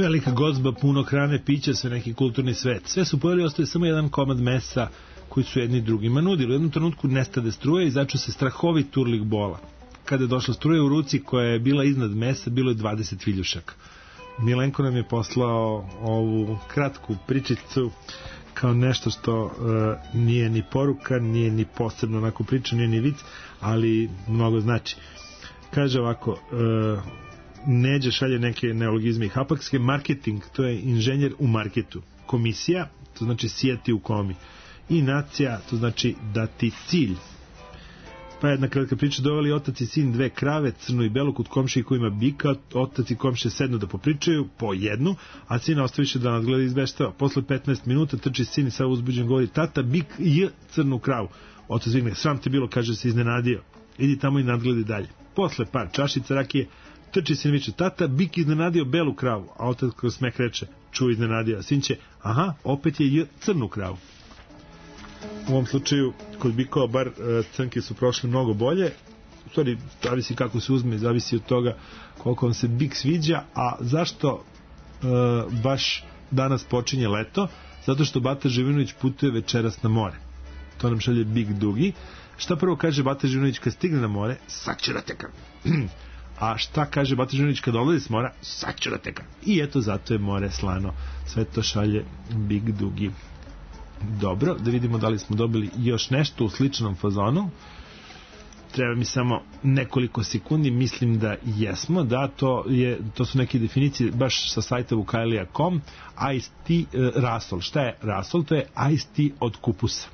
velika gozba, puno hrane, pića, sve neki kulturni svet. Sve su pojeli, ostaje samo jedan komad mesa koji su jedni drugima nudili. U jednom trenutku nestade struje i začeo se strahovit turlik bola. Kada je došla struja u ruci koja je bila iznad mesa, bilo je dvadeset viljušaka. Milenko nam je poslao ovu kratku pričicu kao nešto što uh, nije ni poruka, nije ni posebno onako priča, nije ni vic, ali mnogo znači. Kaže ovako, uh, Neđe šalje neke neologizme i hapakske, marketing, to je inženjer u marketu, komisija, to znači sijati u komi, i nacija, to znači dati cilj. Pa jedna kratka priča, doveli otac i sin dve krave, crnu i belu, kod komšije koji ima bika, otac i komšije sednu da popričaju, po jednu, a sina ostaviše da nadgleda izveštava. Posle petnaest minuta trči sin i sav uzbuđen govori, tata, bik j crnu kravu. Otac vigne, sram te bilo, kaže, se iznenadio. Idi tamo i nadgledi dalje. Posle par čašica rakije, trči sin viče, tata, bik iznenadio belu kravu, a otac kroz smeh reče, čuo iznenadio, a sin će, aha, opet je j crnu kravu. U ovom slučaju, kod bikova, bar crnke su prošle mnogo bolje. U stvari, zavisi kako se uzme, zavisi od toga koliko vam se bik sviđa. A zašto e, baš danas počinje leto? Zato što Bata Živinović putuje večeras na more. To nam šalje Big Dugi. Šta prvo kaže Bata Živinović kad stigne na more? Sad ću da tekam. A šta kaže Bata Živinović kad dolazi s mora? Sad ću da tekam. I eto, zato je more slano. Sve to šalje Big Dugi. Dobro, da vidimo da li smo dobili još nešto u sličnom fazonu. Treba mi samo nekoliko sekundi, mislim da jesmo, da, to, je, to su neke definicije baš sa sajta vukajlija dot com. Iced tea, uh, rasol. Šta je rasol? To je iced tea od kupusa.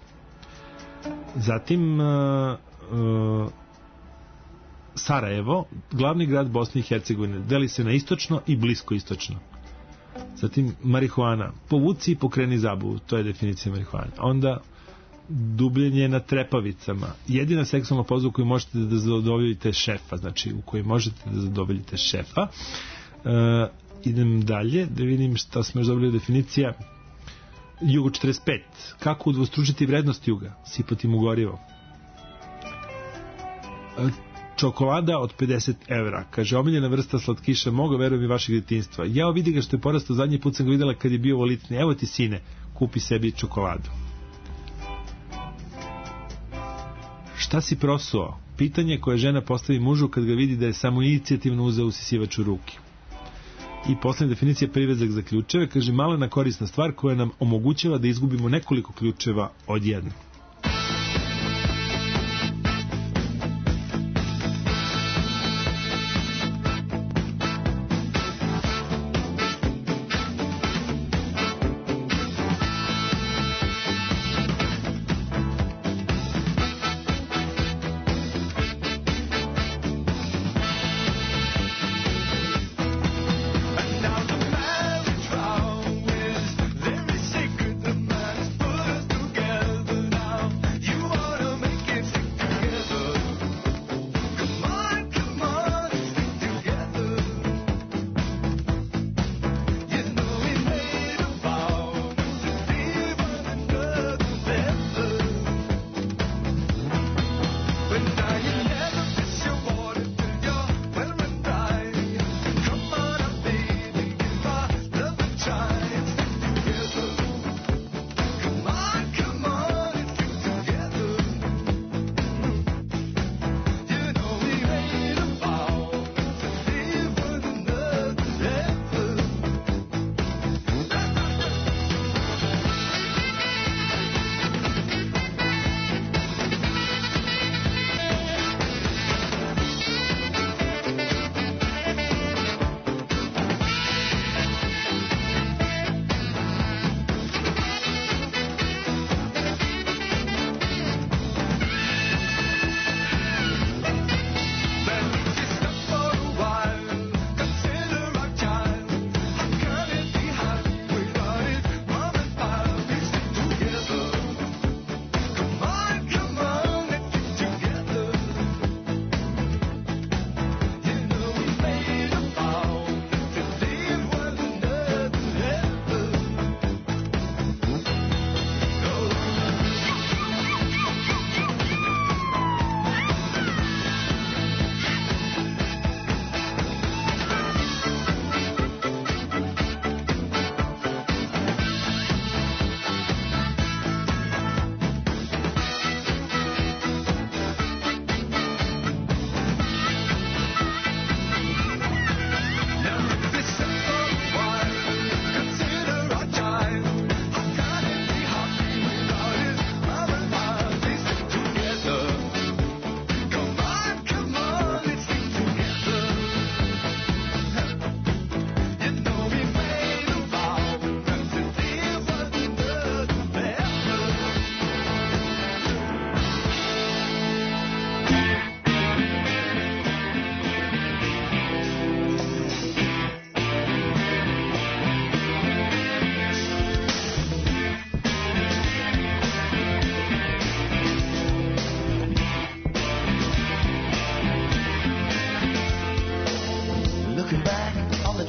Zatim uh, uh, Sarajevo, glavni grad Bosne i Hercegovine, deli se na istočno i blisko istočno. Zatim marihuana, povuci i pokreni zabavu, to je definicija marihuane. Onda dubljenje na trepavicama, jedina seksualna poza u kojoj možete da zadovoljite šefa, znači u kojoj možete da zadovoljite šefa. E, idem dalje da vidim šta smo još dobili. Definicija Jugo četrdeset pet, kako udvostručiti vrednost juga, sipati mu gorivo. E, čokolada od pedeset evra, kaže, omiljena vrsta slatkiša, mogu, verujem, i vašeg djetinjstva. Ja vidi ga što je porastao, zadnji put sam ga videla kad je bio volitni. Evo ti, sine, kupi sebi čokoladu. Šta si prosuo? Pitanje koje žena postavi mužu kad ga vidi da je samo inicijativno uzeo usisivač u ruke. I poslednja definicija, privezak za ključeve, kaže, malena korisna stvar koja nam omogućava da izgubimo nekoliko ključeva odjednom. Let me secret the minds put us together now.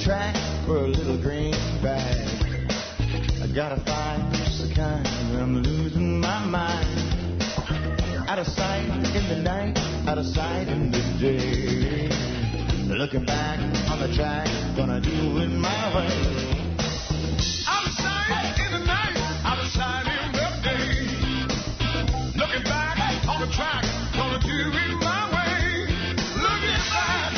track for a little greenback. I gotta find just the kind, I'm losing my mind. Out of sight in the night, out of sight in the day. Looking back on the track, gonna do it my way. Out of sight in the night, out of sight in the day. Looking back on the track, gonna do it my way. Looking back.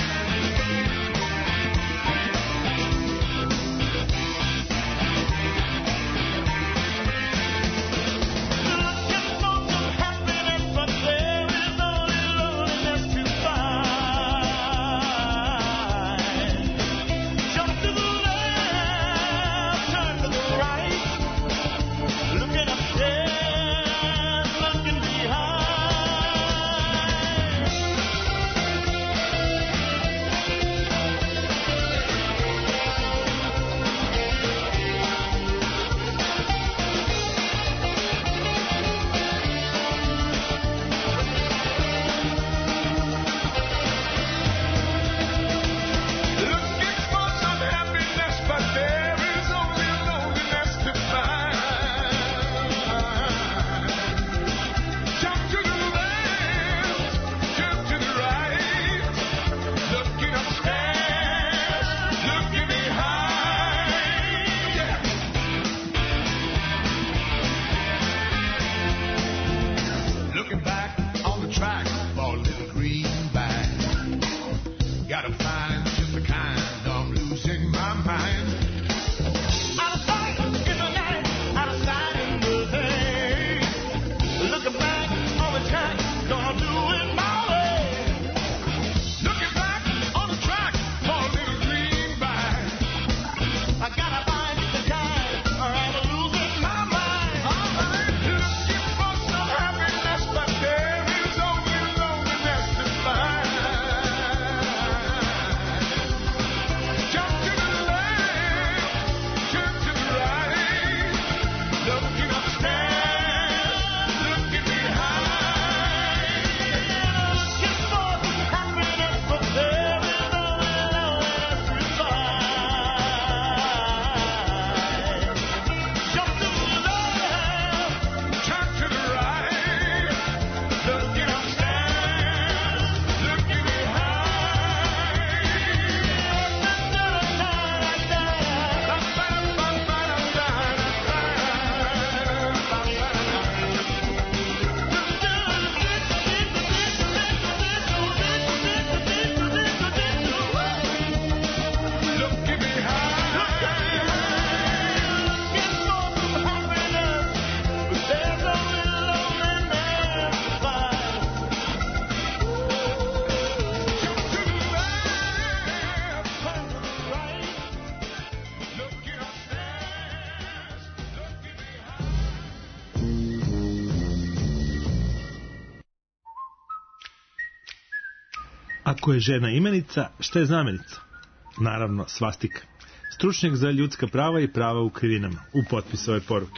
Ako je žena imenica, šta je znamenica? Naravno, svastika. Stručnjak za ljudska prava i prava u krivinama, u potpisu ove poruke.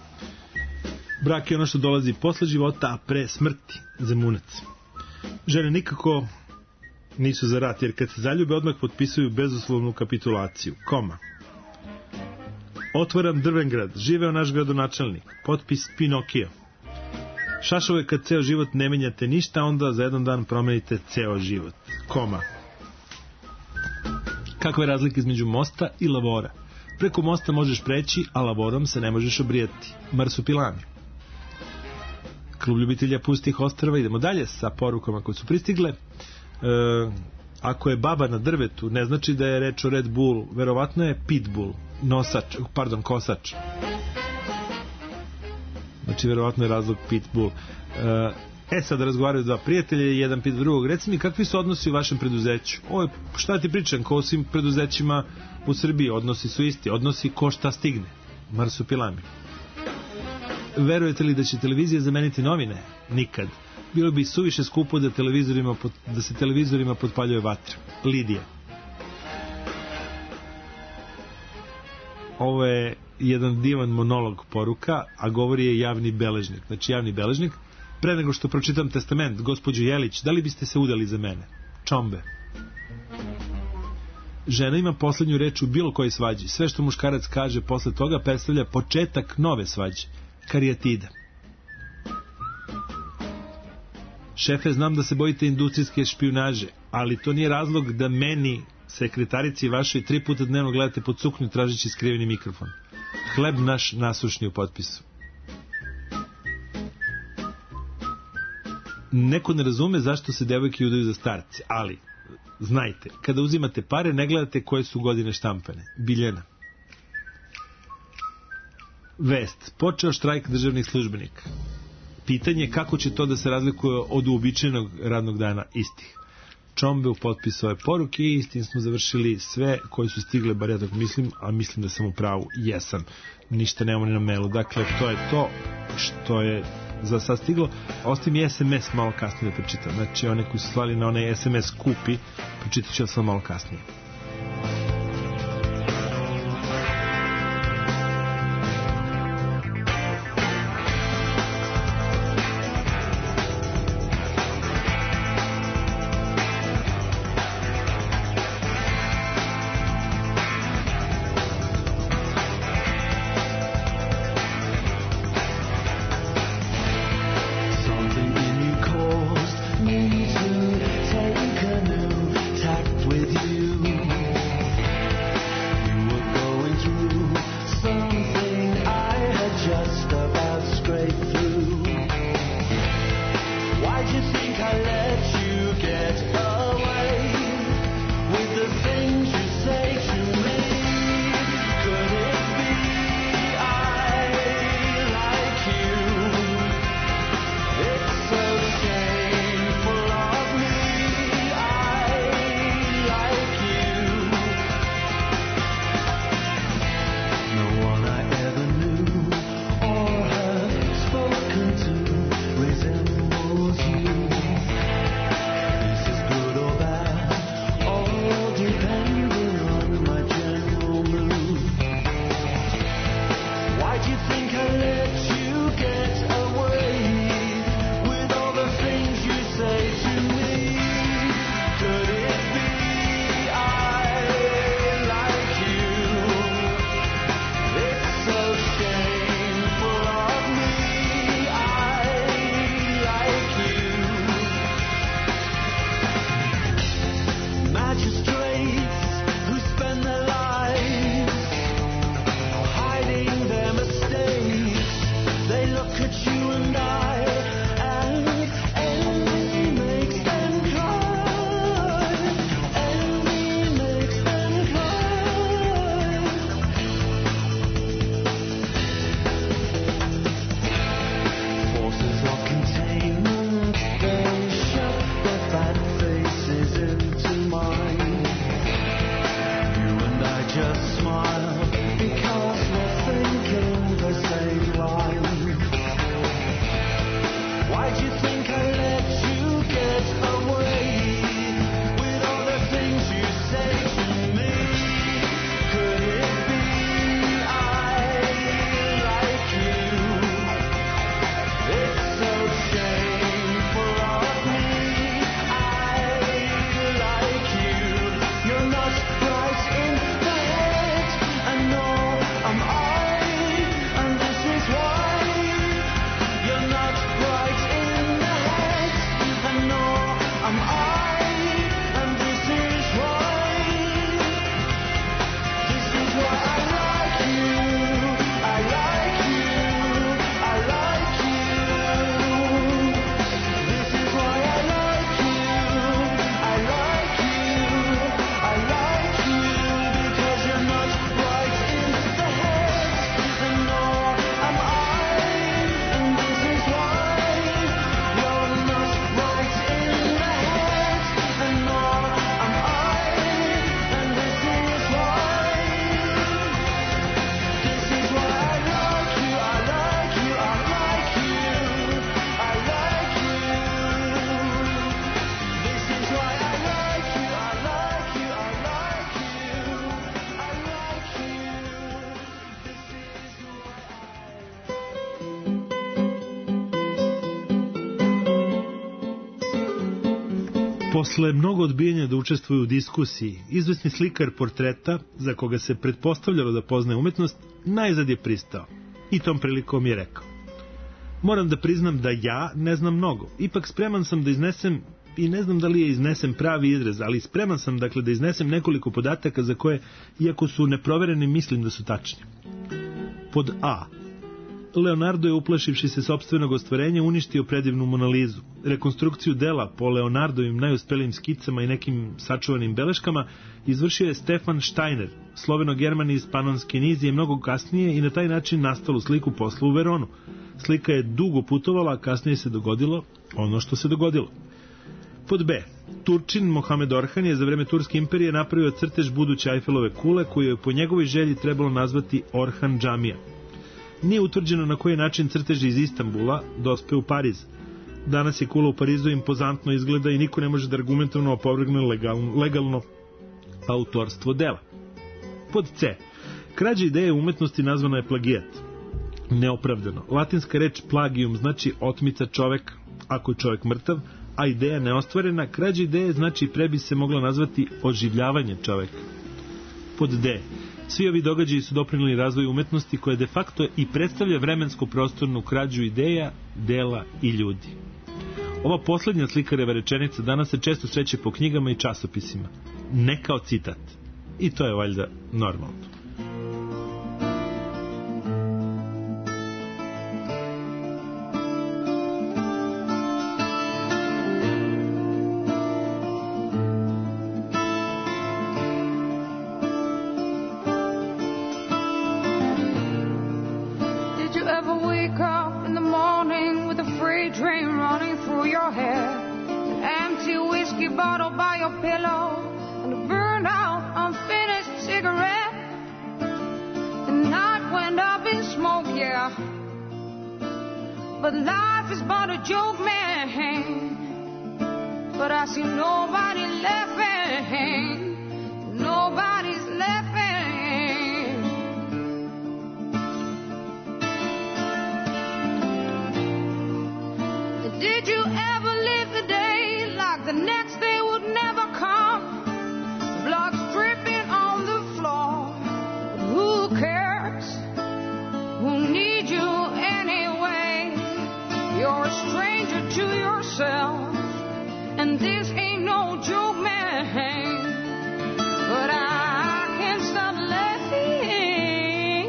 Brak je ono što dolazi posle života, a pre smrti, zemunac. Žene nikako nisu za rat, jer kad se zaljube odmah potpisuju bezuslovnu kapitulaciju. Koma. Otvaram Drvengrad, živeo naš gradonačelnik, potpis Pinokio. Šašovo je kad ceo život ne menjate ništa, onda za jedan dan promenite ceo život. Koma. Kakva je razlika između mosta i lavora? Preko mosta možeš preći, a lavorom se ne možeš obrijati. Marsupilami. Klub ljubitelja pustih ostrava. Idemo dalje sa porukama koje su pristigle. E, ako je baba na drvetu, ne znači da je reč o Red Bull, verovatno je Pitbull, nosač, pardon, kosač. Znači, verovatno je razlog Pitbull. E, sad razgovaraju dva prijatelja, jedan pita drugog. Reci mi, kakvi su odnosi u vašem preduzeću? Ovo je, šta ti pričam, kao u svim preduzećima u Srbiji, odnosi su isti. Odnosi ko šta stigne. Marsupilami. Verujete li da će televizija zameniti novine? Nikad. Bilo bi suviše skupo da, televizorima, da se televizorima potpaljuje vatra. Lidija. Ovo je jedan divan monolog poruka, a govori je javni beležnik. Znači, javni beležnik, pre nego što pročitam testament, gospođo Jelić, da li biste se udali za mene? Čombe. žena ima poslednju reč u bilo kojoj svađi. Sve što muškarac kaže posle toga predstavlja početak nove svađe. Karijatida. Šefe, znam da se bojite industrijske špijunaže, ali to nije razlog da meni, sekretarici vašoj, tri puta dnevno gledate pod suknju tražeći skriveni mikrofon. Hleb naš nasušni u potpisu. Neko ne razume zašto se devojke udaju za starce, ali znajte, kada uzimate pare ne gledate koje su godine štampane. Biljana. Vest. Počeo štrajk državnih službenika. Pitanje je kako će to da se razlikuje od uobičajenog radnog dana istih. Čombe u potpisu ove poruke i istim smo završili sve koji su stigle, bar ja dok mislim, a mislim da sam u pravu, jesam. Ništa nemamo ni na mailu. Dakle, to je to što je za sad stiglo. Ostaje mi es em es malo kasnije da pročitam. Znači, one koji su slali na onaj es em es kupi, pročitat ću sam malo kasnije. With you Posle mnogo odbijanja da učestvuje u diskusiji, izvesni slikar portreta, za koga se pretpostavljalo da poznaje umetnost, najzad je pristao. I tom prilikom je rekao: moram da priznam da ja ne znam mnogo, ipak spreman sam da iznesem, i ne znam da li je iznesem pravi izraz, ali spreman sam dakle da iznesem nekoliko podataka za koje, iako su neprovereni, mislim da su tačni. Pod A. Leonardo je, uplašivši se sopstvenog ostvarenja, uništio predivnu Monalizu. Rekonstrukciju dela po Leonardovim najuspelim skicama i nekim sačuvanim beleškama izvršio je Stefan Steiner, sloveno-german iz Panonske nizije, mnogo kasnije, i na taj način nastalu sliku posla u Veronu. Slika je dugo putovala, a kasnije se dogodilo ono što se dogodilo. Pod B. Turčin Mohamed Orhan je za vreme Turske imperije napravio crtež buduće Ajfelove kule, koju je po njegovoj želji trebalo nazvati Orhan džamija. Nije utvrđeno na koji način crtež iz Istanbula dospe u Pariz. Danas je kula u Parizu impozantno izgleda i niko ne može da argumentovno opovrgne legalno, legalno autorstvo dela. Pod C. Krađa ideje umetnosti nazvana je plagijat. Neopravdano. Latinska reč plagium znači otmica čovek, ako je čovek mrtav, a ideja neostvarena. Krađa ideje znači, pre bi se mogla nazvati oživljavanje čoveka. Pod D. Svi ovi događaji su doprineli razvoju umetnosti, koja de facto i predstavlja vremensko-prostornu krađu ideja, dela i ljudi. Ova poslednja slikareva rečenica danas se često sreće po knjigama i časopisima. Ne kao citat. I to je valjda normalno. But life is but a joke, man. But I see nobody laughing. Nobody's laughing. Did you ever live the day like the next day would never come? Blood dripping on the floor. But who cares? Who needs you anyway? You're a stranger to yourself, and this ain't no joke, man. But I can't stop laughing.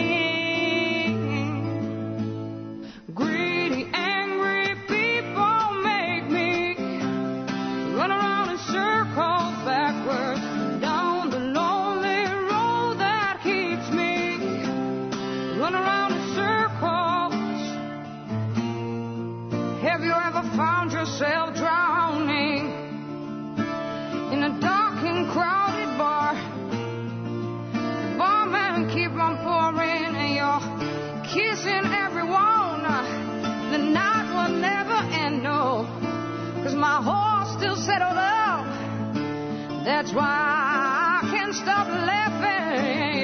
Greedy, angry people make me run around in circles backwards down the lonely road that keeps me run around in circles. Have you ever found yourself drowning in a dark and crowded bar? The barman keep on pouring and you're kissing everyone. The night will never end, no, 'cause my horse still settled up. That's why I can't stop laughing.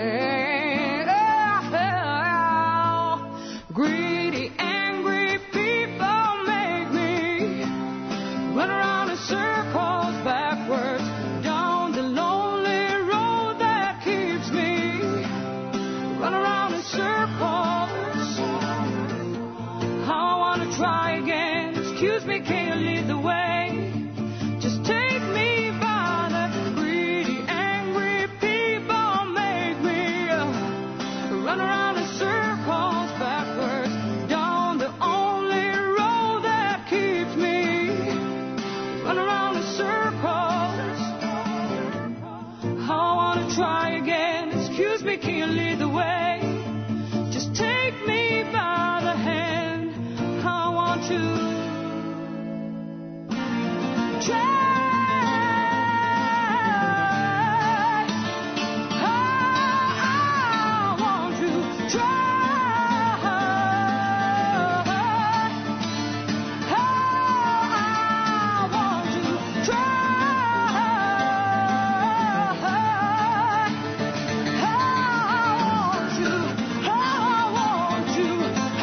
Greedy, angry people make me run around in circles backwards down the lonely road that keeps me run around in circles. I wanna try again. Excuse me, can you lead the way? Just take me by the greedy, angry people make me run around in circles backwards down the only road that keeps me run around in circles. I wanna try again. Excuse me, can you lead the way? Just take me by the hand. I want to try.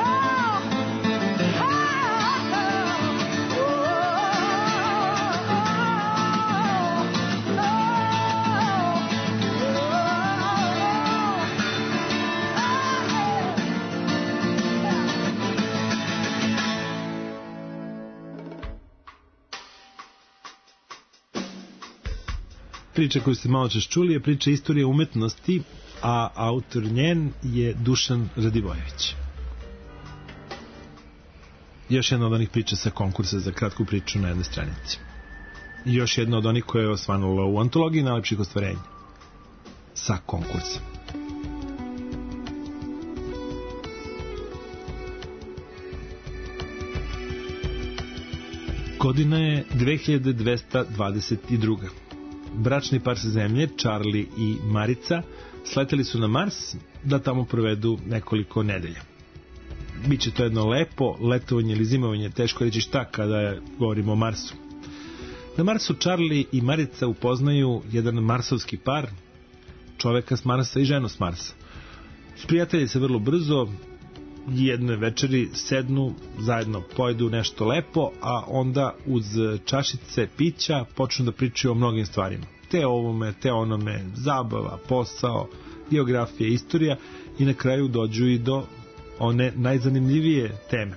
Oh Priča koju ste malo čas čuli je priča istorije umetnosti, a autor njen je Dušan Radivojević. Još jedna od onih priča sa konkursa za kratku priču na jednoj stranici. I još jedna od onih koja je osvanula u antologiji najlepših ostvarenja sa konkursa. Godina je dve hiljade dvesta dvadeset druga. Bračni par sa zemlje, Charlie i Marica, sleteli su na Mars da tamo provedu nekoliko nedelja. Biće to jedno lepo letovanje ili zimovanje, teško reći šta kada je, govorimo o Marsu. Na Marsu Charlie i Marica upoznaju jedan marsovski par, čoveka s Marsa i ženu s Marsa. Sprijatelji se vrlo brzo, jedne večeri sednu, zajedno pojedu nešto lepo, a onda uz čašice pića počnu da pričaju o mnogim stvarima. Te ovome, te onome, zabava, posao, geografija, istorija i na kraju dođu i do one najzanimljivije teme.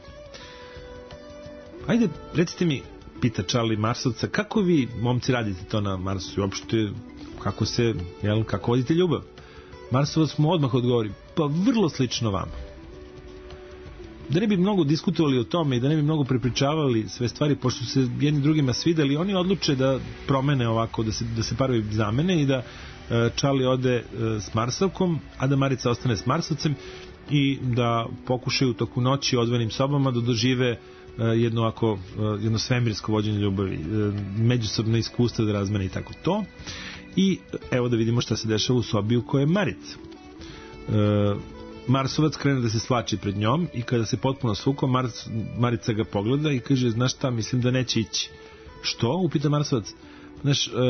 Ajde, recite mi, pita Charlie Marsovca, kako vi, momci, radite to na Marsu i uopšte kako se, jel, kako vodite ljubav? Marsovac mu odmah odgovori, pa vrlo slično vama. Da ne bi mnogo diskutovali o tome i da ne bi mnogo prepričavali sve stvari, pošto se jedni drugima svideli, oni odluče da promene ovako, da se, da se parovi zamene i da uh, Charlie ode uh, s Marsovkom, a da Marica ostane s Marsovcem i da pokušaju toku noći odvojenim sobama da dožive uh, jedno, ovako, uh, jedno svemirsko vođenje ljubavi, uh, međusobno iskustvo da razmene i tako to. I evo da vidimo šta se dešava u sobi u kojoj je Marica. Uh, Marsovac krene da se svlači pred njom i kada se potpuno svuko, Mars, Marica ga pogleda i kaže, znaš šta, mislim da neće ići. Što? Upita Marsovac. Znaš, uh,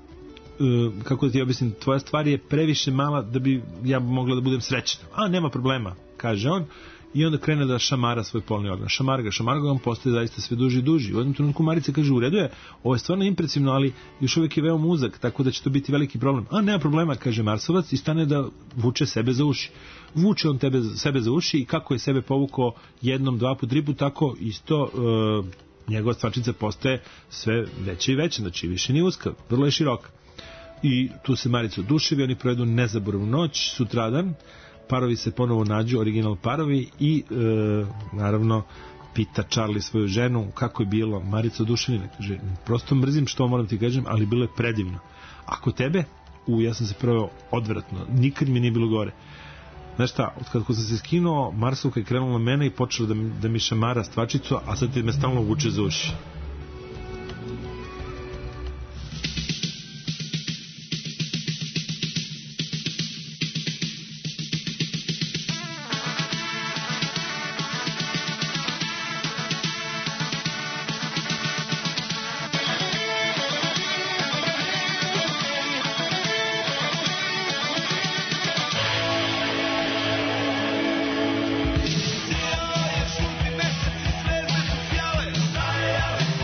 uh, kako da ti objasnim, tvoja stvar je previše mala da bi ja mogla da budem srećna. A, nema problema, kaže on. I onda krene da šamara svoj polni organ. Šamara ga, šamara ga, on postaje zaista sve duži i duži. U jednom trenutku Marica kaže, u redu je, ovo je stvarno impresivno, ali još uvijek je veoma uzak, tako da će to biti veliki problem. A, nema problema, kaže Marsovac i stane da vuče sebe za uši. Vuče on tebe, sebe za uši i kako je sebe povukao jednom, dva put, tri put, tako isto uh, njegova stvarčica postaje sve veća i veća, znači više nije uska, vrlo je široka. I tu se Marica oduševi, oni provedu nezaboravnu noć, sutradan, parovi se ponovo nađu, original parovi i e, naravno pita Charlie svoju ženu kako je bilo. Marica oduševljena, kaže, prosto mrzim što moram ti kažem, ali bilo je predivno. Ako tebe, u, ja sam se proveo odvratno, nikad mi nije bilo gore. Znaš šta, od kada sam se skinuo, Marsovka je krenula na mene i počela da mi, da mi šamara stvačicu, a sad ti me stalno vuče za uši. Dio je šumi meseci, zvezde su sjale, stajale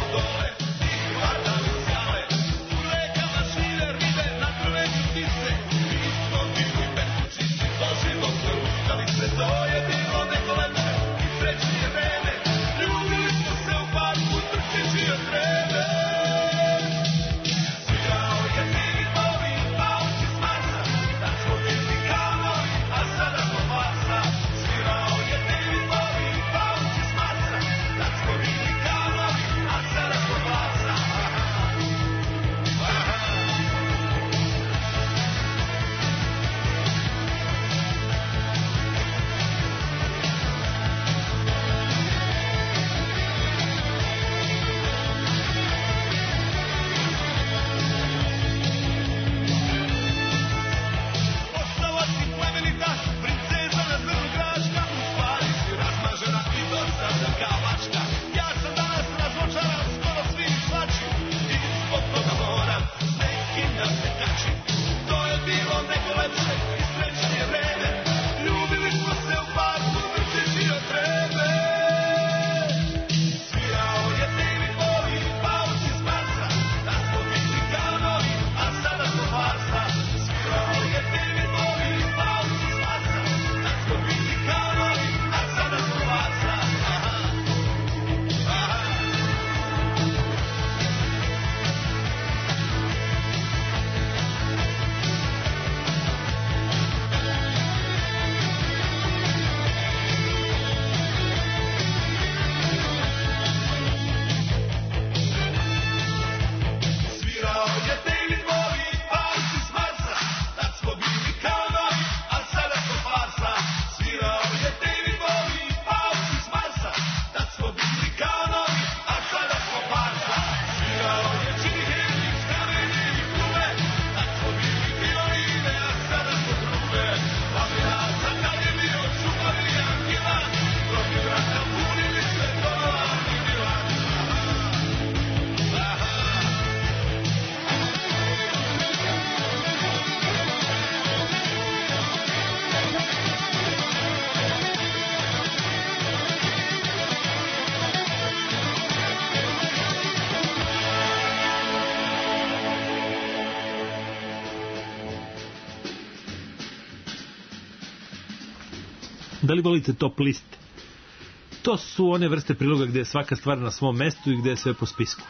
Da li volite top liste? To su one vrste priloga gde je svaka stvar na svom mestu i gde je sve po spisku.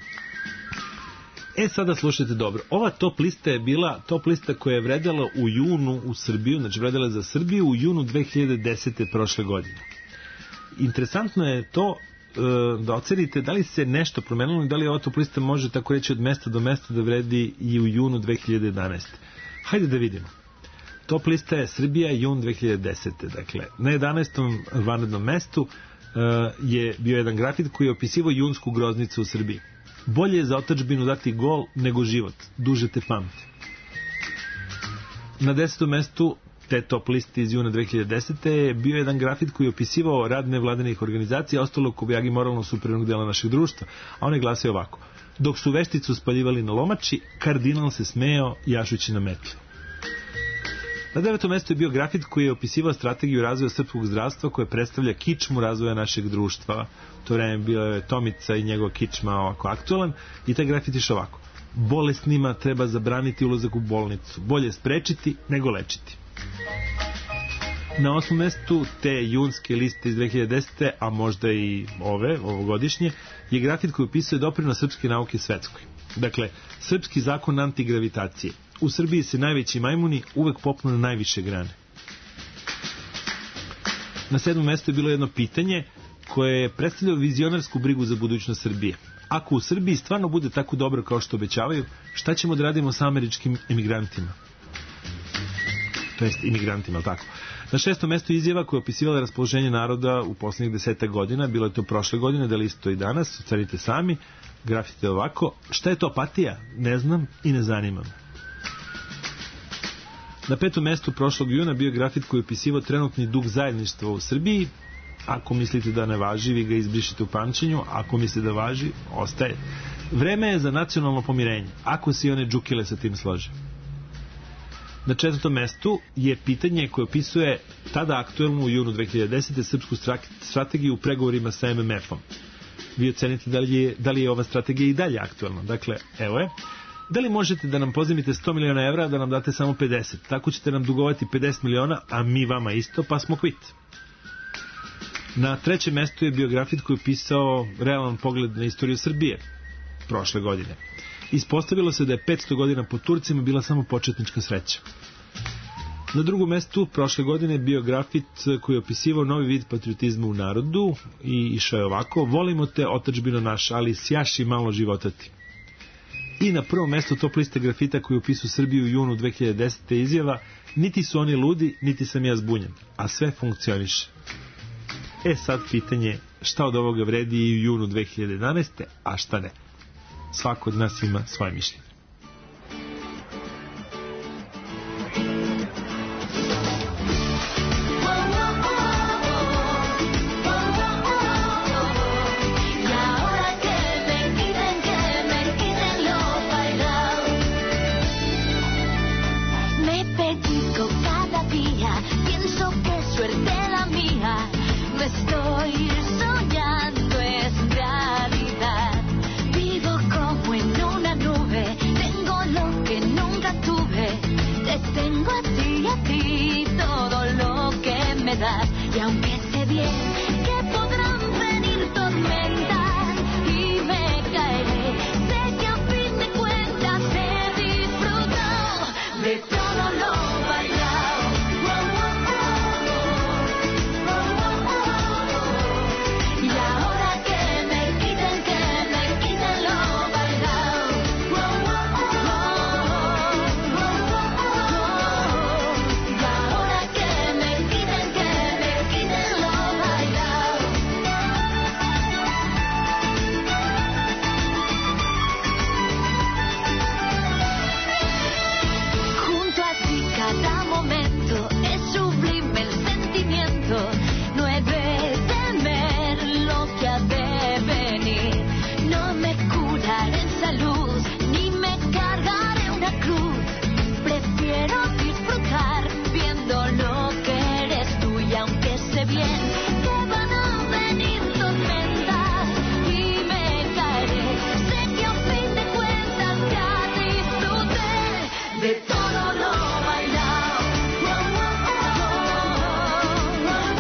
E, sada slušajte dobro. Ova top lista je bila top lista koja je vredela u junu u Srbiju, znači vredela za Srbiju u junu dve hiljade desete prošle godine. Interesantno je to e, da ocenite da li se nešto promenilo i da li ova top lista može tako reći od mesta do mesta da vredi i u junu dve hiljade jedanaeste. Hajde da vidimo. Top lista je Srbija jun dve hiljade desete. Dakle, na jedanaestom vanrednom mestu uh, je bio jedan grafit koji je opisivao junsku groznicu u Srbiji. Bolje je za otadžbinu dati gol nego život. Duže te pamti. Na desetom mestu te top liste iz juna dve hiljade desete je bio jedan grafit koji je opisivao rad nevladinih organizacija, ostalo kobjagi moralno supremnog dela našeg društva. A on je glasio ovako. Dok su vešticu spaljivali na lomači, kardinal se smejao jašući na metli. Na devetom mestu je bio grafit koji je opisivao strategiju razvoja srpskog zdravstva koja predstavlja kičmu razvoja našeg društva. To vreme bio je Tomica i njegov kičma ovako aktualan i taj grafit išao ovako. Bolesnima treba zabraniti ulazak u bolnicu. Bolje sprečiti nego lečiti. Na osmom mestu te junske liste iz dve hiljade desete, a možda i ove, ovogodišnje, je grafit koji opisuje doprinos srpske nauke svetskoj. Dakle, srpski zakon antigravitacije. U Srbiji se najveći majmuni uvek popnu na najviše grane. Na sedmom mestu je bilo jedno pitanje koje je predstavljalo vizionarsku brigu za budućnost Srbije. Ako u Srbiji stvarno bude tako dobro kao što obećavaju, šta ćemo da radimo sa američkim emigrantima? To jest imigrantima, ali tako. Na šestom mestu izjava koja je opisivala raspoloženje naroda u poslednjih desetak godina, bilo je to prošle godine, da li isto i danas, ocenite sami, grafite ovako. Šta je to apatija? Ne znam i ne zanima me. Na petom mestu prošlog juna bio grafit koji je opisivao trenutni dug zajedništva u Srbiji. Ako mislite da ne važi, vi ga izbrišite u pamćenju. Ako mislite da važi, ostaje. Vreme je za nacionalno pomirenje. Ako se i one džukile sa tim slože. Na četvrtom mestu je pitanje koje opisuje tada aktuelnu u junu dve hiljade desete srpsku strategiju u pregovorima sa em em efom. Vi ocenite da li je, da li je ova strategija i dalje aktuelna. Dakle, evo je. Da li možete da nam pozajmite sto miliona evra, da nam date samo pedeset? Tako ćete nam dugovati pedeset miliona, a mi vama isto, pa smo kvit. Na trećem mestu je bio grafit koji je pisao realan pogled na istoriju Srbije prošle godine. Ispostavilo se da je petsto godina po Turcima bila samo početnička sreća. Na drugom mestu prošle godine je bio grafit koji je opisivao novi vid patriotizma u narodu i išao je ovako: volimo te, otadžbino naša, ali sjaši malo životati. I na prvom mestu top liste grafita koji opisuju Srbiju u junu dve hiljade desete izjava: niti su oni ludi, niti sam ja zbunjen, a sve funkcioniše. E sad pitanje, šta od ovoga vredi i u junu dve hiljade jedanaeste, a šta ne? Svako od nas ima svoje mišljenje. Y aunque sé bien que podrán venir tormentas y me caeré, sé que a fin de cuentas he disfrutado de todo lo bailado. Y ahora que me quiten, que me quiten lo bailado. Y ahora que me quiten, que me quiten lo bailado. Junto a ti cada momento es sublime el sentimiento. No he de temer lo que ha de venir. No me curaré en salud, ni me cargaré una cruz. Prefiero disfrutar viendo lo que eres tú. Y aunque sé bien que van a venir tormentas y me caeré, sé que a fin de cuentas ya disfruté de todo lo bailado. Y ahora que me quiten, que me quiten lo bailado.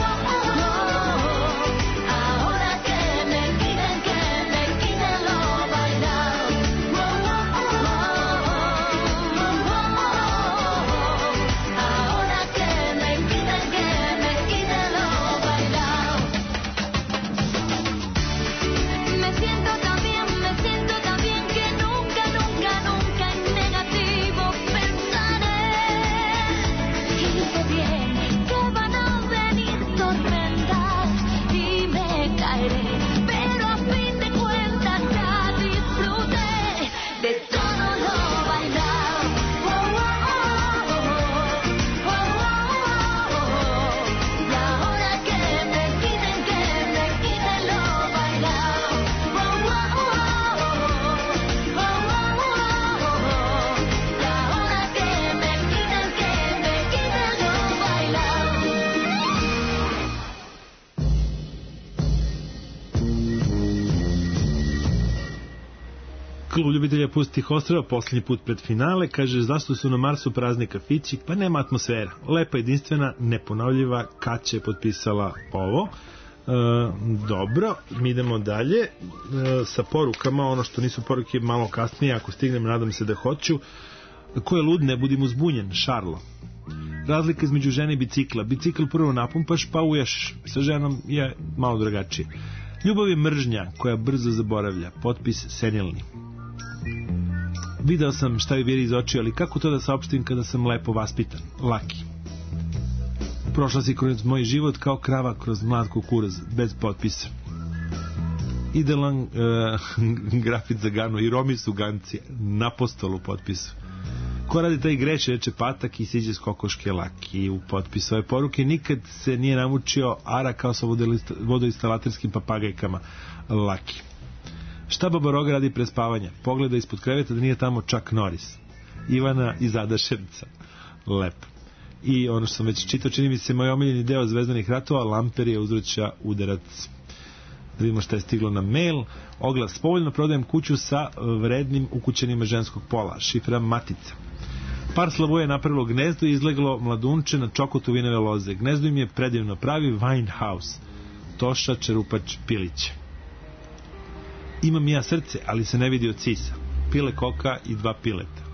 Klub ljubitelja pustih ostrava, posljednji put pred finale, kaže zašto su na Marsu prazni kafići, pa nema atmosfera. Lepa, jedinstvena, neponovljiva. Kaća je potpisala ovo. E, dobro, mi idemo dalje e, sa porukama. Ono što nisu poruke malo kasnije, ako stignem, nadam se da hoću. Ko je lud, ne budim uzbunjen. Šarlo. Razlika između žene i bicikla. Bicikl prvo napumpaš, pa uješ. Sa ženom je malo drugačije. Ljubav je mržnja koja brzo zaboravlja. Potpis senilni. Video sam šta je vjeri iz očiju, ali kako to da saopštim kada sam lepo vaspitan? Laki. Prošla si kroz moj život kao krava kroz mlad kukuruz, bez potpisa. Idealan uh, grafit za Ganu i Romi su ganci na postolu potpisu. Ko radi taj greši, reče patak i siđe s kokoške. Laki. U potpisu ove poruke nikad se nije namučio ara kao sa vodoinstalaterskim papagajkama. Laki. Šta Baba Roga radi pre spavanja? Pogleda ispod kreveta da nije tamo Chuck Norris. Ivana iz Adaševca. Lepo. I ono što sam već čitao, čini mi se moj omiljeni deo Zvezdanih ratova, Lamperija uzvraća udarac. Da vidimo šta je stiglo na mail. Oglas: povoljno prodajem kuću sa vrednim ukućenima ženskog pola. Šifra Matica. Par slavuje je napravilo gnezdo i izleglo mladunče na čokotu vinove loze. Gnezdo im je predivno, pravi Winehouse. Toša Čerupač Pilić. Imam ja srce, ali se ne vidi od sisa. Pile koka i dva pileta.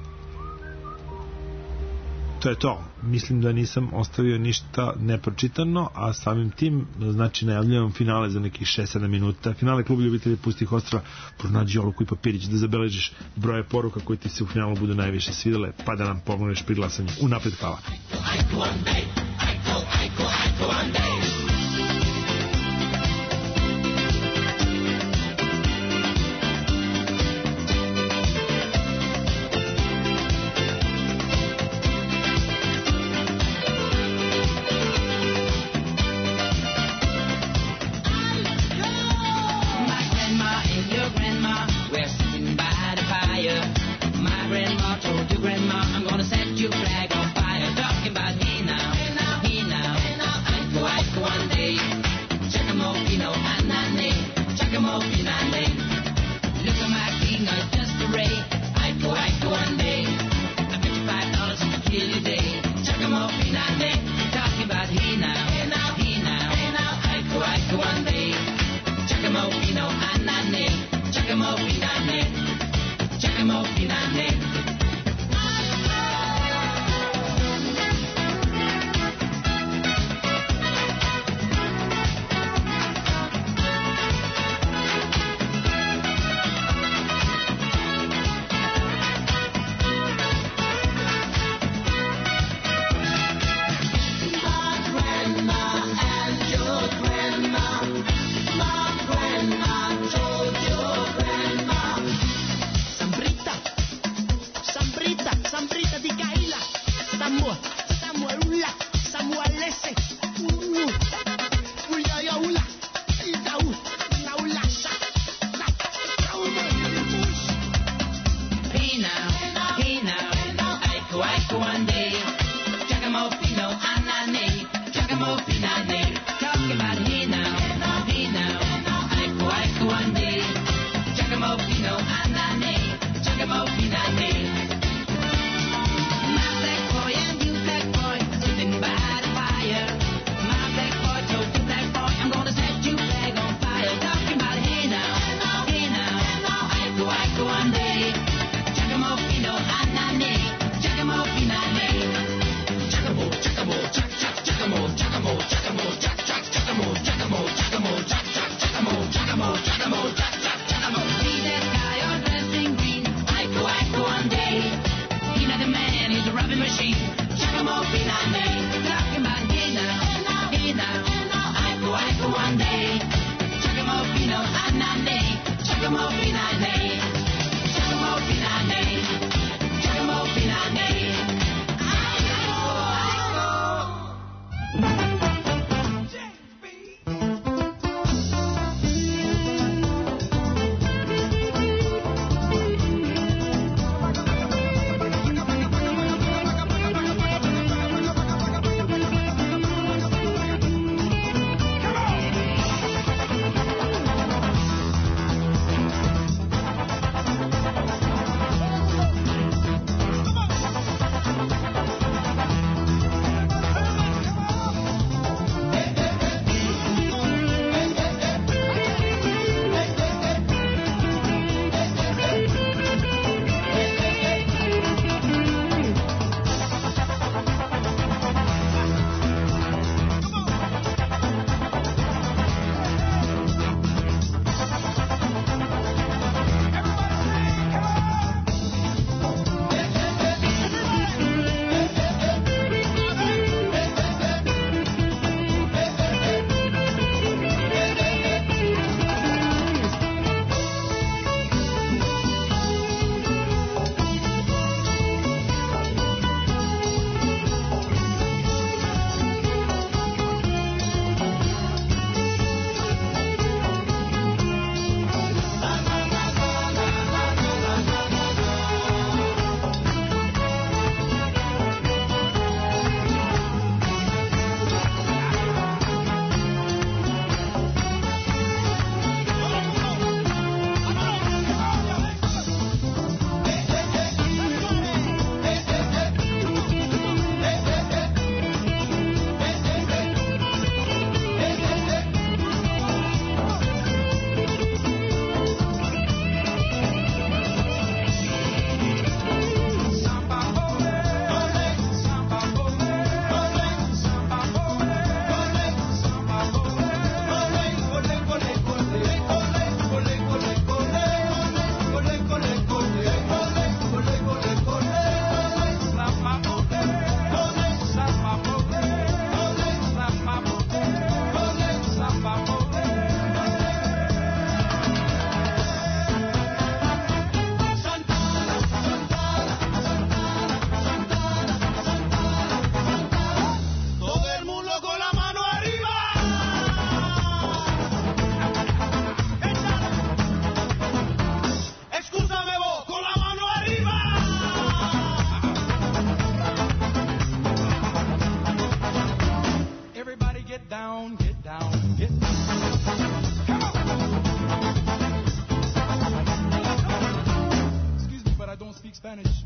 To je to. Mislim da nisam ostavio ništa nepročitano, a samim tim, znači, najavljujem finale za nekih šest sedam minuta. Finale Klub ljubitelja pustih ostrava. Pronađi olovku i papirić da zabeležiš broje poruka koji ti se u finalu budu najviše svidele, pa da nam pomogneš pri glasanju. Unapred hvala.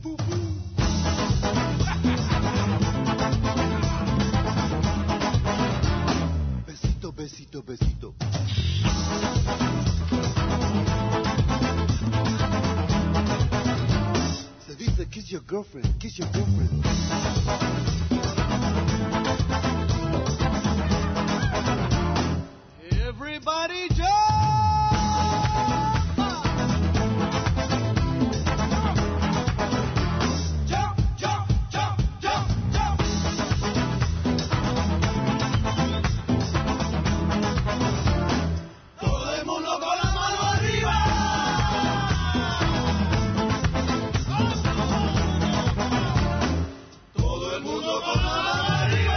Besito, besito, besito. Se dice kiss your girlfriend, kiss your girlfriend. Everybody jump! Jump, jump, jump, jump, jump. Todo el mundo con la mano arriba. Todo el mundo con la mano arriba.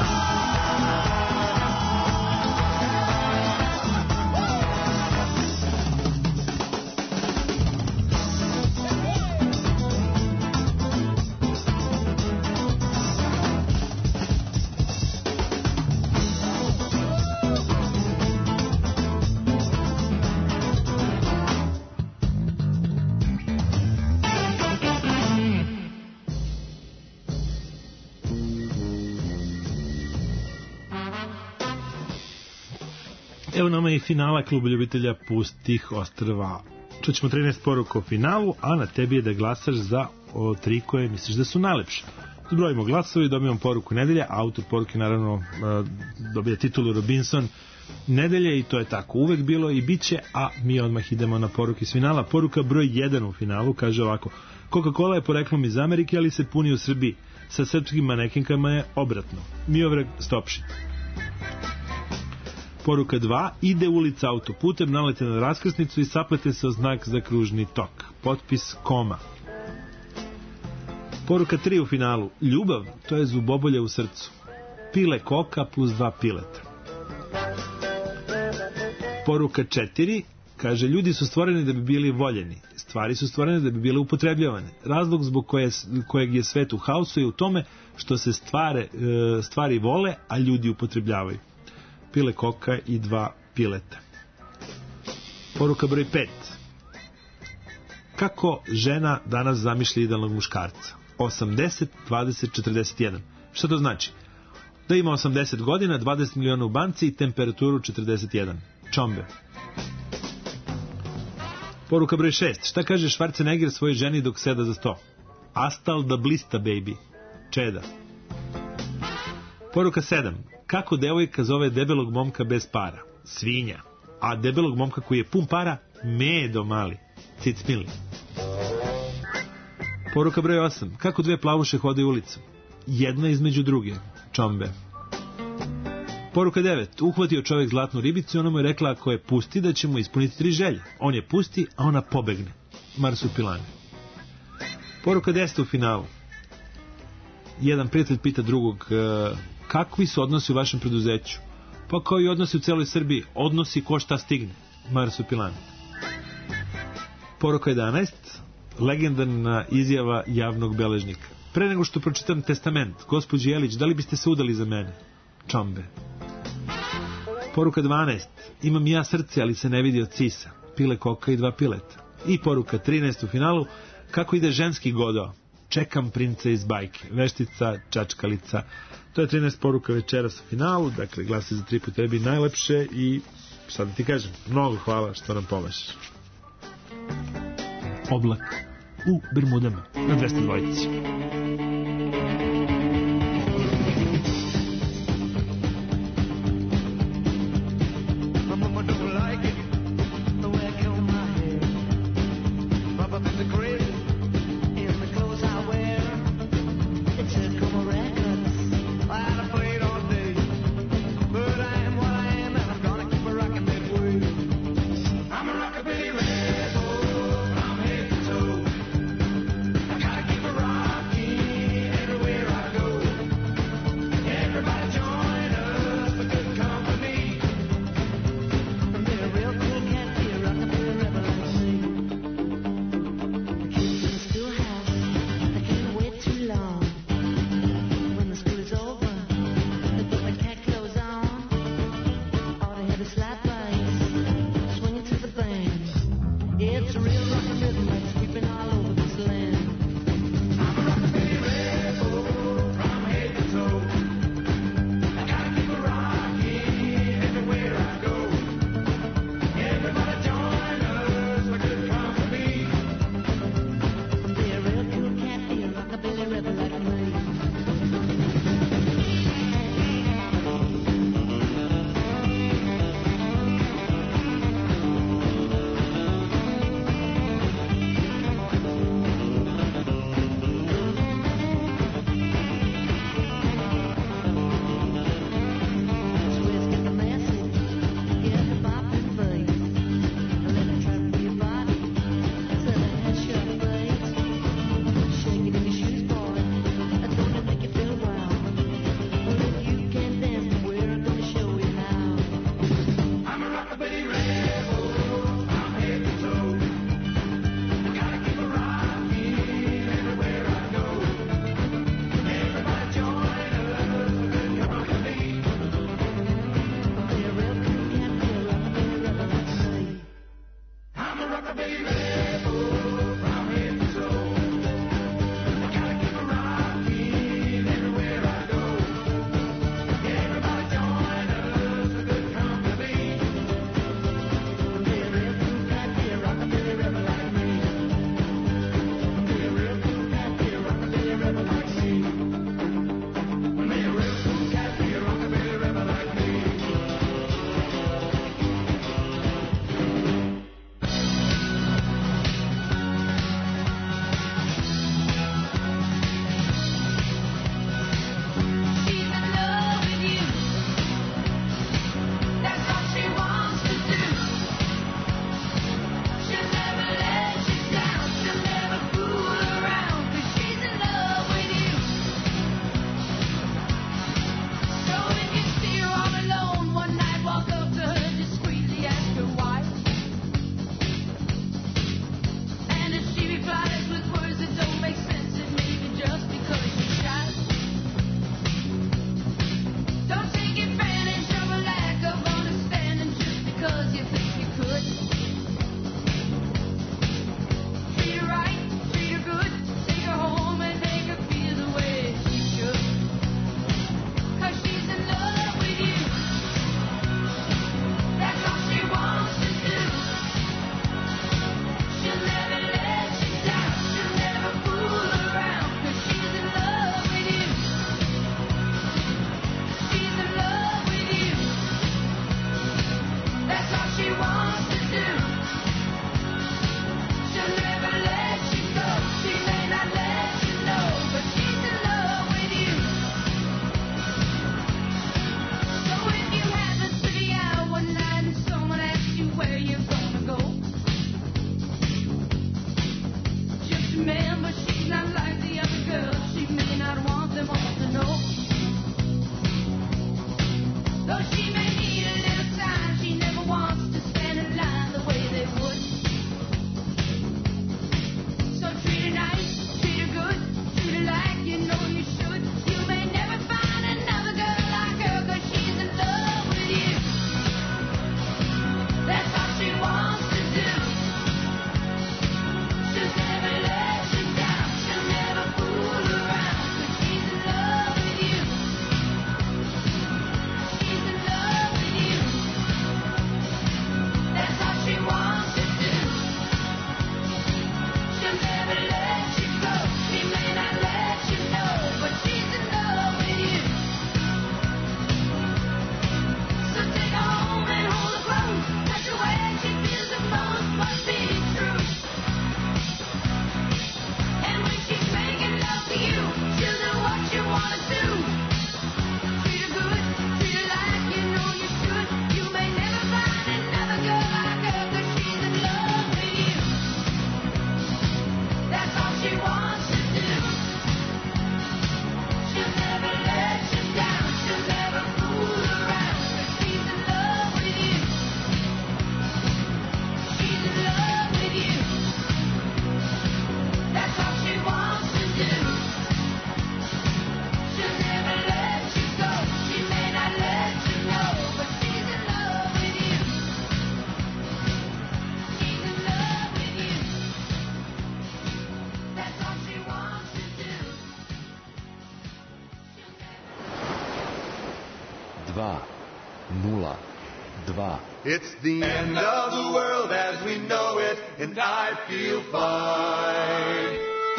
Evo nama i finala Kluba ljubitelja pustih ostrva. Čućemo trinaest poruka o finalu, a na tebi je da glasaš za o, tri koje misliš da su najlepše. Zbrojimo glasovi, dobijemo poruku nedelje, autor poruke naravno dobija titulu Robinson nedelje i to je tako uvek bilo i bit će, a mi odmah idemo na poruke iz finala. Poruka broj jedan u finalu kaže ovako: Coca-Cola je poreklom iz Amerike, ali se puni u Srbiji. Sa srpskim manekinkama je obratno. Miovrag Stopšin. Poruka dva. Ide ulica autoputem, nalete na raskrsnicu i saplete se o znak za kružni tok. Potpis Koma. Poruka tri u finalu. Ljubav, to je zubobolje u srcu. Pile koka plus dva pileta. Poruka četiri. Kaže, ljudi su stvoreni da bi bili voljeni. Stvari su stvorene da bi bile upotrebljavane. Razlog zbog koje, kojeg je svet u haosu je u tome što se stvare, stvari vole, a ljudi upotrebljavaju. Pile koka i dva pileta. Poruka broj pet. Kako žena danas zamišlja idealnog muškarca? osamdeset, dvadeset, četrdeset jedan. Šta to znači? Da ima osamdeset godina, dvadeset miliona u banci i temperaturu četrdeset jedan. Čombe. Poruka broj šest. Šta kaže Schwarzenegger svojoj ženi dok seda za sto? Astal da blista, baby. Čeda. Poruka sedam. Kako devojka zove debelog momka bez para? Svinja. A debelog momka koji je pun para? Medo mali. Cicmili. Poruka broj osam. Kako dve plavuše hode ulicom? Jedna između druge. Čombe. Poruka devet. Uhvatio čovjek zlatnu ribicu i ona mu je rekla ako je pusti da će mu ispuniti tri želje. On je pusti, a ona pobegne. Marsupilani. Poruka deset u finalu. Jedan prijatelj pita drugog, kakvi su odnosi u vašem preduzeću? Pa kao i odnosi u celoj Srbiji. Odnosi ko šta stigne. Marsupilani. Poruka jedanaest. Legendarna izjava javnog beležnika. Pre nego što pročitam testament, gospođi Jelić, da li biste se udali za mene? Čombe. Poruka dvanaest. Imam ja srce, ali se ne vidi od sisa. Pile koka i dva pileta. I poruka trinaest u finalu. Kako ide ženski godo? Čekam princa iz bajke. Veštica, čačkalica. To je trinaest poruka večeras u finalu. Dakle, glasi za tri put tebi najlepše i šta da ti kažem, mnogo hvala što nam pomažeš. Oblak u Bermudama na dvesta dvojici. Everywhere dva nula dva. It's the end of the world as we know it, and I feel fine.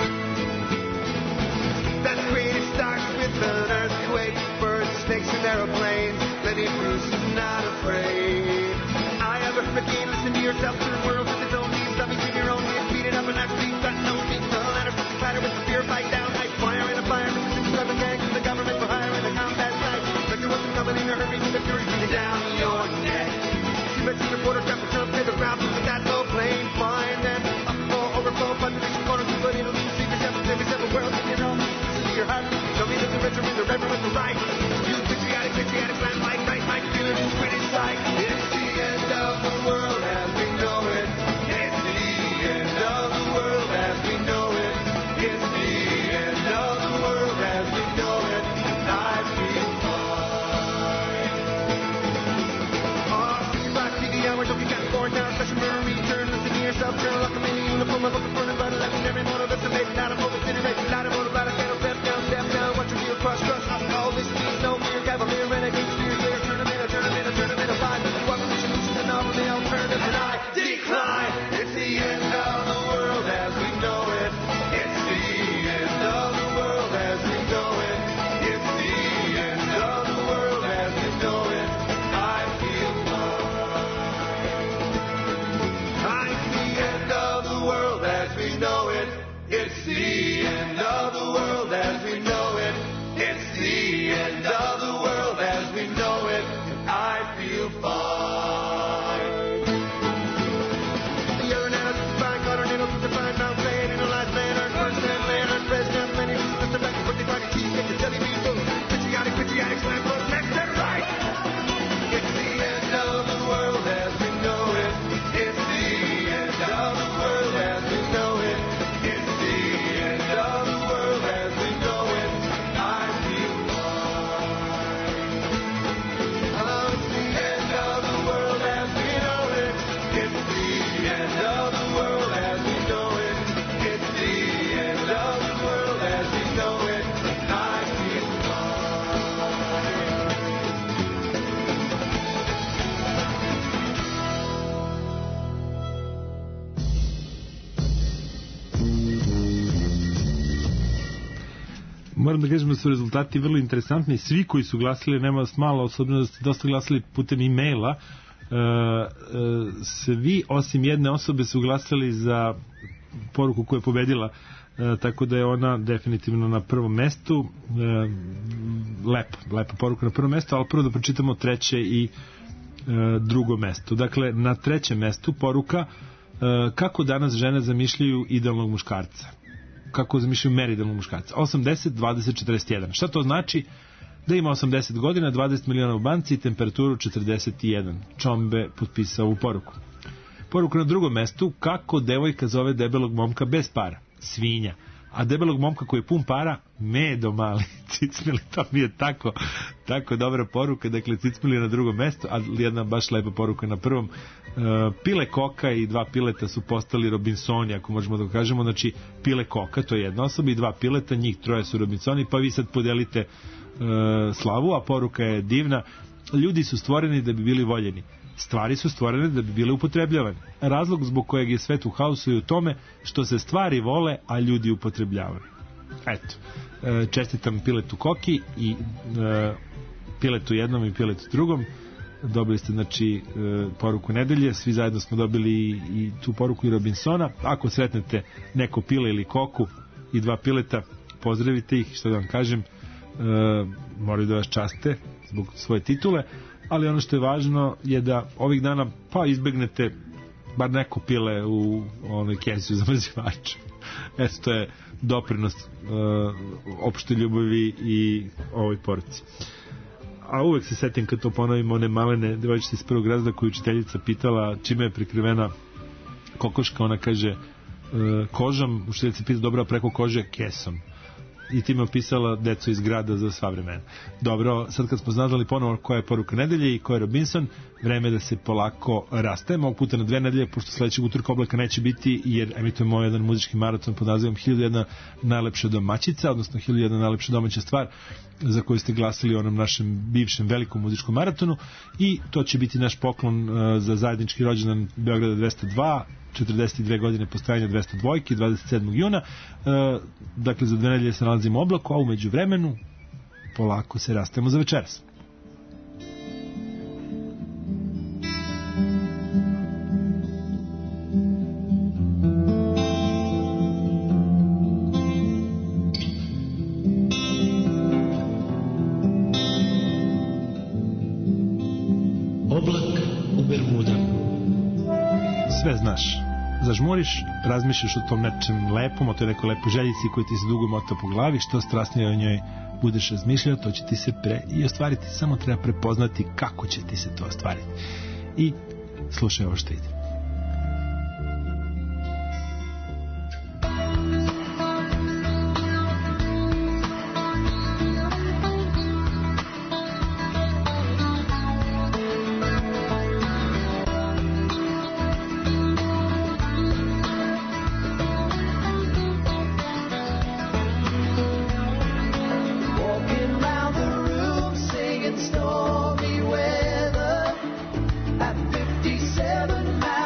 That creative starts with an earthquake, birds, snakes, and aeroplanes. Lenny Bruce is not afraid. I ever forget, listen to yourself, to the world with its own needs. Let me keep your own needs, beat it up and that's beat, got no beat. The ladder, clatter with the fear, fight down, night fire in a fire. Resistance of the gang, the government for hire in the combat site. But you wasn't coming in a hurry, the fury beating down your neck. But you reporter trap to jump to the ground, but that's no plane flying. Then up, fall, overflow, population corner, but it'll be secret, seven, every seven world, you know. Listen to your heart, show me that the richer is the reverend with the right. You patriotic, patriotic, land like right, like feeling it's pretty sight. It's the end of the world as we know it. It's the end of the world as we know it. It's the end of the world as we know it. And I feel fine. Oh, sixty-five T V hours, don't you got four down, special marine, turn, listen to yourself, turn, look at me, uniform, I'm looking for the button, let me every motor, listen, baby, not a moment, iterate, not a motor, not a candle, step down, step down, watch your wheel crush, crush, all this means no fear, cavalier, renegade, spirit, clear, turn them in, turn them in, turn them in, a five, one mission, mission, and all the alternative, and I decline. It's the end of the world as we know it. It's the end of the world as we know it. It's the end of the world as we know it. I feel fine. It's the end of the world as we know it. It's the end of the world as we know it. It's the end of the world as we know it. And I feel fine. The aeronautics is fine, got our needles to define, Mount Plain, in a life land, our first land, land, our president, Lenny, Mister Becky, birthday party, cheesecake, the jelly bean boom, patriotic, patriotic, slam, boom, next and right. It's the end of the world as we know it. It's the end of the world as we know it. It's the end of the world as we know it. I feel fine. Oh, it's the end of the world as we know it. It's the end of the world as we know it. It's the end of the world as we know it. I feel fine. Moram da kažem da su rezultati vrlo interesantni. Svi koji su glasili, nema vas malo, osobno da ste dosta glasili putem e-maila, e, e, svi osim jedne osobe su glasali za poruku koja je pobedila, e, tako da je ona definitivno na prvom mestu. E, lepa, lepa poruka na prvom mestu, ali prvo da pročitamo treće i e, drugo mesto. Dakle, na trećem mestu poruka e, kako danas žene zamišljaju idealnog muškarca. Kako zamišljaju meridalnog muškarca. osamdeset, dvadeset, četrdeset jedan. Šta to znači? Da ima osamdeset godina, dvadeset miliona u banci i temperaturu četrdeset jedan. Čombe potpisao ovu poruku. Poruka na drugom mestu, kako devojka zove debelog momka bez para? Svinja. A debelog momka koji je pun para, medo mali. Cicmili, to mi je tako, tako dobra poruka. Dakle, Cicmili na drugom mestu, ali jedna baš lepa poruka na prvom. Uh, Pile Koka i dva pileta su postali Robinsoni, ako možemo da kažemo. Znači, Pile Koka, to je jedna osoba, i dva pileta, njih troje su Robinsoni, pa vi sad podelite uh, slavu, a poruka je divna. Ljudi su stvoreni da bi bili voljeni. Stvari su stvorene da bi bile upotrebljavane. Razlog zbog kojeg je svet u haosu je u tome što se stvari vole, a ljudi upotrebljavaju. Eto, čestitam Piletu Koki i e, Piletu jednom i Piletu drugom. Dobili ste, znači, e, poruku nedelje. Svi zajedno smo dobili i, i tu poruku i Robinsona. Ako sretnete neko Pile ili Koku i dva Pileta, pozdravite ih, što da vam kažem, e, moraju da vas časte zbog svoje titule. Ali ono što je važno je da ovih dana pa izbegnete bar neko pile u onoj kesi u zamrzivaču. Eto, to je doprinos uh, opšte ljubavi i ovoj poruci. A uvek se setim kad to ponovimo one malene devojčice iz prvog razreda koju učiteljica pitala čime je prikrivena kokoška, ona kaže uh, kožom, učiteljica pita dobro, preko kože kesom. i time opisala decu iz grada za sva vremena. Dobro, sad kad smo znali ponovo koja je poruka nedelje i ko je Robinson, vreme je da se polako rastajemo, ovog puta na dve nedelje, pošto sledećeg utorka oblaka neće biti, jer emitujemo jedan muzički maraton pod nazivom hiljadu jedna najlepša domaćica, odnosno hiljadu jedna najlepša domaća stvar, za koju ste glasili u onom našem bivšem velikom muzičkom maratonu, i to će biti naš poklon uh, za zajednički rođendan Beograda dvesta dva, četrdeset dve godine postojanja dvesta dva, dvadeset sedmog juna. Uh, dakle, za dve nedelje se nalazimo u oblaku, a umeđu vremenu polako se rastajemo za večeras. Sve znaš, zažmuriš, razmišljaš o tom nečem lepom, o toj nekoj lepoj željici koji ti se dugo mota po glavi, što strasnije o njoj budeš razmišljao, to će ti se pre i ostvariti, samo treba prepoznati kako će ti se to ostvariti. I slušaj ovo što ide. Stormy weather at fifty-seven miles.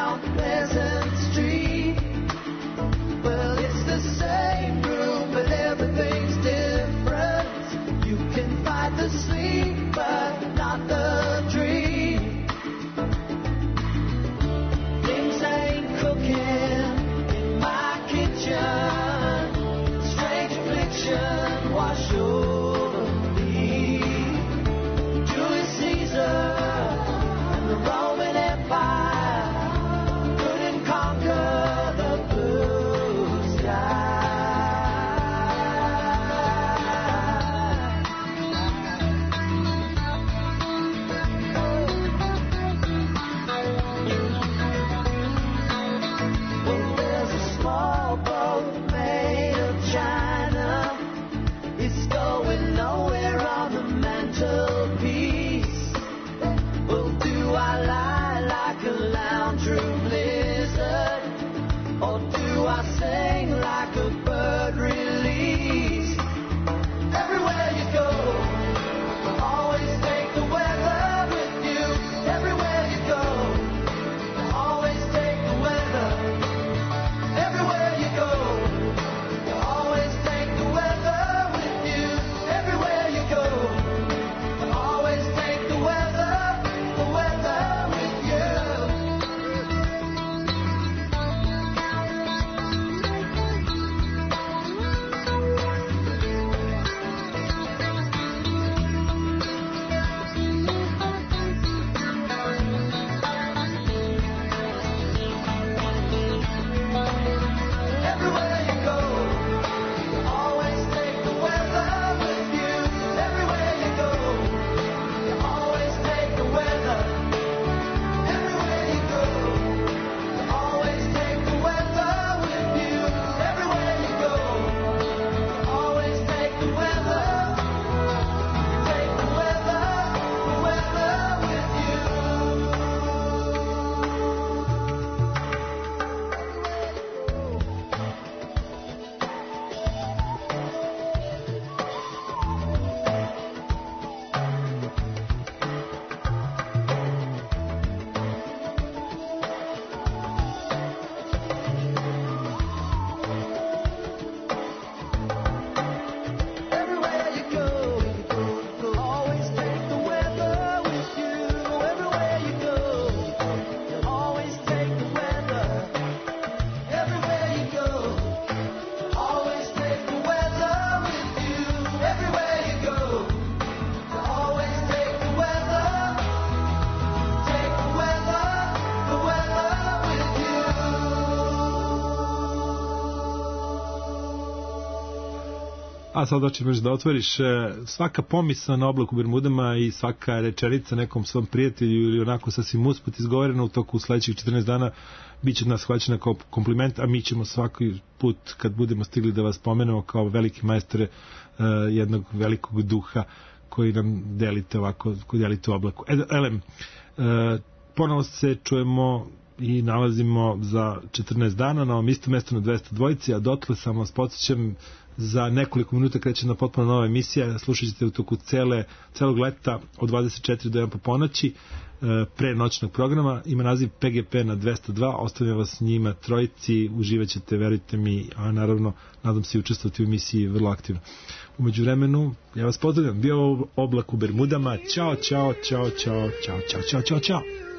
A sad hoćeš da otvoriš e, svaka pomisla na oblaku u Bermudama i svaka rečenica nekom svom prijatelju ili onako sasvim usput izgovorena u toku sledećih četrnaest dana bit će od nas shvaćena kao kompliment, a mi ćemo svaki put kad budemo stigli da vas pomenemo kao veliki majstore e, jednog velikog duha koji nam delite ovako, koji delite u oblaku. E, elem, e, ponovo se čujemo i nalazimo za četrnaest dana na ovom istom mestu na dvesta dvojici, a dotle samo vas podsjećam, za nekoliko minuta kreće na potpuno nova emisija, slušat ćete u toku cele, celog leta od dvadeset četiri do jedan po ponoći, pre noćnog programa, ima naziv P G P na dvesta dva, ostavljam vas njima trojici, uživat ćete, verujte mi, a naravno nadam se i učestvovati u emisiji vrlo aktivno. Umeđu vremenu, ja vas pozdravljam, bio oblak u Bermudama, čao, čao, čao, čao, čao, čao, čao, čao, čao.